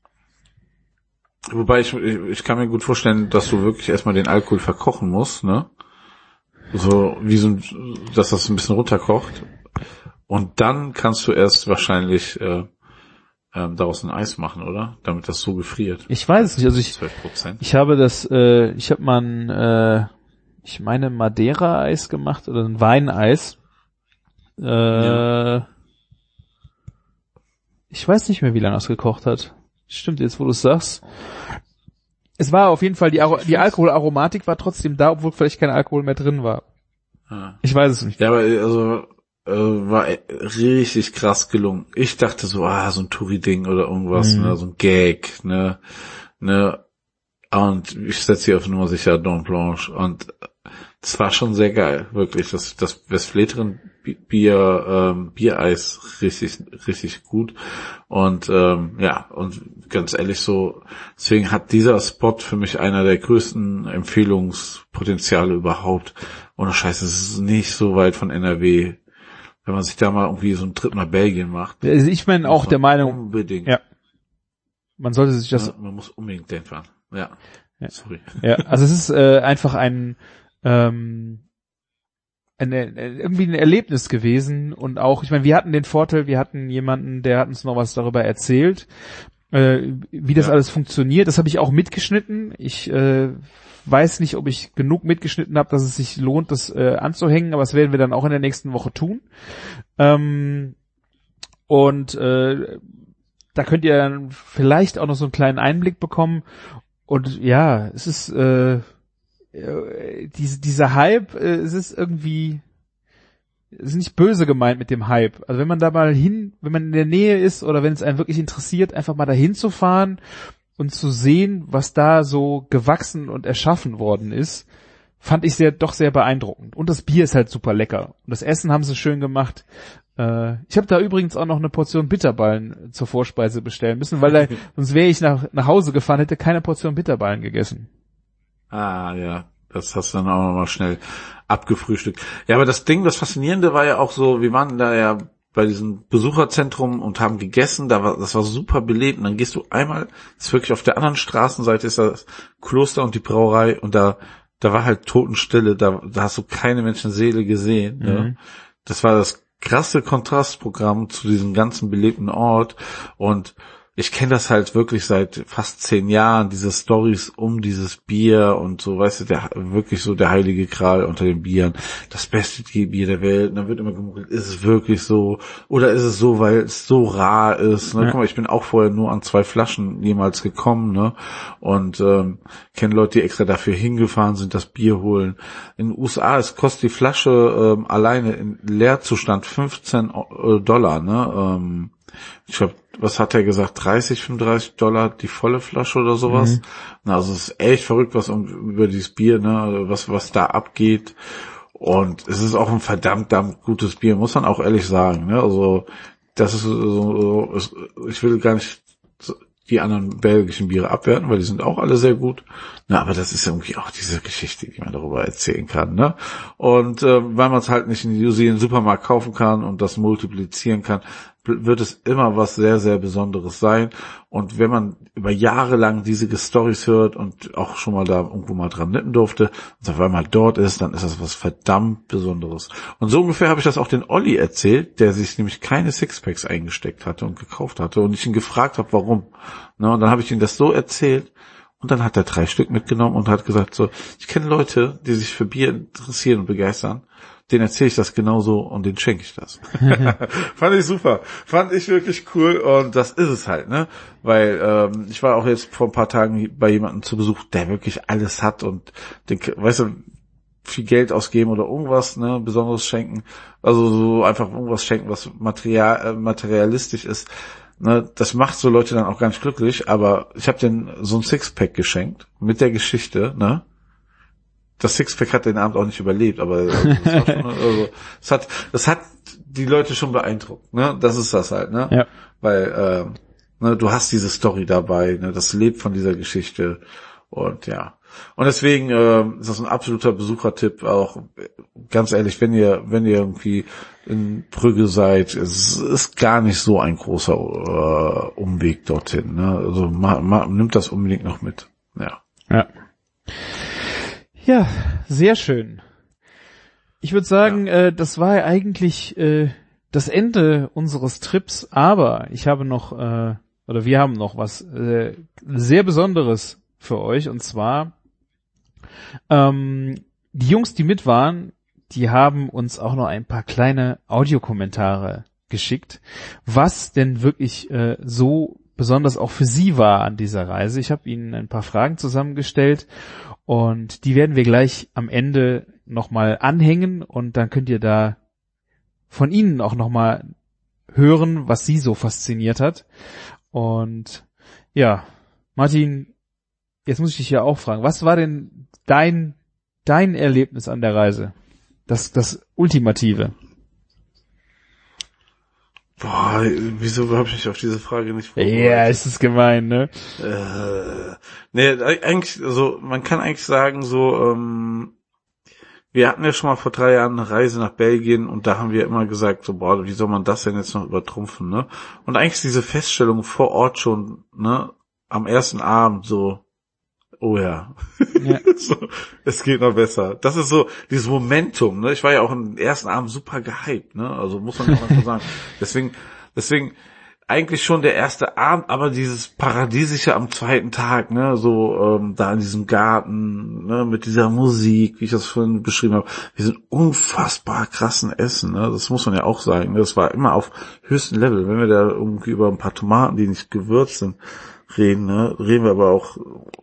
Wobei ich, ich, ich kann mir gut vorstellen, dass du wirklich erstmal den Alkohol verkochen musst, ne? So wie so ein, dass das ein bisschen runterkocht. Und dann kannst du erst wahrscheinlich äh, ähm, daraus ein Eis machen, oder? Damit das so gefriert. Ich weiß es nicht, also ich zwölf Prozent. Ich habe das, äh, ich habe mal ein, äh, ich meine Madeira-Eis gemacht oder ein Weineis. Äh, Ja. Ich weiß nicht mehr, wie lange das gekocht hat. Stimmt, jetzt wo du es sagst. Es war auf jeden Fall, die, Aro- die Alkoholaromatik war trotzdem da, obwohl vielleicht kein Alkohol mehr drin war. Ja. Ich weiß es nicht. Ja, aber also äh, war richtig krass gelungen. Ich dachte so, ah, so ein Touri-Ding oder irgendwas, Mhm. ne, so ein Gag, ne, ne. Und ich setze hier auf Nummer sicher Dame Blanche. Und das war schon sehr geil, wirklich. Das, das Westfleteren Bier, ähm, Biereis richtig, richtig gut. Und ähm, ja, und ganz ehrlich so, deswegen hat dieser Spot für mich einer der größten Empfehlungspotenziale überhaupt. Ohne Scheiß, es ist nicht so weit von N R W. Wenn man sich da mal irgendwie so einen Trip nach Belgien macht. Also ich bin auch muss der man Meinung, Unbedingt. ja, man sollte sich das, Ja, man muss unbedingt dahin fahren. Ja. Ja. Sorry. ja, also es ist äh, einfach ein, ähm, eine, irgendwie ein Erlebnis gewesen und auch, ich meine, wir hatten den Vorteil, wir hatten jemanden, der hat uns noch was darüber erzählt äh, wie das ja. alles funktioniert. Das habe ich auch mitgeschnitten. Ich äh, weiß nicht, ob ich genug mitgeschnitten habe, dass es sich lohnt, das äh, anzuhängen, aber das werden wir dann auch in der nächsten Woche tun. Ähm, und äh, da könnt ihr dann vielleicht auch noch so einen kleinen Einblick bekommen. Und ja, es ist äh, äh, diese, dieser Hype, äh, es ist irgendwie, es ist nicht böse gemeint mit dem Hype. Also wenn man da mal hin, wenn man in der Nähe ist oder wenn es einen wirklich interessiert, einfach mal dahin zu fahren und zu sehen, was da so gewachsen und erschaffen worden ist, fand ich sehr, doch sehr beeindruckend. Und das Bier ist halt super lecker. Und das Essen haben sie schön gemacht. Äh, ich habe da übrigens auch noch eine Portion Bitterballen zur Vorspeise bestellen müssen, weil da, sonst wäre ich nach, nach Hause gefahren, hätte keine Portion Bitterballen gegessen. Ah, ja. Das hast du dann auch nochmal schnell abgefrühstückt. Ja, aber das Ding, das Faszinierende war ja auch so, wir waren da ja bei diesem Besucherzentrum und haben gegessen, da war, das war super belebt, und dann gehst du einmal, das ist wirklich auf der anderen Straßenseite ist das Kloster und die Brauerei, und da, da war halt Totenstille, da, da hast du keine Menschenseele gesehen, mhm. ne? Das war das krasse Kontrastprogramm zu diesem ganzen belebten Ort, und ich kenne das halt wirklich seit fast zehn Jahren, diese Stories um dieses Bier und so, weißt du, der wirklich so der heilige Gral unter den Bieren, das beste Bier der Welt, und dann wird immer gemunkelt, ist es wirklich so, oder ist es so, weil es so rar ist, ne? Ja. Guck mal, ich bin auch vorher nur an zwei Flaschen jemals gekommen, ne, und ähm, kenne Leute, die extra dafür hingefahren sind, das Bier holen. In den U S A es kostet die Flasche ähm, alleine in Leerzustand fünfzehn Dollar, ne, ähm, ich glaube, was hat er gesagt, dreißig, fünfunddreißig Dollar die volle Flasche oder sowas. Mhm. Na, also es ist echt verrückt, was um, über dieses Bier, ne, was was da abgeht. Und es ist auch ein verdammt, verdammt gutes Bier, muss man auch ehrlich sagen, ne. Also das ist so, so ich will gar nicht die anderen belgischen Biere abwerten, weil die sind auch alle sehr gut. Na, aber das ist irgendwie auch diese Geschichte, die man darüber erzählen kann, ne? Und äh, weil man es halt nicht in den Supermarkt kaufen kann und das multiplizieren kann, wird es immer was sehr, sehr Besonderes sein. Und wenn man über Jahre lang diese Storys hört und auch schon mal da irgendwo mal dran nippen durfte, und auf einmal dort ist, dann ist das was verdammt Besonderes. Und so ungefähr habe ich das auch den Olli erzählt, der sich nämlich keine Sixpacks eingesteckt hatte und gekauft hatte, und ich ihn gefragt habe, warum. Na, und dann habe ich ihm das so erzählt, und dann hat er drei Stück mitgenommen und hat gesagt, so, ich kenne Leute, die sich für Bier interessieren und begeistern, denen erzähle ich das genauso und denen schenke ich das. Fand ich super. Fand ich wirklich cool, und das ist es halt, ne? Weil ähm, ich war auch jetzt vor ein paar Tagen bei jemandem zu Besuch, der wirklich alles hat und, den, weißt du, viel Geld ausgeben oder irgendwas, ne, Besonderes schenken. Also so einfach irgendwas schenken, was material, äh, materialistisch ist. Ne, das macht so Leute dann auch ganz glücklich, aber ich habe denen so ein Sixpack geschenkt mit der Geschichte, ne? Das Sixpack hat den Abend auch nicht überlebt, aber das, war schon, also, das hat, das hat die Leute schon beeindruckt, ne? Das ist das halt, ne? Ja. Weil, ähm, ne, du hast diese Story dabei, ne? Das lebt von dieser Geschichte, und ja. Und deswegen äh, ist das ein absoluter Besuchertipp, auch ganz ehrlich, wenn ihr, wenn ihr irgendwie in Brügge seid, es ist gar nicht so ein großer äh, Umweg dorthin, ne? Also ma, ma, nimmt das unbedingt noch mit, ja. Ja. Ja, sehr schön. Ich würde sagen, ja. äh, das war ja eigentlich äh, das Ende unseres Trips, aber ich habe noch, äh, oder wir haben noch was äh, sehr Besonderes für euch, und zwar ähm, die Jungs, die mit waren, die haben uns auch noch ein paar kleine Audiokommentare geschickt, was denn wirklich äh, so besonders auch für sie war an dieser Reise. Ich habe ihnen ein paar Fragen zusammengestellt, und die werden wir gleich am Ende nochmal anhängen, und dann könnt ihr da von ihnen auch nochmal hören, was sie so fasziniert hat. Und ja, Martin, jetzt muss ich dich ja auch fragen, was war denn dein, dein Erlebnis an der Reise? Das, das Ultimative. Boah, wieso habe ich mich auf diese Frage nicht vorbereitet? Ja, yeah, ist es gemein, ne? Äh, nee, eigentlich, also man kann eigentlich sagen, so, ähm, wir hatten ja schon mal vor drei Jahren eine Reise nach Belgien, und da haben wir immer gesagt, so, boah, wie soll man das denn jetzt noch übertrumpfen, ne? Und eigentlich ist diese Feststellung vor Ort schon, ne, am ersten Abend so, oh ja, ja. So, es geht noch besser. Das ist so dieses Momentum, ne? Ich war ja auch im ersten Abend super gehypt, ne? Also muss man auch einfach sagen. Deswegen, deswegen eigentlich schon der erste Abend, aber dieses Paradiesische am zweiten Tag, ne, so ähm, da in diesem Garten, ne, mit dieser Musik, wie ich das vorhin beschrieben habe, wir sind unfassbar krassen Essen, ne, das muss man ja auch sagen, ne? Das war immer auf höchstem Level. Wenn wir da irgendwie über ein paar Tomaten, die nicht gewürzt sind, reden, ne, reden wir aber auch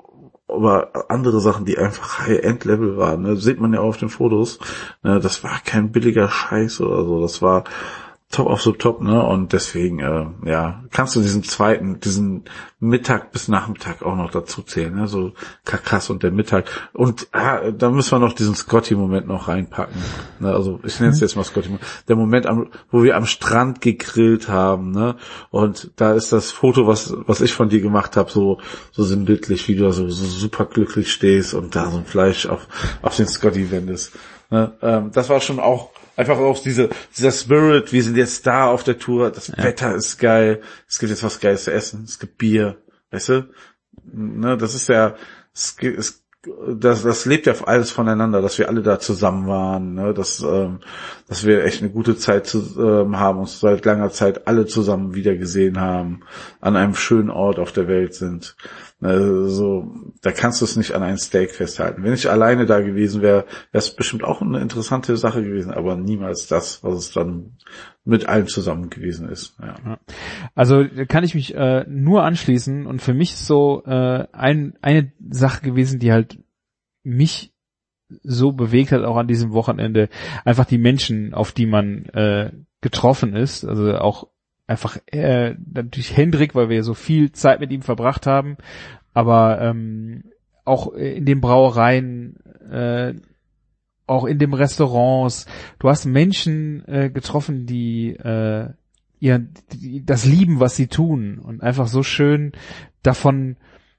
über andere Sachen, die einfach High-End-Level waren, ne, sieht man ja auch auf den Fotos, ne, das war kein billiger Scheiß oder so, das war top auf so top, ne, und deswegen, äh, ja, kannst du diesen zweiten, diesen Mittag bis Nachmittag auch noch dazu zählen, ne, so Kakas und der Mittag. Und ah, da müssen wir noch diesen Scotty-Moment noch reinpacken, ne, also ich nenne es jetzt mal Scotty, der Moment, am, wo wir am Strand gegrillt haben, ne, und da ist das Foto, was was ich von dir gemacht habe, so so sinnbildlich, wie du da so, so super glücklich stehst und da so ein Fleisch auf auf den Scotty wendest, ne, ähm, das war schon auch einfach auch diese, dieser Spirit, wir sind jetzt da auf der Tour, das ja. Wetter ist geil, es gibt jetzt was Geiles zu essen, es gibt Bier, weißt du? Ne, das ist ja, es, es, das, das lebt ja alles voneinander, dass wir alle da zusammen waren, ne, dass, ähm, dass wir echt eine gute Zeit zu, ähm, haben, uns seit langer Zeit alle zusammen wieder gesehen haben, an einem schönen Ort auf der Welt sind. Also, da kannst du es nicht an ein Steak festhalten. Wenn ich alleine da gewesen wäre, wäre es bestimmt auch eine interessante Sache gewesen, aber niemals das, was es dann mit allen zusammen gewesen ist. Ja. Also kann ich mich äh, nur anschließen, und für mich ist so äh, ein, eine Sache gewesen, die halt mich so bewegt hat, auch an diesem Wochenende, einfach die Menschen, auf die man äh, getroffen ist, also auch einfach äh, natürlich Hendrik, weil wir so viel Zeit mit ihm verbracht haben, aber ähm, auch in den Brauereien, äh, auch in den Restaurants. Du hast Menschen äh, getroffen, die äh, ihr die, das lieben, was sie tun, und einfach so schön davon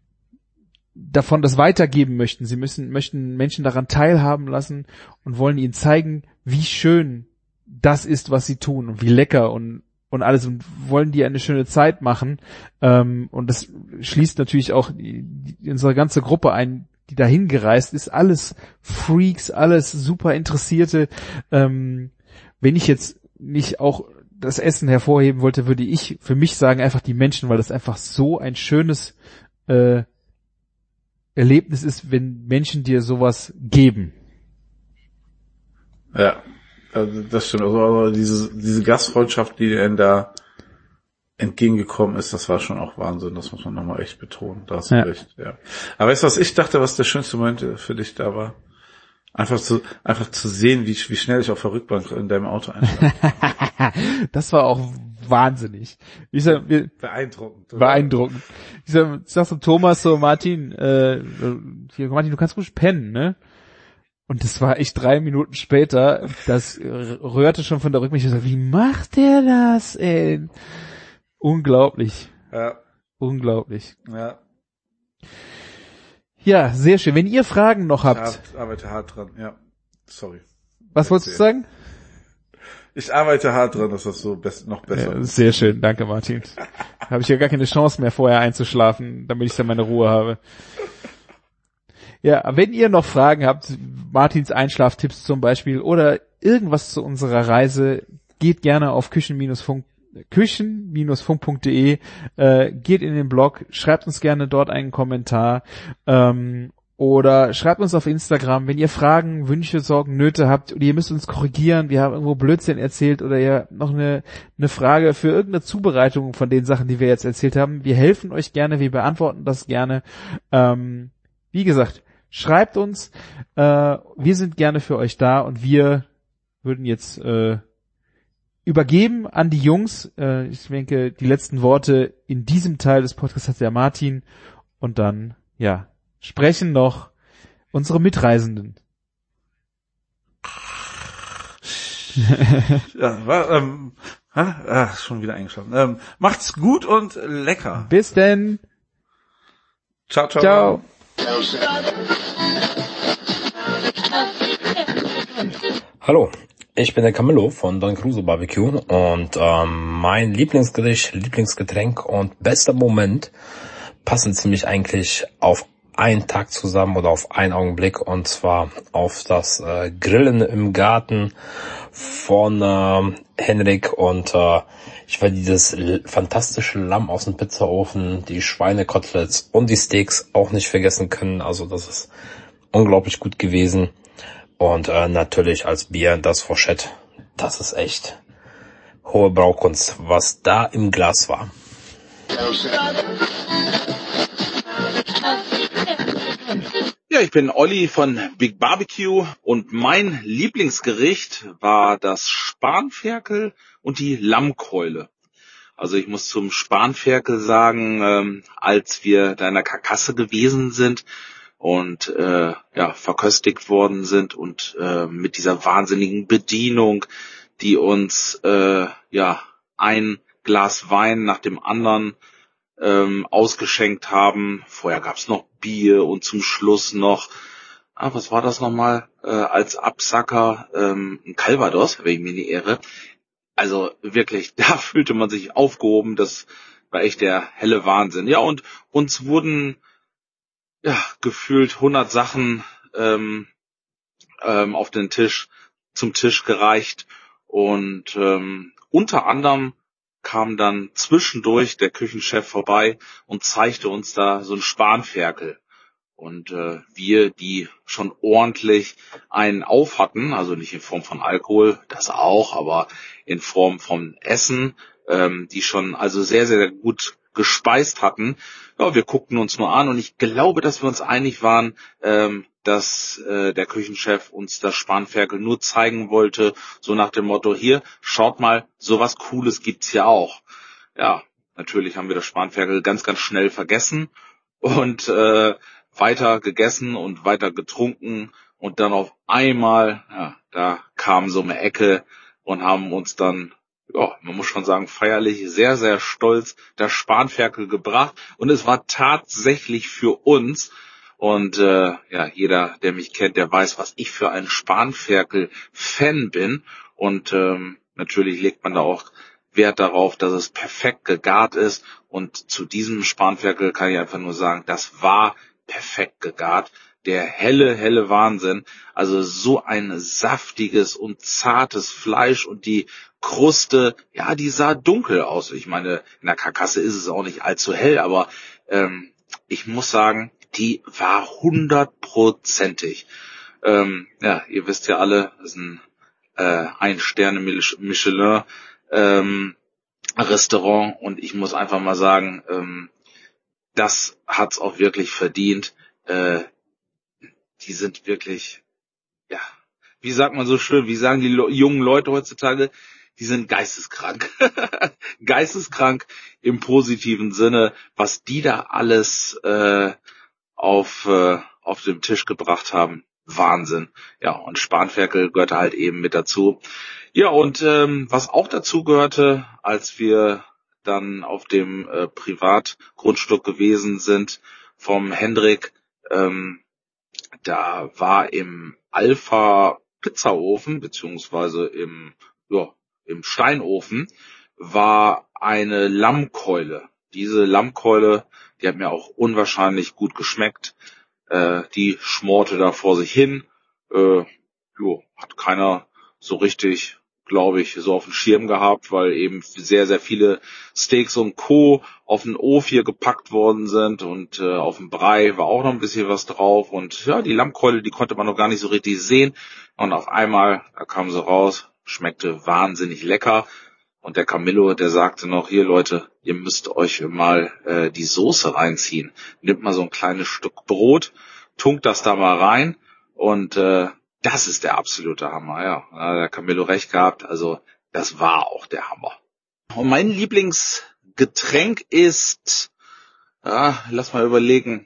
davon das weitergeben möchten. Sie müssen möchten Menschen daran teilhaben lassen und wollen ihnen zeigen, wie schön das ist, was sie tun, und wie lecker und und alles, und wollen die eine schöne Zeit machen. Ähm, und das schließt natürlich auch die, die, unsere ganze Gruppe ein, die dahin gereist ist. Alles Freaks, alles super Interessierte. Ähm, wenn ich jetzt nicht auch das Essen hervorheben wollte, würde ich für mich sagen, einfach die Menschen, weil das einfach so ein schönes äh, Erlebnis ist, wenn Menschen dir sowas geben. Ja. Also das stimmt, also diese diese Gastfreundschaft, die denn da entgegengekommen ist, das war schon auch Wahnsinn, das muss man nochmal echt betonen, da hast du ja recht, ja. Aber weißt du, was ich dachte, was der schönste Moment für dich da war? Einfach zu einfach zu sehen, wie wie schnell ich auf der Rückbank in deinem Auto einschlafe. Das war auch wahnsinnig. Ich sag, wir, beeindruckend. Oder? Beeindruckend. Ich sag, ich sag so Thomas, so Martin, äh, hier, Martin, du kannst ruhig pennen, ne? Und das war echt drei Minuten später, das rührte schon von der Rückbank. Ich so, wie macht der das, ey? Unglaublich. Ja. Unglaublich. Ja. Ja, sehr schön. Wenn ihr Fragen noch habt. Ich arbeite hart dran, ja. Sorry. Was wolltest du sagen? Ich arbeite hart dran, dass das so best, noch besser ja, ist. Sehr schön, danke Martin. Habe ich ja gar keine Chance mehr, vorher einzuschlafen, damit ich dann meine Ruhe habe. Ja, wenn ihr noch Fragen habt, Martins Einschlaftipps zum Beispiel oder irgendwas zu unserer Reise, geht gerne auf küchen-funk küchen-funk punkt de, äh, geht in den Blog, schreibt uns gerne dort einen Kommentar ähm, oder schreibt uns auf Instagram, wenn ihr Fragen, Wünsche, Sorgen, Nöte habt oder ihr müsst uns korrigieren, wir haben irgendwo Blödsinn erzählt oder ihr habt noch eine, eine Frage für irgendeine Zubereitung von den Sachen, die wir jetzt erzählt haben. Wir helfen euch gerne, wir beantworten das gerne. Ähm, wie gesagt, schreibt uns, äh, wir sind gerne für euch da, und wir würden jetzt äh, übergeben an die Jungs. Äh, ich denke, die letzten Worte in diesem Teil des Podcasts hat der Martin, und dann, ja, sprechen noch unsere Mitreisenden. Ja, war, ähm, ah, schon wieder eingeschlafen. Ähm, macht's gut und lecker. Bis denn. Ciao, ciao. Ciao. Hallo, ich bin der Camillo von Don Crusoe Barbecue, und ähm, mein Lieblingsgericht, Lieblingsgetränk und bester Moment passen ziemlich eigentlich auf einen Tag zusammen oder auf einen Augenblick, und zwar auf das äh, Grillen im Garten von äh, Henrik und äh, ich werde dieses l- fantastische Lamm aus dem Pizzaofen, die Schweinekoteletts und die Steaks auch nicht vergessen können. Also das ist unglaublich gut gewesen. Und äh, natürlich als Bier das Fourchette. Das ist echt hohe Braukunst, was da im Glas war. Ja, ich bin Olli von Big Barbecue und mein Lieblingsgericht war das Spanferkel und die Lammkeule. Also ich muss zum Spanferkel sagen, ähm, als wir da in der Karkasse gewesen sind und äh, ja verköstigt worden sind und äh, mit dieser wahnsinnigen Bedienung, die uns äh, ja ein Glas Wein nach dem anderen ähm, ausgeschenkt haben. Vorher gab's noch Bier und zum Schluss noch, ah, was war das nochmal, äh, als Absacker, ähm, ein Calvados, wenn ich mich nicht irre. Also wirklich, da fühlte man sich aufgehoben, das war echt der helle Wahnsinn. Ja, und uns wurden ja gefühlt hundert Sachen ähm, ähm, auf den Tisch, zum Tisch gereicht und ähm, unter anderem kam dann zwischendurch der Küchenchef vorbei und zeigte uns da so ein Spanferkel. Und äh, wir, die schon ordentlich einen auf hatten, also nicht in Form von Alkohol, das auch, aber in Form von Essen, ähm, die schon also sehr, sehr gut gespeist hatten. Ja, wir guckten uns nur an und ich glaube, dass wir uns einig waren, ähm, dass äh, der Küchenchef uns das Spanferkel nur zeigen wollte, so nach dem Motto, hier, schaut mal, sowas Cooles gibt's hier auch. Ja, natürlich haben wir das Spanferkel ganz, ganz schnell vergessen und äh, weiter gegessen und weiter getrunken und dann auf einmal, ja, da kam so eine Ecke und haben uns dann, ja, man muss schon sagen, feierlich, sehr, sehr stolz das Spanferkel gebracht und es war tatsächlich für uns. Und äh, ja, jeder, der mich kennt, der weiß, was ich für ein Spanferkel-Fan bin. Und ähm, natürlich legt man da auch Wert darauf, dass es perfekt gegart ist. Und zu diesem Spanferkel kann ich einfach nur sagen, das war perfekt gegart. Der helle, helle Wahnsinn. Also so ein saftiges und zartes Fleisch und die Kruste, ja, die sah dunkel aus. Ich meine, in der Karkasse ist es auch nicht allzu hell, aber ähm, ich muss sagen, die war hundertprozentig. Ähm, ja, ihr wisst ja alle, das ist ein äh, Ein-Sterne-Michelin ähm, Restaurant und ich muss einfach mal sagen, ähm, das hat's auch wirklich verdient. Äh, die sind wirklich, ja, wie sagt man so schön, wie sagen die lo- jungen Leute heutzutage, die sind geisteskrank. Geisteskrank im positiven Sinne, was die da alles äh, auf äh, auf dem Tisch gebracht haben. Wahnsinn. Ja, und Spanferkel gehörte halt eben mit dazu. Ja, und ähm, was auch dazu gehörte, als wir dann auf dem äh, Privatgrundstück gewesen sind vom Hendrik, ähm, da war im Alpha Pizzaofen, beziehungsweise im, ja, im Steinofen, war eine Lammkeule. Diese Lammkeule, die hat mir auch unwahrscheinlich gut geschmeckt. Äh, die schmorte da vor sich hin. Äh, jo, hat keiner so richtig, glaube ich, so auf dem Schirm gehabt, weil eben sehr, sehr viele Steaks und Co. auf den Ofen hier gepackt worden sind und äh, auf dem Brei war auch noch ein bisschen was drauf und ja, die Lammkeule, die konnte man noch gar nicht so richtig sehen und auf einmal, da kam sie raus, schmeckte wahnsinnig lecker und der Camillo, der sagte noch, hier Leute, ihr müsst euch mal äh, die Soße reinziehen, nimmt mal so ein kleines Stück Brot, tunkt das da mal rein und äh, das ist der absolute Hammer, ja. Da hat der Camillo recht gehabt, also das war auch der Hammer. Und mein Lieblingsgetränk ist, ja, lass mal überlegen,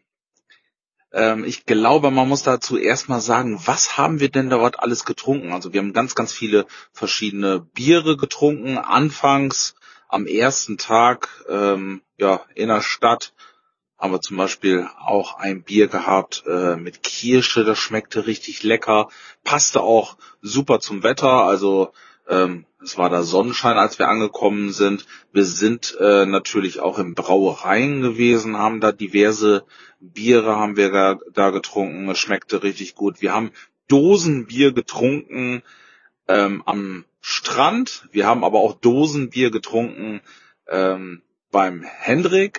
ähm, ich glaube, man muss dazu erstmal sagen, was haben wir denn dort alles getrunken? Also wir haben ganz, ganz viele verschiedene Biere getrunken, anfangs am ersten Tag ähm, ja in der Stadt. Haben wir zum Beispiel auch ein Bier gehabt äh, mit Kirsche, das schmeckte richtig lecker, passte auch super zum Wetter, also ähm, es war da Sonnenschein, als wir angekommen sind. Wir sind äh, natürlich auch in Brauereien gewesen, haben da diverse Biere haben wir da, da getrunken, es schmeckte richtig gut. Wir haben Dosenbier getrunken, ähm, am Strand. Wir haben aber auch Dosenbier getrunken ähm, beim Hendrik.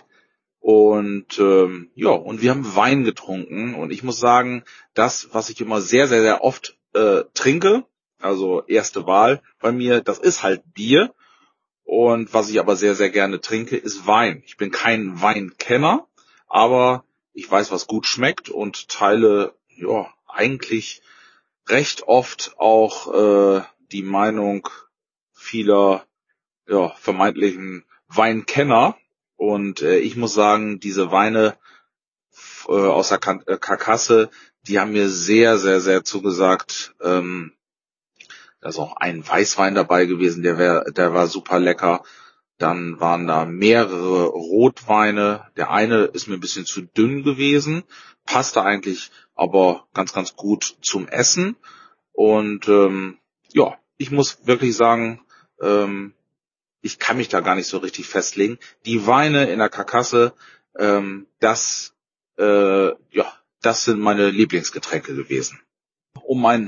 Und ähm, ja, und wir haben Wein getrunken. Und ich muss sagen, das, was ich immer sehr, sehr, sehr oft äh, trinke, also erste Wahl bei mir, das ist halt Bier. Und was ich aber sehr, sehr gerne trinke, ist Wein. Ich bin kein Weinkenner, aber ich weiß, was gut schmeckt und teile ja eigentlich recht oft auch äh, die Meinung vieler ja vermeintlichen Weinkenner. Und äh, ich muss sagen, diese Weine äh, aus der K- äh, Karkasse, die haben mir sehr, sehr, sehr zugesagt. Ähm, da ist auch ein Weißwein dabei gewesen, der wär, der war super lecker. Dann waren da mehrere Rotweine. Der eine ist mir ein bisschen zu dünn gewesen, passte eigentlich aber ganz, ganz gut zum Essen. Und ähm, ja, ich muss wirklich sagen, ähm, ich kann mich da gar nicht so richtig festlegen. Die Weine in der Karkasse, ähm, das, äh, ja, das sind meine Lieblingsgetränke gewesen. Um mein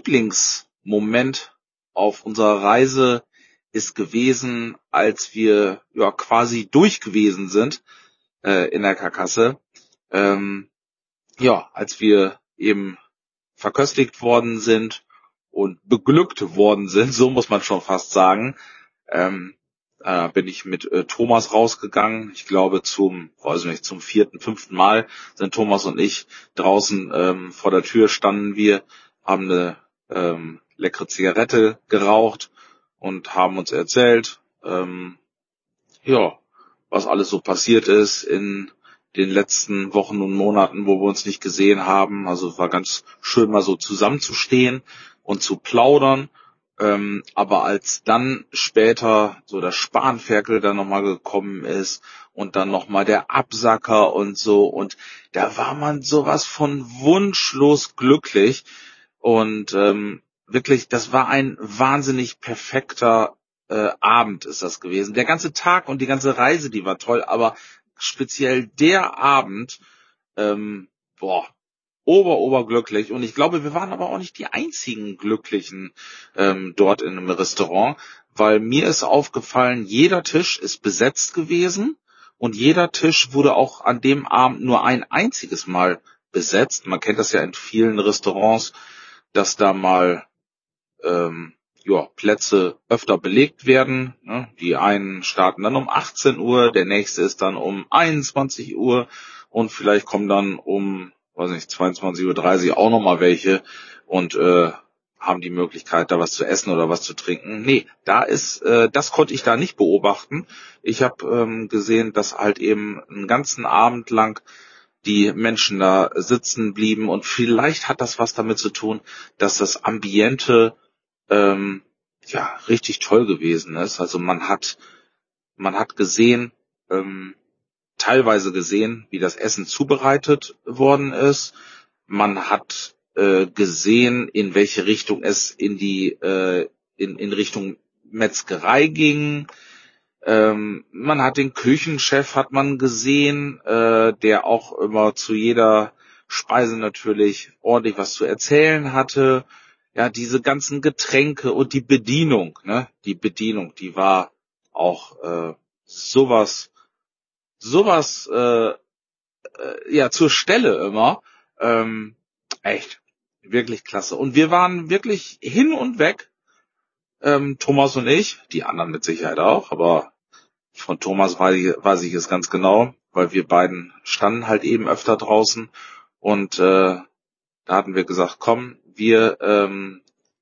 Lieblingsmoment auf unserer Reise ist gewesen, als wir ja quasi durch gewesen sind äh, in der Karkasse. Ähm, ja, als wir eben verköstigt worden sind und beglückt worden sind, so muss man schon fast sagen. Ähm, äh, bin ich mit äh, Thomas rausgegangen. Ich glaube zum, weiß nicht, zum vierten, fünften Mal sind Thomas und ich draußen ähm, vor der Tür standen wir, haben eine ähm, leckere Zigarette geraucht und haben uns erzählt, ähm, ja, was alles so passiert ist in den letzten Wochen und Monaten, wo wir uns nicht gesehen haben. Also es war ganz schön, mal so zusammenzustehen und zu plaudern. Ähm, aber als dann später so der Spanferkel dann nochmal gekommen ist und dann nochmal der Absacker und so, und da war man sowas von wunschlos glücklich. Und ähm, wirklich, das war ein wahnsinnig perfekter äh, Abend ist das gewesen. Der ganze Tag und die ganze Reise, die war toll, aber speziell der Abend, ähm, boah, ober, oberglücklich. Und ich glaube, wir waren aber auch nicht die einzigen Glücklichen ähm, dort in einem Restaurant, weil mir ist aufgefallen, jeder Tisch ist besetzt gewesen und jeder Tisch wurde auch an dem Abend nur ein einziges Mal besetzt. Man kennt das ja in vielen Restaurants, dass da mal ähm, ja, Plätze öfter belegt werden. Ne? Die einen starten dann um achtzehn Uhr, der nächste ist dann um einundzwanzig Uhr und vielleicht kommen dann um, weiß nicht, zweiundzwanzig Uhr dreißig auch nochmal welche und äh, haben die Möglichkeit, da was zu essen oder was zu trinken. Nee, da ist, äh, das konnte ich da nicht beobachten. Ich habe ähm, gesehen, dass halt eben einen ganzen Abend lang die Menschen da sitzen blieben und vielleicht hat das was damit zu tun, dass das Ambiente ähm, ja richtig toll gewesen ist. Also man hat man hat gesehen, ähm, teilweise gesehen, wie das Essen zubereitet worden ist. Man hat äh, gesehen, in welche Richtung es in die äh, in in Richtung Metzgerei ging. Ähm, man hat den Küchenchef hat man gesehen, äh, der auch immer zu jeder Speise natürlich ordentlich was zu erzählen hatte. Ja, diese ganzen Getränke und die Bedienung, ne, die Bedienung, die war auch äh, sowas, sowas, äh, äh, ja, zur Stelle immer. Ähm, echt, wirklich klasse. Und wir waren wirklich hin und weg, ähm, Thomas und ich, die anderen mit Sicherheit auch, aber von Thomas weiß ich, weiß ich es ganz genau, weil wir beiden standen halt eben öfter draußen und äh, da hatten wir gesagt, komm, wir ähm,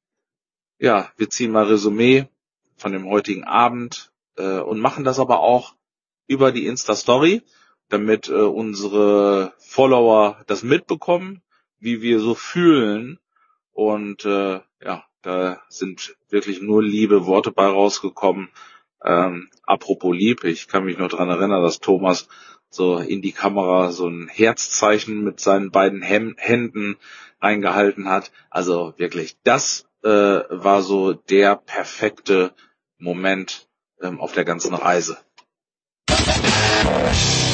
ja, wir ziehen mal Resümee von dem heutigen Abend äh, und machen das aber auch über die Insta-Story, damit äh, unsere Follower das mitbekommen, wie wir so fühlen. Und äh, ja, da sind wirklich nur liebe Worte bei rausgekommen. Ähm, apropos lieb, ich kann mich noch dran erinnern, dass Thomas so in die Kamera so ein Herzzeichen mit seinen beiden Hem- Händen eingehalten hat. Also wirklich, das äh, war so der perfekte Moment ähm, auf der ganzen Reise.